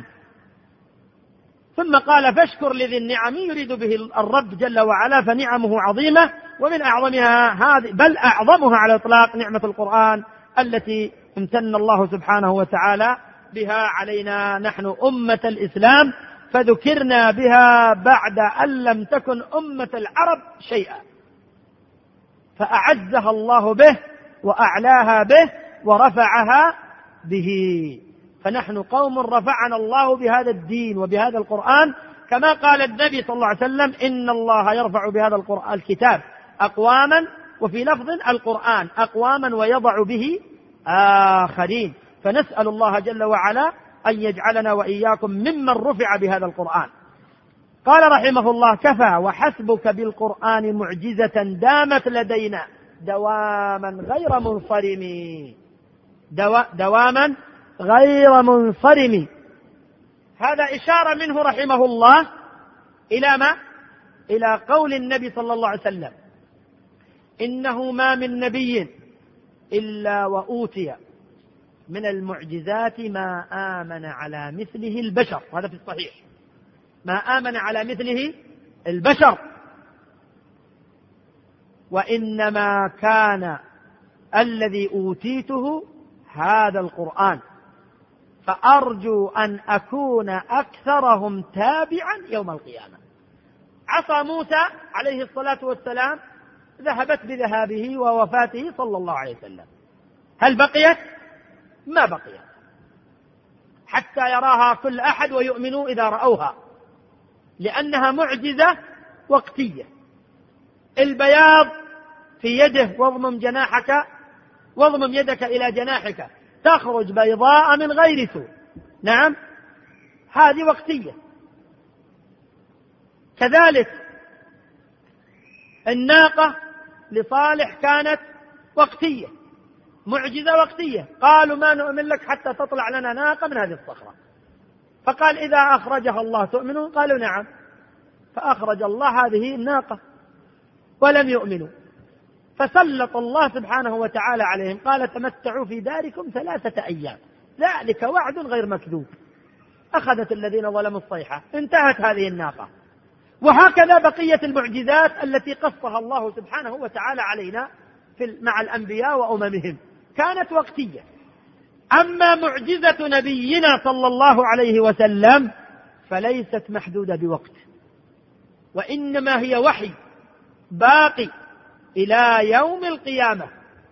ثم قال: فاشكر لذي النعم، يريد به الرب جل وعلا، فنعمه عظيمة، ومن أعظمها هذه، بل أعظمها على الإطلاق، نعمة القرآن التي امتن الله سبحانه وتعالى بها علينا نحن أمة الإسلام، فذكرنا بها بعد أن لم تكن أمة العرب شيئا، فأعزها الله به وأعلاها به ورفعها به. فنحن قوم رفعنا الله بهذا الدين وبهذا القرآن، كما قال النبي صلى الله عليه وسلم: إن الله يرفع بهذا الكتاب أقواما، وفي لفظ القرآن أقواما ويضع به آخرين. فنسأل الله جل وعلا أن يجعلنا وإياكم ممن رفع بهذا القرآن. قال رحمه الله: كفى وحسبك بالقرآن معجزة دامت لدينا دواما غير منصرم. دواما غير منصرم. هذا إشارة منه رحمه الله إلى ما؟ إلى قول النبي صلى الله عليه وسلم: إنه ما من نبي إلا وأوتي من المعجزات ما آمن على مثله البشر. هذا في الصحيح: ما آمن على مثله البشر، وإنما كان الذي أوتيته هذا القرآن، فأرجو أن أكون أكثرهم تابعا يوم القيامة. عصا موسى عليه الصلاة والسلام ذهبت بذهابه ووفاته صلى الله عليه وسلم. هل بقيت؟ ما بقيت، حتى يراها كل أحد ويؤمنوا إذا رأوها، لأنها معجزة وقتية. البياض في يده، واضمم يدك إلى جناحك تخرج بيضاء من غير سوء. نعم، هذه وقتية. كذلك الناقة لصالح كانت وقتية، معجزة وقتية. قالوا: ما نؤمن لك حتى تطلع لنا ناقة من هذه الصخرة. فقال: إذا أخرجها الله تؤمنون؟ قالوا: نعم. فأخرج الله هذه الناقة ولم يؤمنوا، فسلط الله سبحانه وتعالى عليهم، قال: تمتعوا في داركم 3 أيام، ذلك وعد غير مكذوب. أخذت الذين ظلموا الصيحة، انتهت هذه الناقة. وهكذا بقية المعجزات التي قصها الله سبحانه وتعالى علينا مع الأنبياء وأممهم كانت وقتية. أما معجزة نبينا صلى الله عليه وسلم فليست محدودة بوقت، وإنما هي وحي باقي إلى يوم القيامة.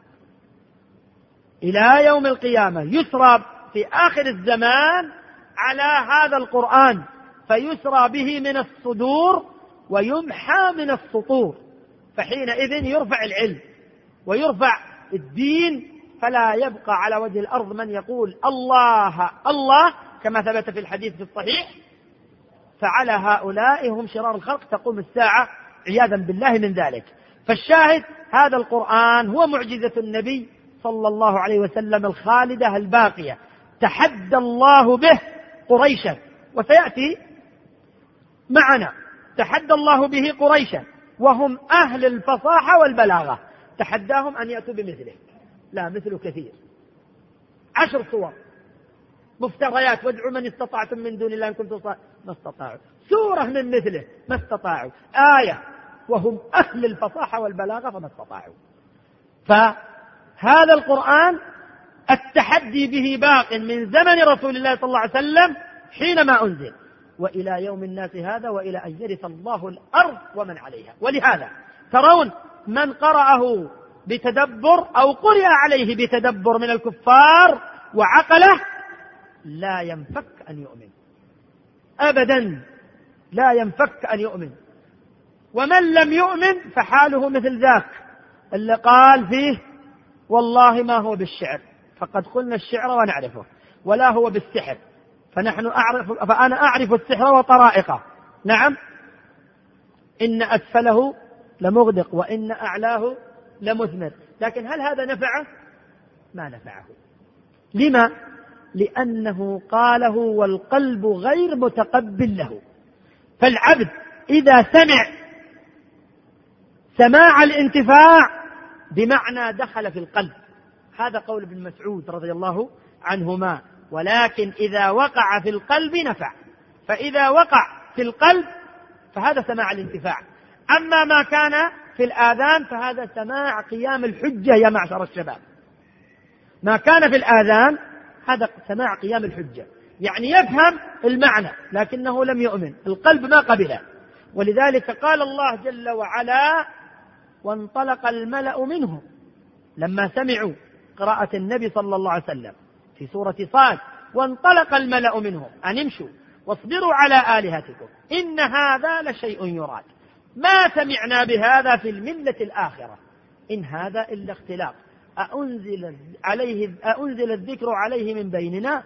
إلى يوم القيامة يسرى في آخر الزمان على هذا القرآن، فيسرى به من الصدور ويمحى من السطور، فحينئذ يرفع العلم ويرفع الدين، فلا يبقى على وجه الأرض من يقول الله الله كما ثبت في الحديث في الصحيح، فعلى هؤلاء هم شرار الخلق تقوم الساعة عياذا بالله من ذلك. فالشاهد هذا القرآن هو معجزة النبي صلى الله عليه وسلم الخالدة الباقية، تحدى الله به قريشا، وسيأتي معنا تحدى الله به قريشا وهم أهل الفصاحة والبلاغة، تحداهم أن يأتوا بمثله، لا مثله كثير، 10 صور مفتريات، وادعوا من استطعتم من دون الله إن كنتم ما استطاعوا، سورة من مثله ما استطاعوا، آية، وهم أهل الفصاحة والبلاغة فما استطاعوا. فهذا القرآن التحدي به باق من زمن رسول الله صلى الله عليه وسلم حينما أنزل وإلى يوم الناس هذا، وإلى أن يرث الله الأرض ومن عليها. ولهذا ترون من قرأه بتدبر أو قرئ عليه بتدبر من الكفار وعقله لا ينفك أن يؤمن أبدا، لا ينفك أن يؤمن. ومن لم يؤمن فحاله مثل ذاك اللي قال فيه والله ما هو بالشعر فقد قلنا الشعر ونعرفه، ولا هو بالسحر فأنا أعرف السحر وطرائقه. نعم، إن أسفله لمغدق وإن أعلاه لمثمر. لكن هل هذا نفعه؟ ما نفعه. لما؟ لأنه قاله والقلب غير متقبل له. فالعبد إذا سمع سماع الانتفاع بمعنى دخل في القلب، هذا قول ابن مسعود رضي الله عنهما، ولكن إذا وقع في القلب نفع. فإذا وقع في القلب فهذا سماع الانتفاع. أما ما كان في الآذان فهذا سماع قيام الحجة يا معشر الشباب. ما كان في الآذان هذا سماع قيام الحجة، يعني يفهم المعنى لكنه لم يؤمن، القلب ما قبله. ولذلك قال الله جل وعلا وانطلق الملأ منهم لما سمعوا قراءة النبي صلى الله عليه وسلم في سورة صاد، وانطلق الملأ منهم أن امشوا واصبروا على آلهتكم إن هذا لشيء يراد ما سمعنا بهذا في الملة الآخرة إن هذا إلا اختلاق أأنزل الذكر عليه من بيننا.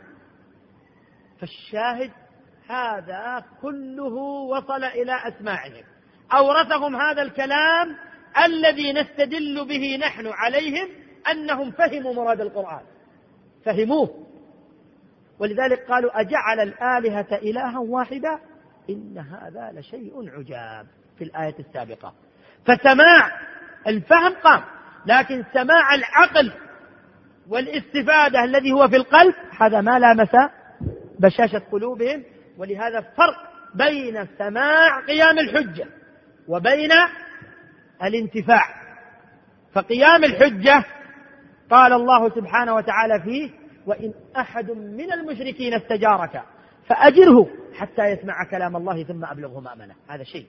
فالشاهد هذا كله وصل إلى أسماعهم، أورثهم هذا الكلام الذي نستدل به نحن عليهم أنهم فهموا مراد القرآن، فهموه. ولذلك قالوا أجعل الآلهة إلها واحدا إن هذا لشيء عجاب في الآية السابقة. فسماع الفهم قام، لكن سماع العقل والاستفادة الذي هو في القلب هذا ما لامس بشاشة قلوبهم. ولهذا فرق بين سماع قيام الحجة وبين الانتفاع. فقيام الحجة قال الله سبحانه وتعالى فيه وإن أحد من المشركين استجارك فأجره حتى يسمع كلام الله ثم أبلغه مأمنه، هذا شيء.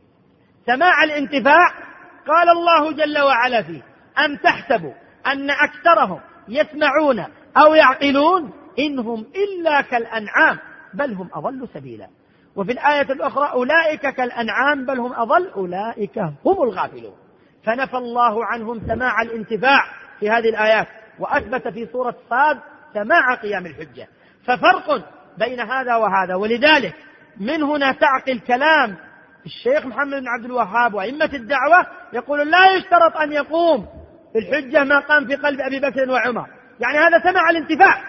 سماع الانتفاع قال الله جل وعلا فيه أم تحسبوا أن أكثرهم يسمعون أو يعقلون إنهم إلا كالأنعام بل هم أضل سبيلا. وفي الآية الأخرى أولئك كالأنعام بل هم أضل أولئك هم الغافلون. فنفى الله عنهم سماع الانتفاع في هذه الآيات، وأثبت في سورة صاد سماع قيام الحجة. ففرق بين هذا وهذا. ولذلك من هنا تعقل كلام الشيخ محمد بن عبد الوهاب وأئمة الدعوة يقول لا يشترط أن يقوم الحجة ما قام في قلب أبي بكر وعمر، يعني هذا سماع الانتفاع.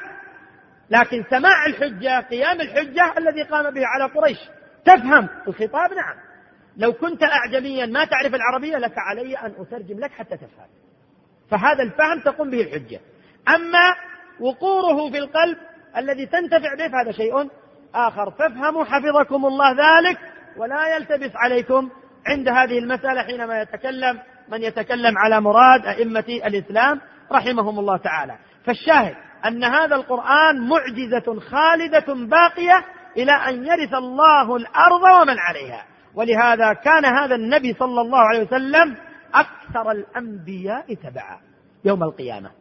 لكن سماع الحجة قيام الحجة الذي قام به على قريش. تفهم الخطاب؟ نعم. لو كنت أعجميا ما تعرف العربية لك علي أن أترجم لك حتى تفهم. فهذا الفهم تقوم به الحجة. أما وقوره في القلب الذي تنتفع به فهذا شيء آخر. فافهموا حفظكم الله ذلك، ولا يلتبس عليكم عند هذه المسألة حينما يتكلم من يتكلم على مراد أئمة الإسلام رحمهم الله تعالى. فالشاهد أن هذا القرآن معجزة خالدة باقية إلى أن يرث الله الأرض ومن عليها. ولهذا كان هذا النبي صلى الله عليه وسلم أكثر الأنبياء تبعا يوم القيامة.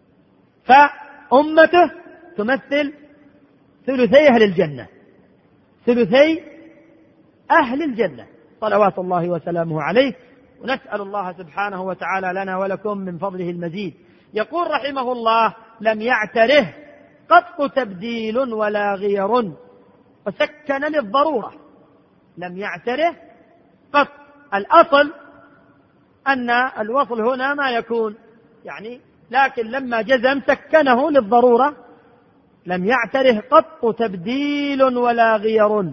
فأمته تمثل ثلثي أهل الجنة، ثلثي أهل الجنة صلوات الله وسلامه عليه. ونسأل الله سبحانه وتعالى لنا ولكم من فضله المزيد. يقول رحمه الله لم يعتره قط تبديل ولا غير وسكن للضرورة. لم يعتره قط، الأصل أن الوصل هنا ما يكون يعني، لكن لما جزم سكنه للضرورة. لم يعتره قط تبديل ولا غير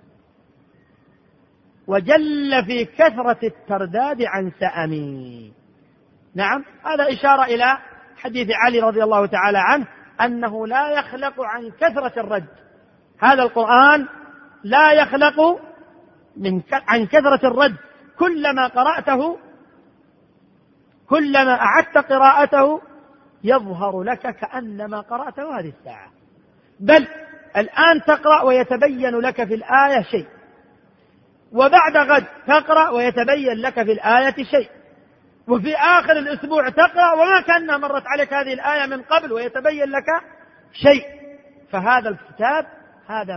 وجل في كثرة الترداد عن سأمي. نعم، هذا إشارة إلى حديث علي رضي الله تعالى عنه أنه لا يخلق عن كثرة الرد. هذا القرآن لا يخلق عن كثرة الرد، كلما قرأته كلما أعدت قراءته يظهر لك كأنما قرأته هذه الساعة. بل الآن تقرأ ويتبين لك في الآية شيء، وبعد غد تقرأ ويتبين لك في الآية شيء، وفي آخر الأسبوع تقرأ وما كأنها مرت عليك هذه الآية من قبل ويتبين لك شيء. فهذا الكتاب هذا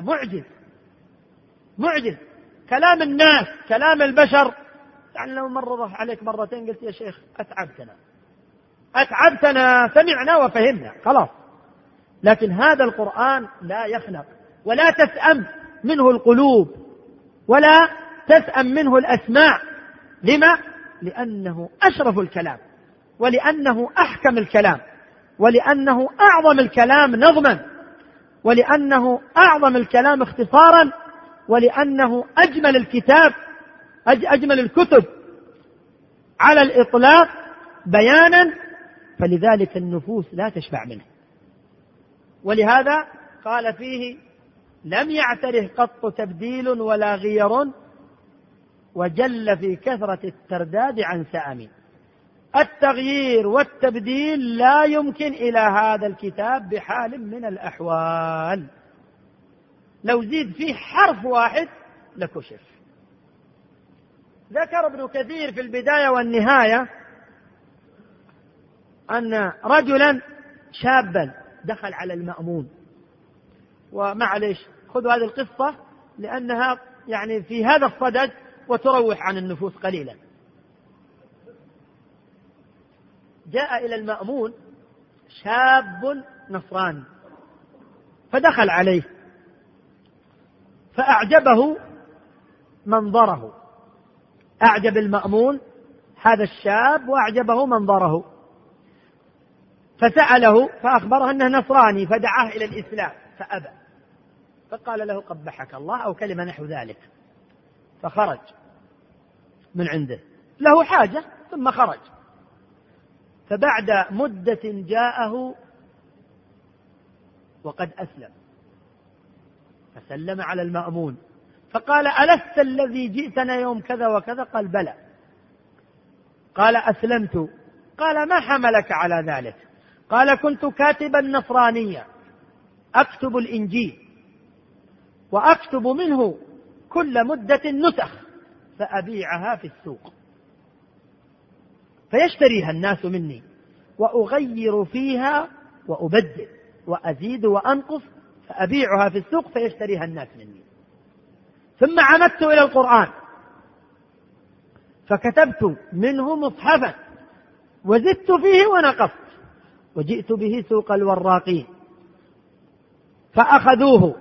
معجز كلام الناس، كلام البشر. يعني لو مرض عليك مرتين قلت يا شيخ أتعبتنا، سمعنا وفهمنا خلاص. لكن هذا القرآن لا يخنق، ولا تسأم منه القلوب، ولا تسأم منه الأسماع. لما؟ لأنه أشرف الكلام، ولأنه أحكم الكلام، ولأنه أعظم الكلام نظما، ولأنه أعظم الكلام اختصارا، ولأنه أجمل الكتب على الإطلاق بيانا. فلذلك النفوس لا تشبع منه. ولهذا قال فيه: لم يعتره قط تبديل ولا غير، وجل في كثرة الترداد عن سأم. التغيير والتبديل لا يمكن إلى هذا الكتاب بحال من الأحوال. لو زيد فيه حرف واحد لكشف. ذكر ابن كثير في البداية والنهاية أن رجلا شابا دخل على المأمون. ومعليش خذوا هذه القصة لأنها يعني في هذا الصدد وتروح عن النفوس قليلا. جاء إلى المأمون شاب نصراني فدخل عليه فأعجبه منظره. أعجب المأمون هذا الشاب وأعجبه منظره، فسأله فأخبره أنه نصراني، فدعاه إلى الإسلام فأبى، فقال له: قبحك الله، أو كلمة نحو ذلك. فخرج من عنده، له حاجة، ثم خرج. فبعد مدة جاءه وقد أسلم، فسلم على المأمون فقال: ألست الذي جئتنا يوم كذا وكذا؟ قال: بلى. قال: أسلمت. قال: ما حملك على ذلك؟ قال: كنت كاتبا نصرانيا أكتب الإنجيل، وأكتب منه كل مدة نسخ فأبيعها في السوق، فيشتريها الناس مني، وأغير فيها وأبدل وأزيد وأنقص، فأبيعها في السوق فيشتريها الناس مني. ثم عمدت إلى القرآن فكتبت منه مصحفا وزدت فيه ونقصت، وجئت به سوق الوراقين فأخذوه.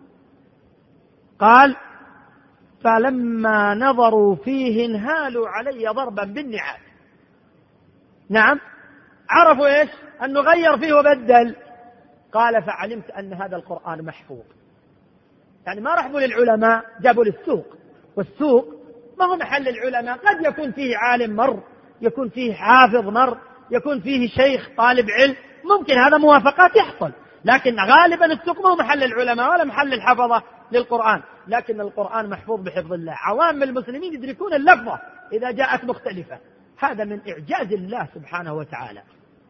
قال: فلما نظروا فيه انهالوا علي ضربا بالنعال. نعم، عرفوا إيش؟ أنه غير فيه وبدل. قال: فعلمت أن هذا القرآن محفوظ. يعني ما رحبوا للعلماء، جابوا للسوق، والسوق ما هو محل العلماء. قد يكون فيه عالم مر، يكون فيه حافظ مر، يكون فيه شيخ طالب علم، ممكن هذا موافقات يحصل، لكن غالبا السوق ما هو محل العلماء ولا محل الحفظة للقرآن. لكن القرآن محفوظ بحفظ الله. عوام المسلمين يدركون اللفظة إذا جاءت مختلفة. هذا من إعجاز الله سبحانه وتعالى.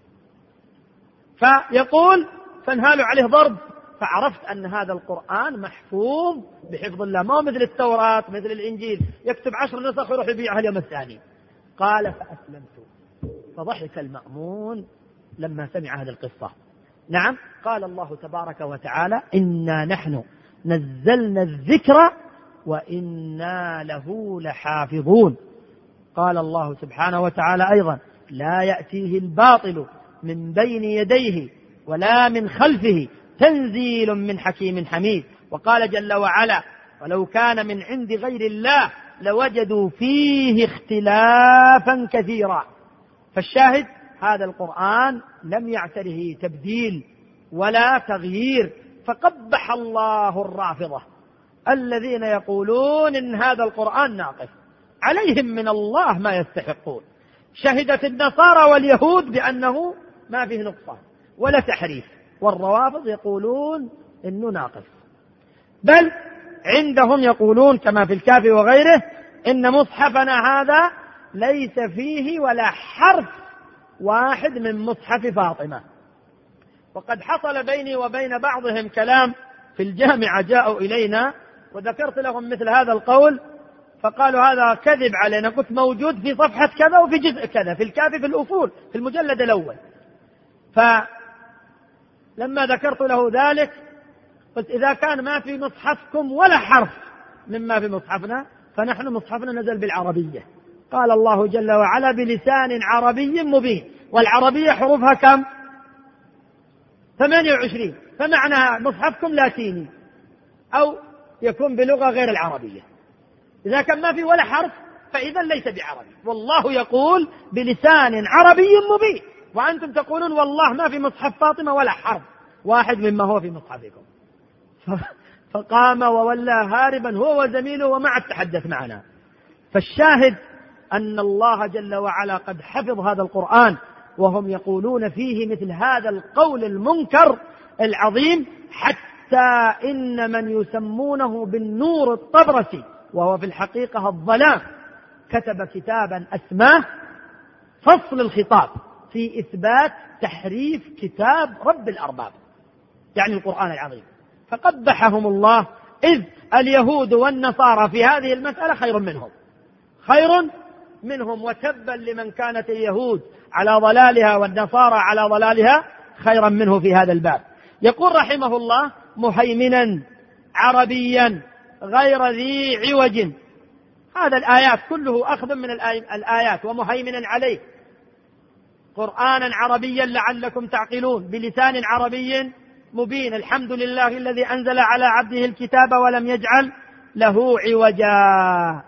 فيقول: فانهالوا عليه ضرب، فعرفت أن هذا القرآن محفوظ بحفظ الله، ما هو مثل التوراة مثل الإنجيل يكتب 10 نسخ ويروح يبيعها اليوم الثاني. قال: فأسلمت. فضحك المأمون لما سمع هذه القصة. نعم، قال الله تبارك وتعالى: إنا نحن نزلنا الذكر وإنا له لحافظون. قال الله سبحانه وتعالى أيضا: لا يأتيه الباطل من بين يديه ولا من خلفه تنزيل من حكيم حميد. وقال جل وعلا: ولو كان من عند غير الله لوجدوا فيه اختلافا كثيرا. فالشاهد هذا القرآن لم يعتره تبديل ولا تغيير. فقبح الله الرافضة الذين يقولون إن هذا القرآن ناقص، عليهم من الله ما يستحقون. شهدت النصارى واليهود بأنه ما فيه نقصان ولا تحريف، والروافض يقولون إنه ناقص. بل عندهم يقولون كما في الكافي وغيره: إن مصحفنا هذا ليس فيه ولا حرف واحد من مصحف فاطمة. وقد حصل بيني وبين بعضهم كلام في الجامعة، جاءوا إلينا وذكرت لهم مثل هذا القول، فقالوا هذا كذب علينا. قلت موجود في صفحة كذا وفي جزء كذا في الكافي في الأصول في المجلد الأول. فلما ذكرت له ذلك قلت إذا كان ما في مصحفكم ولا حرف مما في مصحفنا فنحن مصحفنا نزل بالعربية. قال الله جل وعلا بلسان عربي مبين، والعربية حروفها كم؟ 28. فمعنى مصحفكم لاتيني أو يكون بلغة غير العربية. إذا كان ما في ولا حرف فإذا ليس بعربي. والله يقول بلسان عربي مبين، وأنتم تقولون والله ما في مصحف فاطمة ولا حرف واحد مما هو في مصحفكم. فقام وولى هاربا هو وزميله وما عاد تحدث معنا. فالشاهد أن الله جل وعلا قد حفظ هذا القرآن، وهم يقولون فيه مثل هذا القول المنكر العظيم، حتى إن من يسمونه بالنور الطبرسي وهو في الحقيقة الظلام كتب كتابا أسماه فصل الخطاب في إثبات تحريف كتاب رب الأرباب، يعني القرآن العظيم. فقبحهم الله، إذ اليهود والنصارى في هذه المسألة خير منهم، وتبا لمن كانت اليهود على ضلالها والنصارى على ضلالها خيرا منه في هذا الباب. يقول رحمه الله مهيمنا عربيا غير ذي عوج. هذا الآيات كله أخذ من الآيات. ومهيمنا عليه قرآنا عربيا لعلكم تعقلون بلسان عربي مبين. الحمد لله الذي أنزل على عبده الكتاب ولم يجعل له عوجا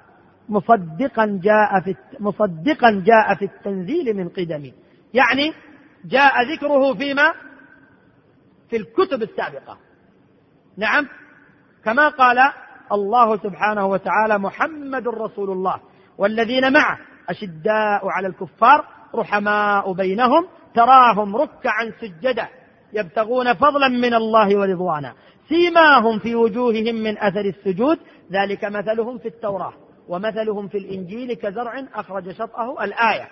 مصدقا جاء في التنزيل من قدم، يعني جاء ذكره في الكتب السابقة. نعم، كما قال الله سبحانه وتعالى محمد رسول الله والذين معه أشداء على الكفار رحماء بينهم تراهم ركعا سجدا يبتغون فضلا من الله ورضوانا سيماهم في وجوههم من أثر السجود ذلك مثلهم في التوراة ومثلهم في الإنجيل كزرع أخرج شطأه الآية.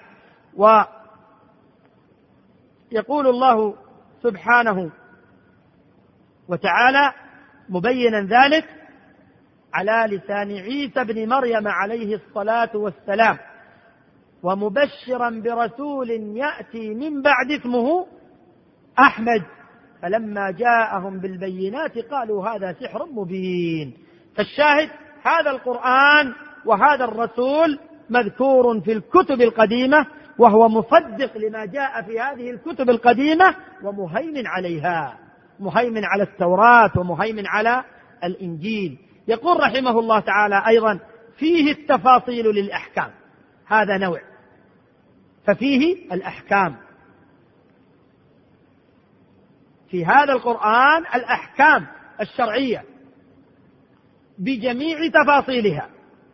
ويقول الله سبحانه وتعالى مبينا ذلك على لسان عيسى بن مريم عليه الصلاة والسلام ومبشرا برسول يأتي من بعد اسمه أحمد فلما جاءهم بالبينات قالوا هذا سحر مبين. فالشاهد هذا القرآن وهذا الرسول مذكور في الكتب القديمة وهو مصدق لما جاء في هذه الكتب القديمة ومهيمن عليها، مهيمن على التوراة ومهيمن على الإنجيل. يقول رحمه الله تعالى أيضا فيه التفاصيل للأحكام، هذا نوع. ففيه الأحكام، في هذا القرآن الأحكام الشرعية بجميع تفاصيلها.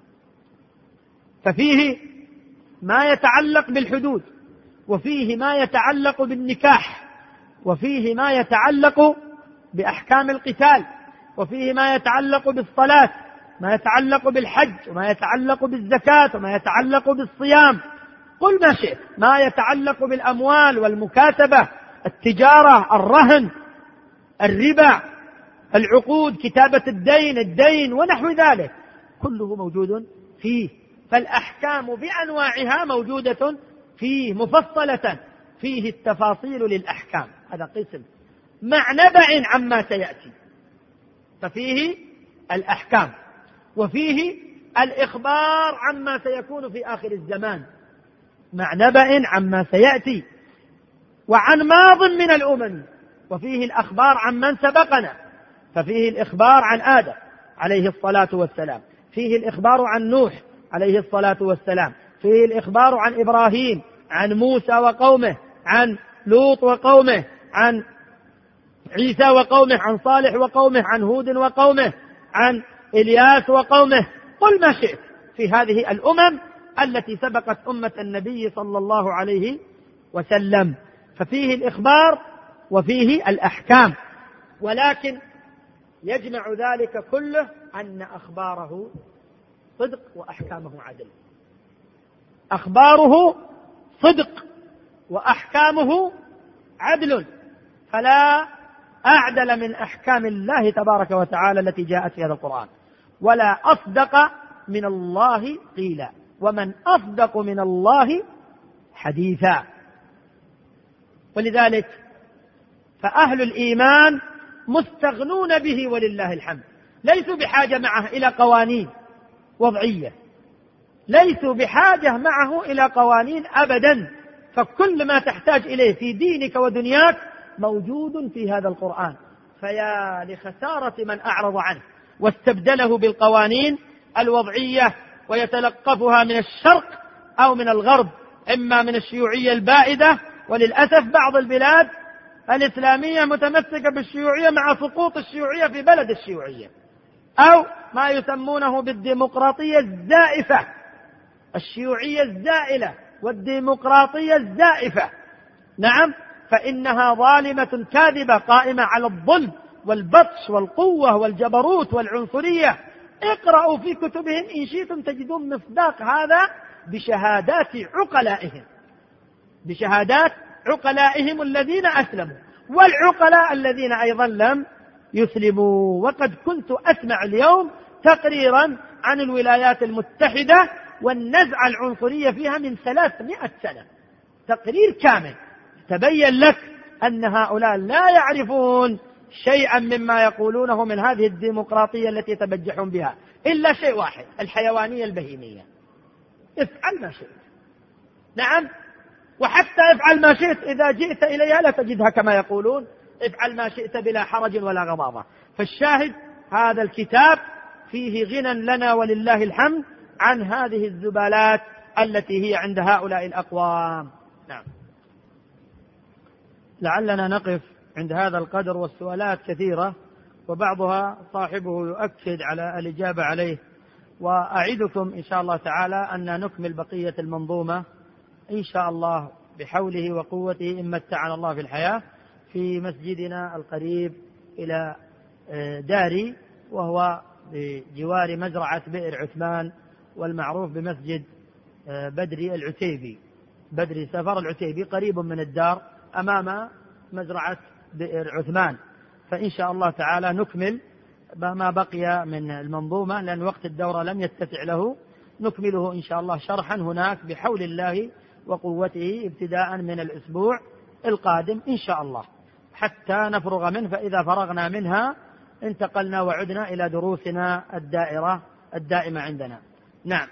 ففيه ما يتعلق بالحدود، وفيه ما يتعلق بالنكاح، وفيه ما يتعلق بأحكام القتال، وفيه ما يتعلق بالصلاة، ما يتعلق بالحج، وما يتعلق بالزكاة، وما يتعلق بالصيام، قل ما شئت، ما يتعلق بالأموال والمكاتبة، التجارة، الرهن، الربا، العقود، كتابة الدين ونحو ذلك كله موجود فيه. فالأحكام بأنواعها موجودة فيه مفصلة، فيه التفاصيل للأحكام، هذا قسم مع نبأ عما سيأتي. ففيه الأحكام وفيه الإخبار عما سيكون في آخر الزمان مع نبأ عما سيأتي وعن ماض من الأمم، وفيه الأخبار عن من سبقنا. ففيه الإخبار عن آدم عليه الصلاة والسلام، فيه الإخبار عن نوح عليه الصلاة والسلام، فيه الإخبار عن إبراهيم، عن موسى وقومه، عن لوط وقومه، عن عيسى وقومه، عن صالح وقومه، عن هود وقومه، عن إلياس وقومه، قل ما شئت في هذه الأمم التي سبقت أمة النبي صلى الله عليه وسلم. ففيه الإخبار وفيه الأحكام، ولكن يجمع ذلك كله أن أخباره صدق وأحكامه عدل. أخباره صدق وأحكامه عدل، فلا أعدل من أحكام الله تبارك وتعالى التي جاءت في هذا القرآن، ولا أصدق من الله قيلا، ومن أصدق من الله حديثا. ولذلك فأهل الإيمان مستغنون به ولله الحمد، ليسوا بحاجة معه إلى قوانين وضعية، ليسوا بحاجة معه إلى قوانين أبدا، فكل ما تحتاج إليه في دينك ودنياك موجود في هذا القرآن. فيا لخسارة من أعرض عنه واستبدله بالقوانين الوضعية ويتلقفها من الشرق أو من الغرب، إما من الشيوعية البائدة، وللأسف بعض البلاد الإسلامية متمسكة بالشيوعية مع سقوط الشيوعية في بلد الشيوعية، أو ما يسمونه بالديمقراطية الزائفة، الشيوعية الزائلة والديمقراطية الزائفة. نعم، فإنها ظالمة كاذبة قائمة على الظلم والبطش والقوة والجبروت والعنصرية. اقرأوا في كتبهم إن شئتم تجدون مصداق هذا بشهادات عقلائهم الذين أسلموا، والعقلاء الذين أيضا لم يسلموا. وقد كنت أسمع اليوم تقريرا عن الولايات المتحدة والنزعة العنصرية فيها من 300 سنة، تقرير كامل تبين لك أن هؤلاء لا يعرفون شيئا مما يقولونه من هذه الديمقراطية التي يتبجحون بها، إلا شيء واحد: الحيوانية البهيمية. افعل ما شئت. نعم، وحتى افعل ما شئت إذا جئت إليها لا تجدها كما يقولون افعل ما شئت بلا حرج ولا غضاضة. فالشاهد هذا الكتاب فيه غنى لنا ولله الحمد عن هذه الزبالات التي هي عند هؤلاء الأقوام. نعم، لعلنا نقف عند هذا القدر، والسؤالات كثيرة وبعضها صاحبه يؤكد على الإجابة عليه، وأعدكم إن شاء الله تعالى أن نكمل بقية المنظومة إن شاء الله بحوله وقوته إن متعنا الله في الحياة في مسجدنا القريب إلى داري، وهو بجوار مزرعة بئر عثمان، والمعروف بمسجد بدري سفر العتيبي، قريب من الدار أمام مزرعة بئر عثمان. فإن شاء الله تعالى نكمل ما بقي من المنظومة، لأن وقت الدورة لم يتسع له، نكمله إن شاء الله شرحا هناك بحول الله وقوته ابتداء من الأسبوع القادم إن شاء الله حتى نفرغ منه. فإذا فرغنا منها انتقلنا وعدنا إلى دروسنا الدائمة عندنا. نعم.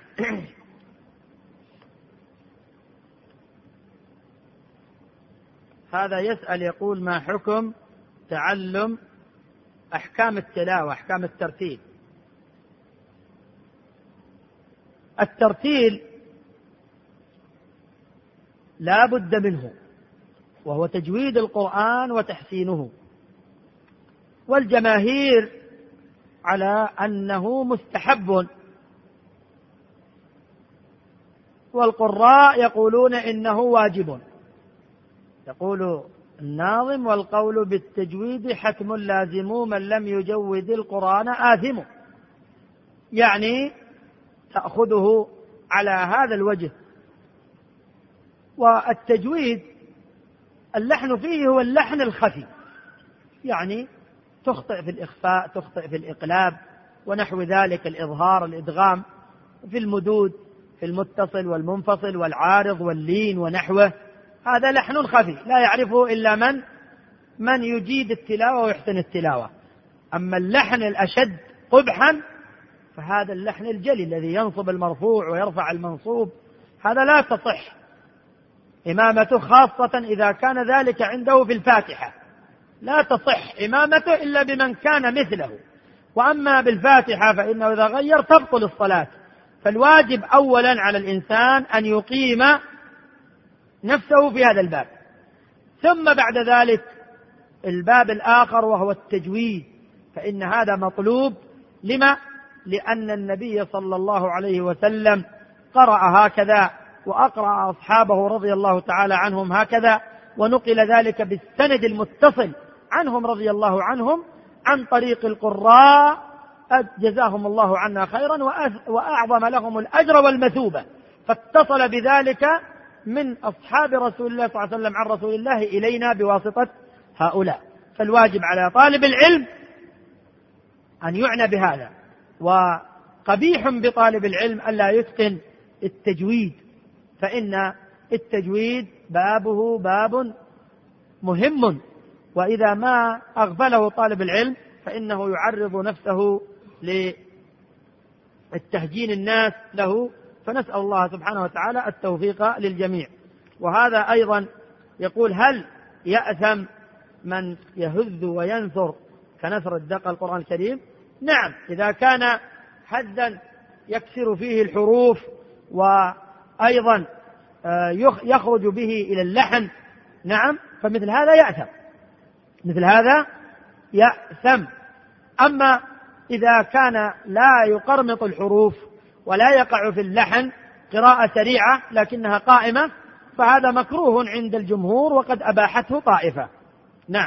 هذا يسأل يقول: ما حكم تعلم أحكام التلاوة، أحكام الترتيل؟ الترتيل لا بد منه، وهو تجويد القرآن وتحسينه، والجماهير على أنه مستحب، والقراء يقولون إنه واجب. يقول الناظم: والقول بالتجويد حتم لازم، من لم يجود القرآن آثم. يعني تأخذه على هذا الوجه. والتجويد اللحن فيه هو اللحن الخفي، يعني تخطئ في الإخفاء، تخطئ في الإقلاب ونحو ذلك، الإظهار، الإدغام، في المدود، في المتصل والمنفصل والعارض واللين ونحوه، هذا لحن خفي لا يعرفه إلا من يجيد التلاوة ويحسن التلاوة. أما اللحن الأشد قبحا فهذا اللحن الجلي الذي ينصب المرفوع ويرفع المنصوب، هذا لا تصح إمامته، خاصة إذا كان ذلك عنده في الفاتحة، لا تصح إمامته إلا بمن كان مثله. وأما بالفاتحة فإنه إذا غير تبطل الصلاة. فالواجب أولا على الإنسان أن يقيم نفسه في هذا الباب، ثم بعد ذلك الباب الآخر وهو التجويد، فإن هذا مطلوب. لما؟ لأن النبي صلى الله عليه وسلم قرأ هكذا، وأقرأ أصحابه رضي الله تعالى عنهم هكذا، ونقل ذلك بالسند المتصل عنهم رضي الله عنهم عن طريق القراء، جزاهم الله عنا خيرا وأعظم لهم الأجر والمثوبة. فاتصل بذلك من أصحاب رسول الله صلى الله عليه وسلم عن رسول الله إلينا بواسطة هؤلاء. فالواجب على طالب العلم أن يعنى بهذا. وقبيح بطالب العلم ألا يتقن التجويد، فإن التجويد بابه باب مهم، وإذا ما أغفله طالب العلم فإنه يعرض نفسه للتهجين الناس له، فنسأل الله سبحانه وتعالى التوفيق للجميع. وهذا أيضا يقول: هل يأثم من يهذ وينثر كنثر الدقة القرآن الكريم؟ نعم، إذا كان حدا يكسر فيه الحروف وأيضا يخرج به إلى اللحن، نعم، فمثل هذا يأثم، مثل هذا يأثم. أما إذا كان لا يقرمط الحروف ولا يقع في اللحن، قراءة سريعة لكنها قائمة، فهذا مكروه عند الجمهور وقد أباحته طائفة. نعم.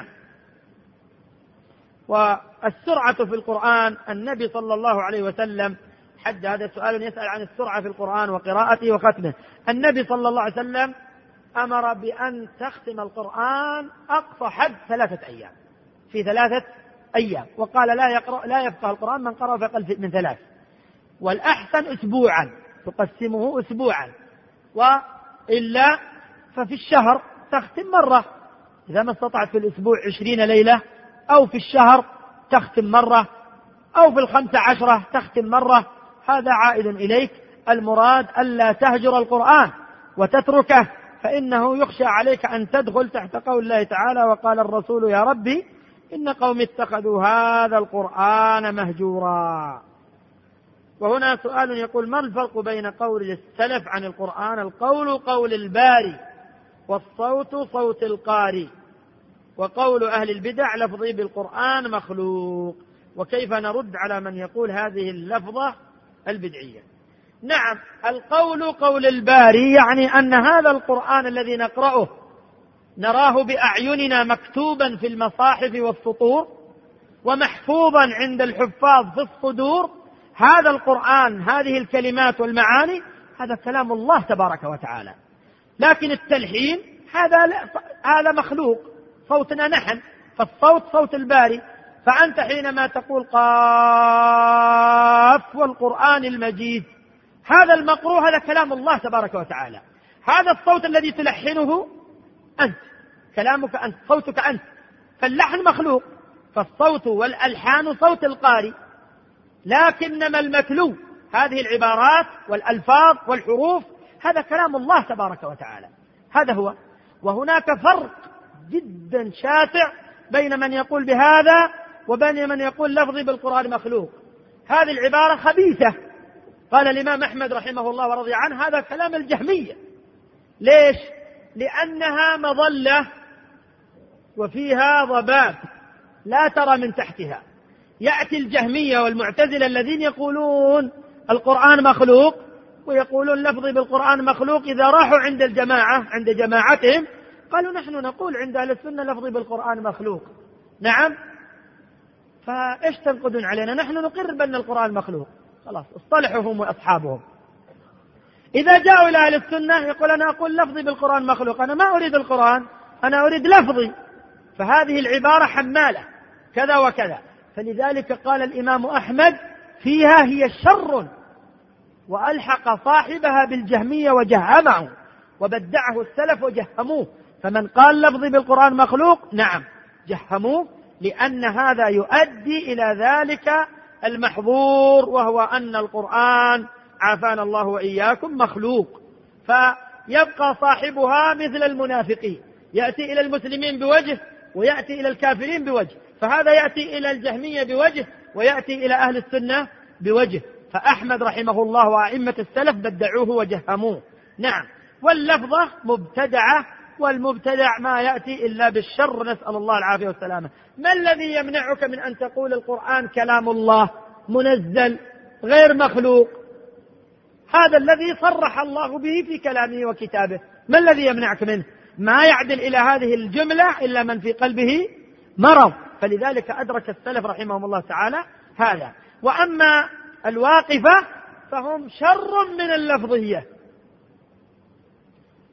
والسرعة في القرآن، النبي صلى الله عليه وسلم حد، هذا سؤال يسأل عن السرعة في القرآن وقراءته وختمه. النبي صلى الله عليه وسلم أمر بأن تختم القرآن أقصى حد 3 أيام، في 3 أيام، وقال لا يفقه القرآن من قرأ في أقل من 3، والأحسن أسبوعا، تقسمه أسبوعا، وإلا ففي الشهر تختم مرة، إذا ما استطعت في الأسبوع 20 ليلة، أو في الشهر تختم مرة، أو في 15 تختم مرة، هذا عائد إليك. المراد ألا تهجر القرآن وتتركه، فإنه يخشى عليك أن تدخل تحت قول الله تعالى: وقال الرسول يا ربي إن قوم اتخذوا هذا القرآن مهجورا. وهنا سؤال يقول: ما الفرق بين قول السلف عن القرآن؟ القول قول الباري، والصوت صوت القاري، وقول أهل البدع لفظي بالقرآن مخلوق. وكيف نرد على من يقول هذه اللفظة البدعية؟ نعم، القول قول الباري يعني أن هذا القرآن الذي نقرأه نراه بأعيننا مكتوبا في المصاحف والسطور ومحفوظا عند الحفاظ في الصدور، هذا القرآن، هذه الكلمات والمعاني، هذا كلام الله تبارك وتعالى. لكن التلحين هذا مخلوق، صوتنا نحن، فالصوت صوت الباري. فأنت حينما تقول قاف والقرآن المجيد، هذا المقروء هذا كلام الله تبارك وتعالى. هذا الصوت الذي تلحنه أنت، كلامك أنت، صوتك أنت، فاللحن مخلوق، فالصوت والألحان صوت القارئ. لكنما المتلو هذه العبارات والألفاظ والحروف هذا كلام الله تبارك وتعالى، هذا هو. وهناك فرق جدا شاسع بين من يقول بهذا وبين من يقول لفظي بالقرآن مخلوق. هذه العبارة خبيثة، قال الإمام أحمد رحمه الله ورضي عنه هذا كلام الجهمية. ليش؟ لأنها مظلة وفيها ضباب لا ترى من تحتها. يأتي الجهمية والمعتزلة الذين يقولون القرآن مخلوق ويقولون لفظي بالقرآن مخلوق، إذا راحوا عند الجماعة عند جماعتهم قالوا نحن نقول عند أهل السنة لفظي بالقرآن مخلوق. نعم، فإيش تنقدون علينا؟ نحن نقر بأن القرآن مخلوق، خلاص اصطلحوا هم وأصحابهم. إذا جاءوا إلى أهل السنة يقول أنا أقول لفظي بالقرآن مخلوق، أنا ما أريد القرآن، أنا أريد لفظي. فهذه العبارة حمالة كذا وكذا. فلذلك قال الإمام أحمد فيها هي شر، وألحق صاحبها بالجهمية وجهمه، وبدعه السلف وجهموه. فمن قال لفظي بالقرآن مخلوق نعم جهموه، لأن هذا يؤدي إلى ذلك المحظور، وهو أن القرآن عافانا الله وإياكم مخلوق. فيبقى صاحبها مثل المنافقين، يأتي إلى المسلمين بوجه ويأتي إلى الكافرين بوجه، فهذا يأتي إلى الجهمية بوجه ويأتي إلى أهل السنة بوجه. فأحمد رحمه الله وأئمة السلف بدعوه وجهموه. نعم، واللفظة مبتدعة، والمبتدع ما يأتي إلا بالشر، نسأل الله العافية والسلامة. ما الذي يمنعك من أن تقول القرآن كلام الله منزل غير مخلوق؟ هذا الذي صرح الله به في كلامه وكتابه، ما الذي يمنعك منه؟ ما يعدل إلى هذه الجملة إلا من في قلبه مرض. فلذلك أدرك السلف رحمهم الله تعالى هذا. وأما الواقفة فهم شر من اللفظية،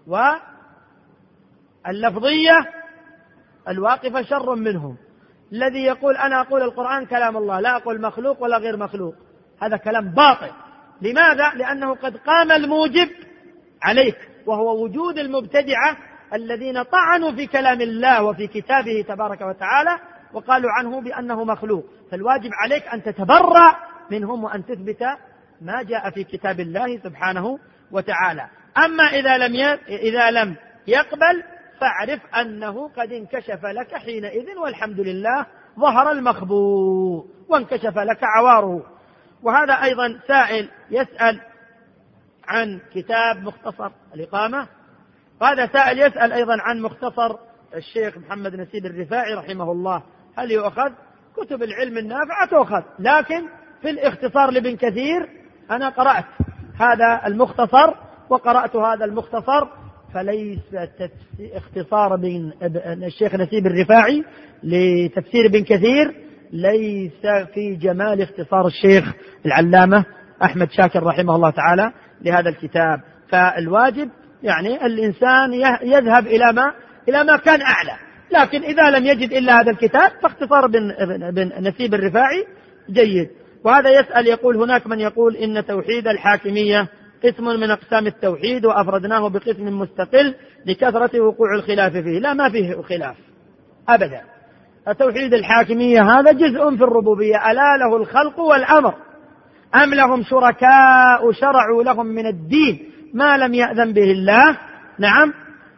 واللفظية الواقفة شر منهم. الذي يقول أنا أقول القرآن كلام الله، لا أقول مخلوق ولا غير مخلوق، هذا كلام باطل. لماذا؟ لأنه قد قام الموجب عليك، وهو وجود المبتدعة الذين طعنوا في كلام الله وفي كتابه تبارك وتعالى وقالوا عنه بأنه مخلوق. فالواجب عليك أن تتبرأ منهم وأن تثبت ما جاء في كتاب الله سبحانه وتعالى. أما إذا لم يقبل فاعرف أنه قد انكشف لك حينئذ، والحمد لله ظهر المخبوء وانكشف لك عواره. وهذا أيضا سائل يسأل عن كتاب مختصر الإقامة، وهذا سائل يسأل أيضا عن مختصر الشيخ محمد نسيب الرفاعي رحمه الله، هل يؤخذ؟ كتب العلم النافعة تؤخذ، لكن في الاختصار لابن كثير أنا قرأت هذا المختصر وقرأت هذا المختصر، فليس اختصار الشيخ نسيب الرفاعي لتفسير ابن كثير ليس في جمال اختصار الشيخ العلامة أحمد شاكر رحمه الله تعالى لهذا الكتاب. فالواجب يعني الإنسان يذهب إلى ما كان أعلى، لكن إذا لم يجد إلا هذا الكتاب فاختصار بن نسيب الرفاعي جيد. وهذا يسأل يقول هناك من يقول إن توحيد الحاكمية قسم من أقسام التوحيد وأفردناه بقسم مستقل لكثرة وقوع الخلاف فيه. لا، ما فيه خلاف أبدا. توحيد الحاكمية هذا جزء في الربوبية، ألا له الخلق والأمر أم لهم شركاء شرعوا لهم من الدين ما لم يأذن به الله. نعم،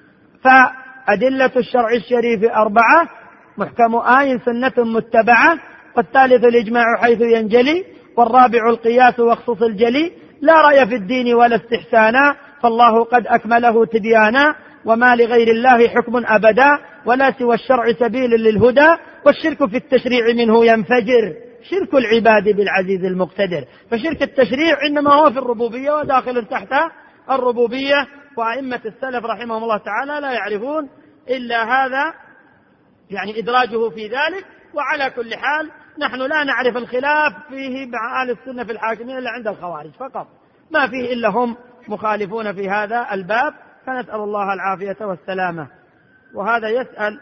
فأدلة الشرع الشريف 4: محكم آي سنة متبعة، والثالث الإجماع حيث ينجلي، والرابع القياس واخصص الجلي، لا رأي في الدين ولا استحسانا، فالله قد أكمله تبيانا، وما لغير الله حكم أبدا، ولا سوى الشرع سبيل للهدى، والشرك في التشريع منه ينفجر، شرك العباد بالعزيز المقتدر. فشرك التشريع إنما هو في الربوبية وداخل تحت الربوبية، وأئمة السلف رحمهم الله تعالى لا يعرفون إلا هذا، يعني إدراجه في ذلك. وعلى كل حال نحن لا نعرف الخلاف فيه مع أهل السنة في الحاكمية إلا عند الخوارج فقط، ما فيه إلا هم مخالفون في هذا الباب، فنسأل الله العافية والسلامة. وهذا يسأل،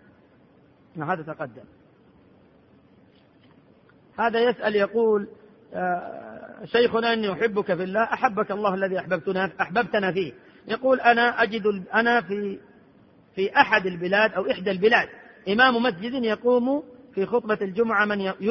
هذا تقدم، هذا يسأل يقول شيخنا إني أحبك في الله، أحبك الله الذي أحببتنا فيه. يقول أنا في أحد البلاد أو إحدى البلاد إمام مسجد يقوم في خطبة الجمعة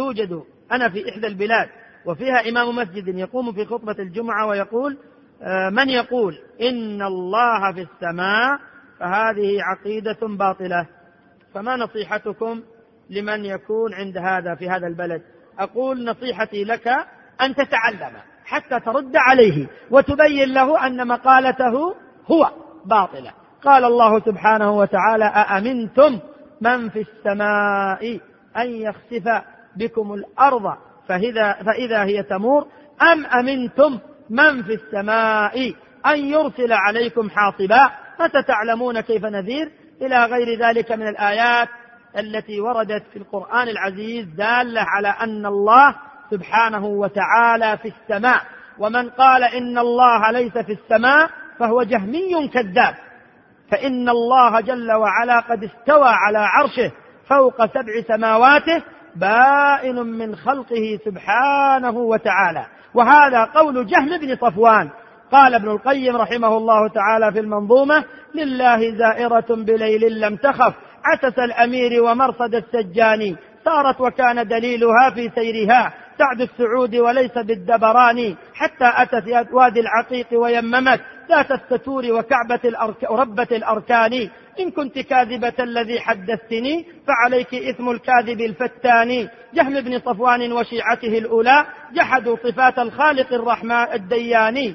أنا في إحدى البلاد وفيها إمام مسجد يقوم في خطبة الجمعة ويقول من يقول إن الله في السماء فهذه عقيدة باطلة، فما نصيحتكم لمن يكون عند هذا في هذا البلد؟ أقول نصيحتي لك أن تتعلم حتى ترد عليه وتبين له أن مقالته هو باطلة. قال الله سبحانه وتعالى أأمنتم من في السماء أن يخسف بكم الأرض فإذا هي تمور أم أمنتم من في السماء أن يرسل عليكم حاصبا فتتعلمون كيف نذير، إلى غير ذلك من الآيات التي وردت في القرآن العزيز دالة على أن الله سبحانه وتعالى في السماء. ومن قال إن الله ليس في السماء فهو جهمي كذاب، فإن الله جل وعلا قد استوى على عرشه فوق 7 سماواته بائن من خلقه سبحانه وتعالى. وهذا قول جهم بن صفوان. قال ابن القيم رحمه الله تعالى في المنظومة: لله زائرة بليل لم تخف عسس الأمير ومرصد السجاني، صارت وكان دليلها في سيرها سعد السعود وليس بالدبراني، حتى أتت وادي العقيق ويممت ذات الستور وكعبة ربة الأركان. إن كنت كاذبة الذي حدثتني فعليك إثم الكاذب الفتان. جهم بن صفوان وشيعته الأولى جحدوا صفات الخالق الرحمن الدياني،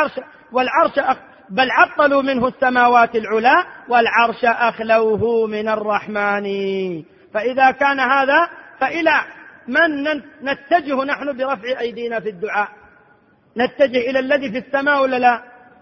والعرش بل عطلوا منه السماوات العلا، والعرش أخلوه من الرحمن. فإذا كان هذا فإلى من نتجه نحن برفع أيدينا في الدعاء؟ نتجه إلى الذي في السماء ولا لا؟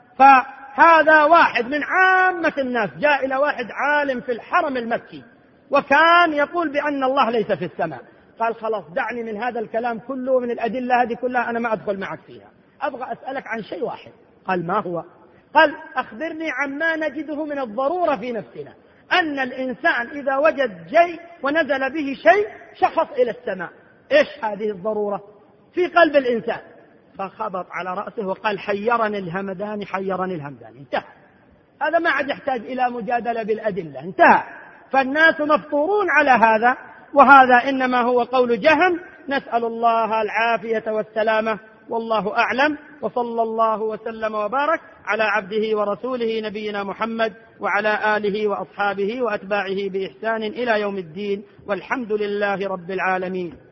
فهذا واحد من عامة الناس جاء إلى واحد عالم في الحرم المكي وكان يقول بأن الله ليس في السماء، قال خلاص دعني من هذا الكلام كله ومن الأدلة هذه كلها، أنا ما أدخل معك فيها، أبغى أسألك عن شيء واحد. قال ما هو؟ قال أخبرني عما نجده من الضرورة في نفسنا، أن الإنسان إذا وجد شيء ونزل به شيء شخص إلى السماء. إيش هذه الضرورة في قلب الإنسان؟ فخبط على رأسه وقال حيرني الهمدان حيرني الهمدان. انتهى، هذا ما عاد يحتاج إلى مجادلة بالأدلة، انتهى. فالناس مفطورون على هذا، وهذا إنما هو قول جهم، نسأل الله العافية والسلامة، والله أعلم. وصلى الله وسلم وبارك على عبده ورسوله نبينا محمد وعلى آله وأصحابه وأتباعه بإحسان إلى يوم الدين، والحمد لله رب العالمين.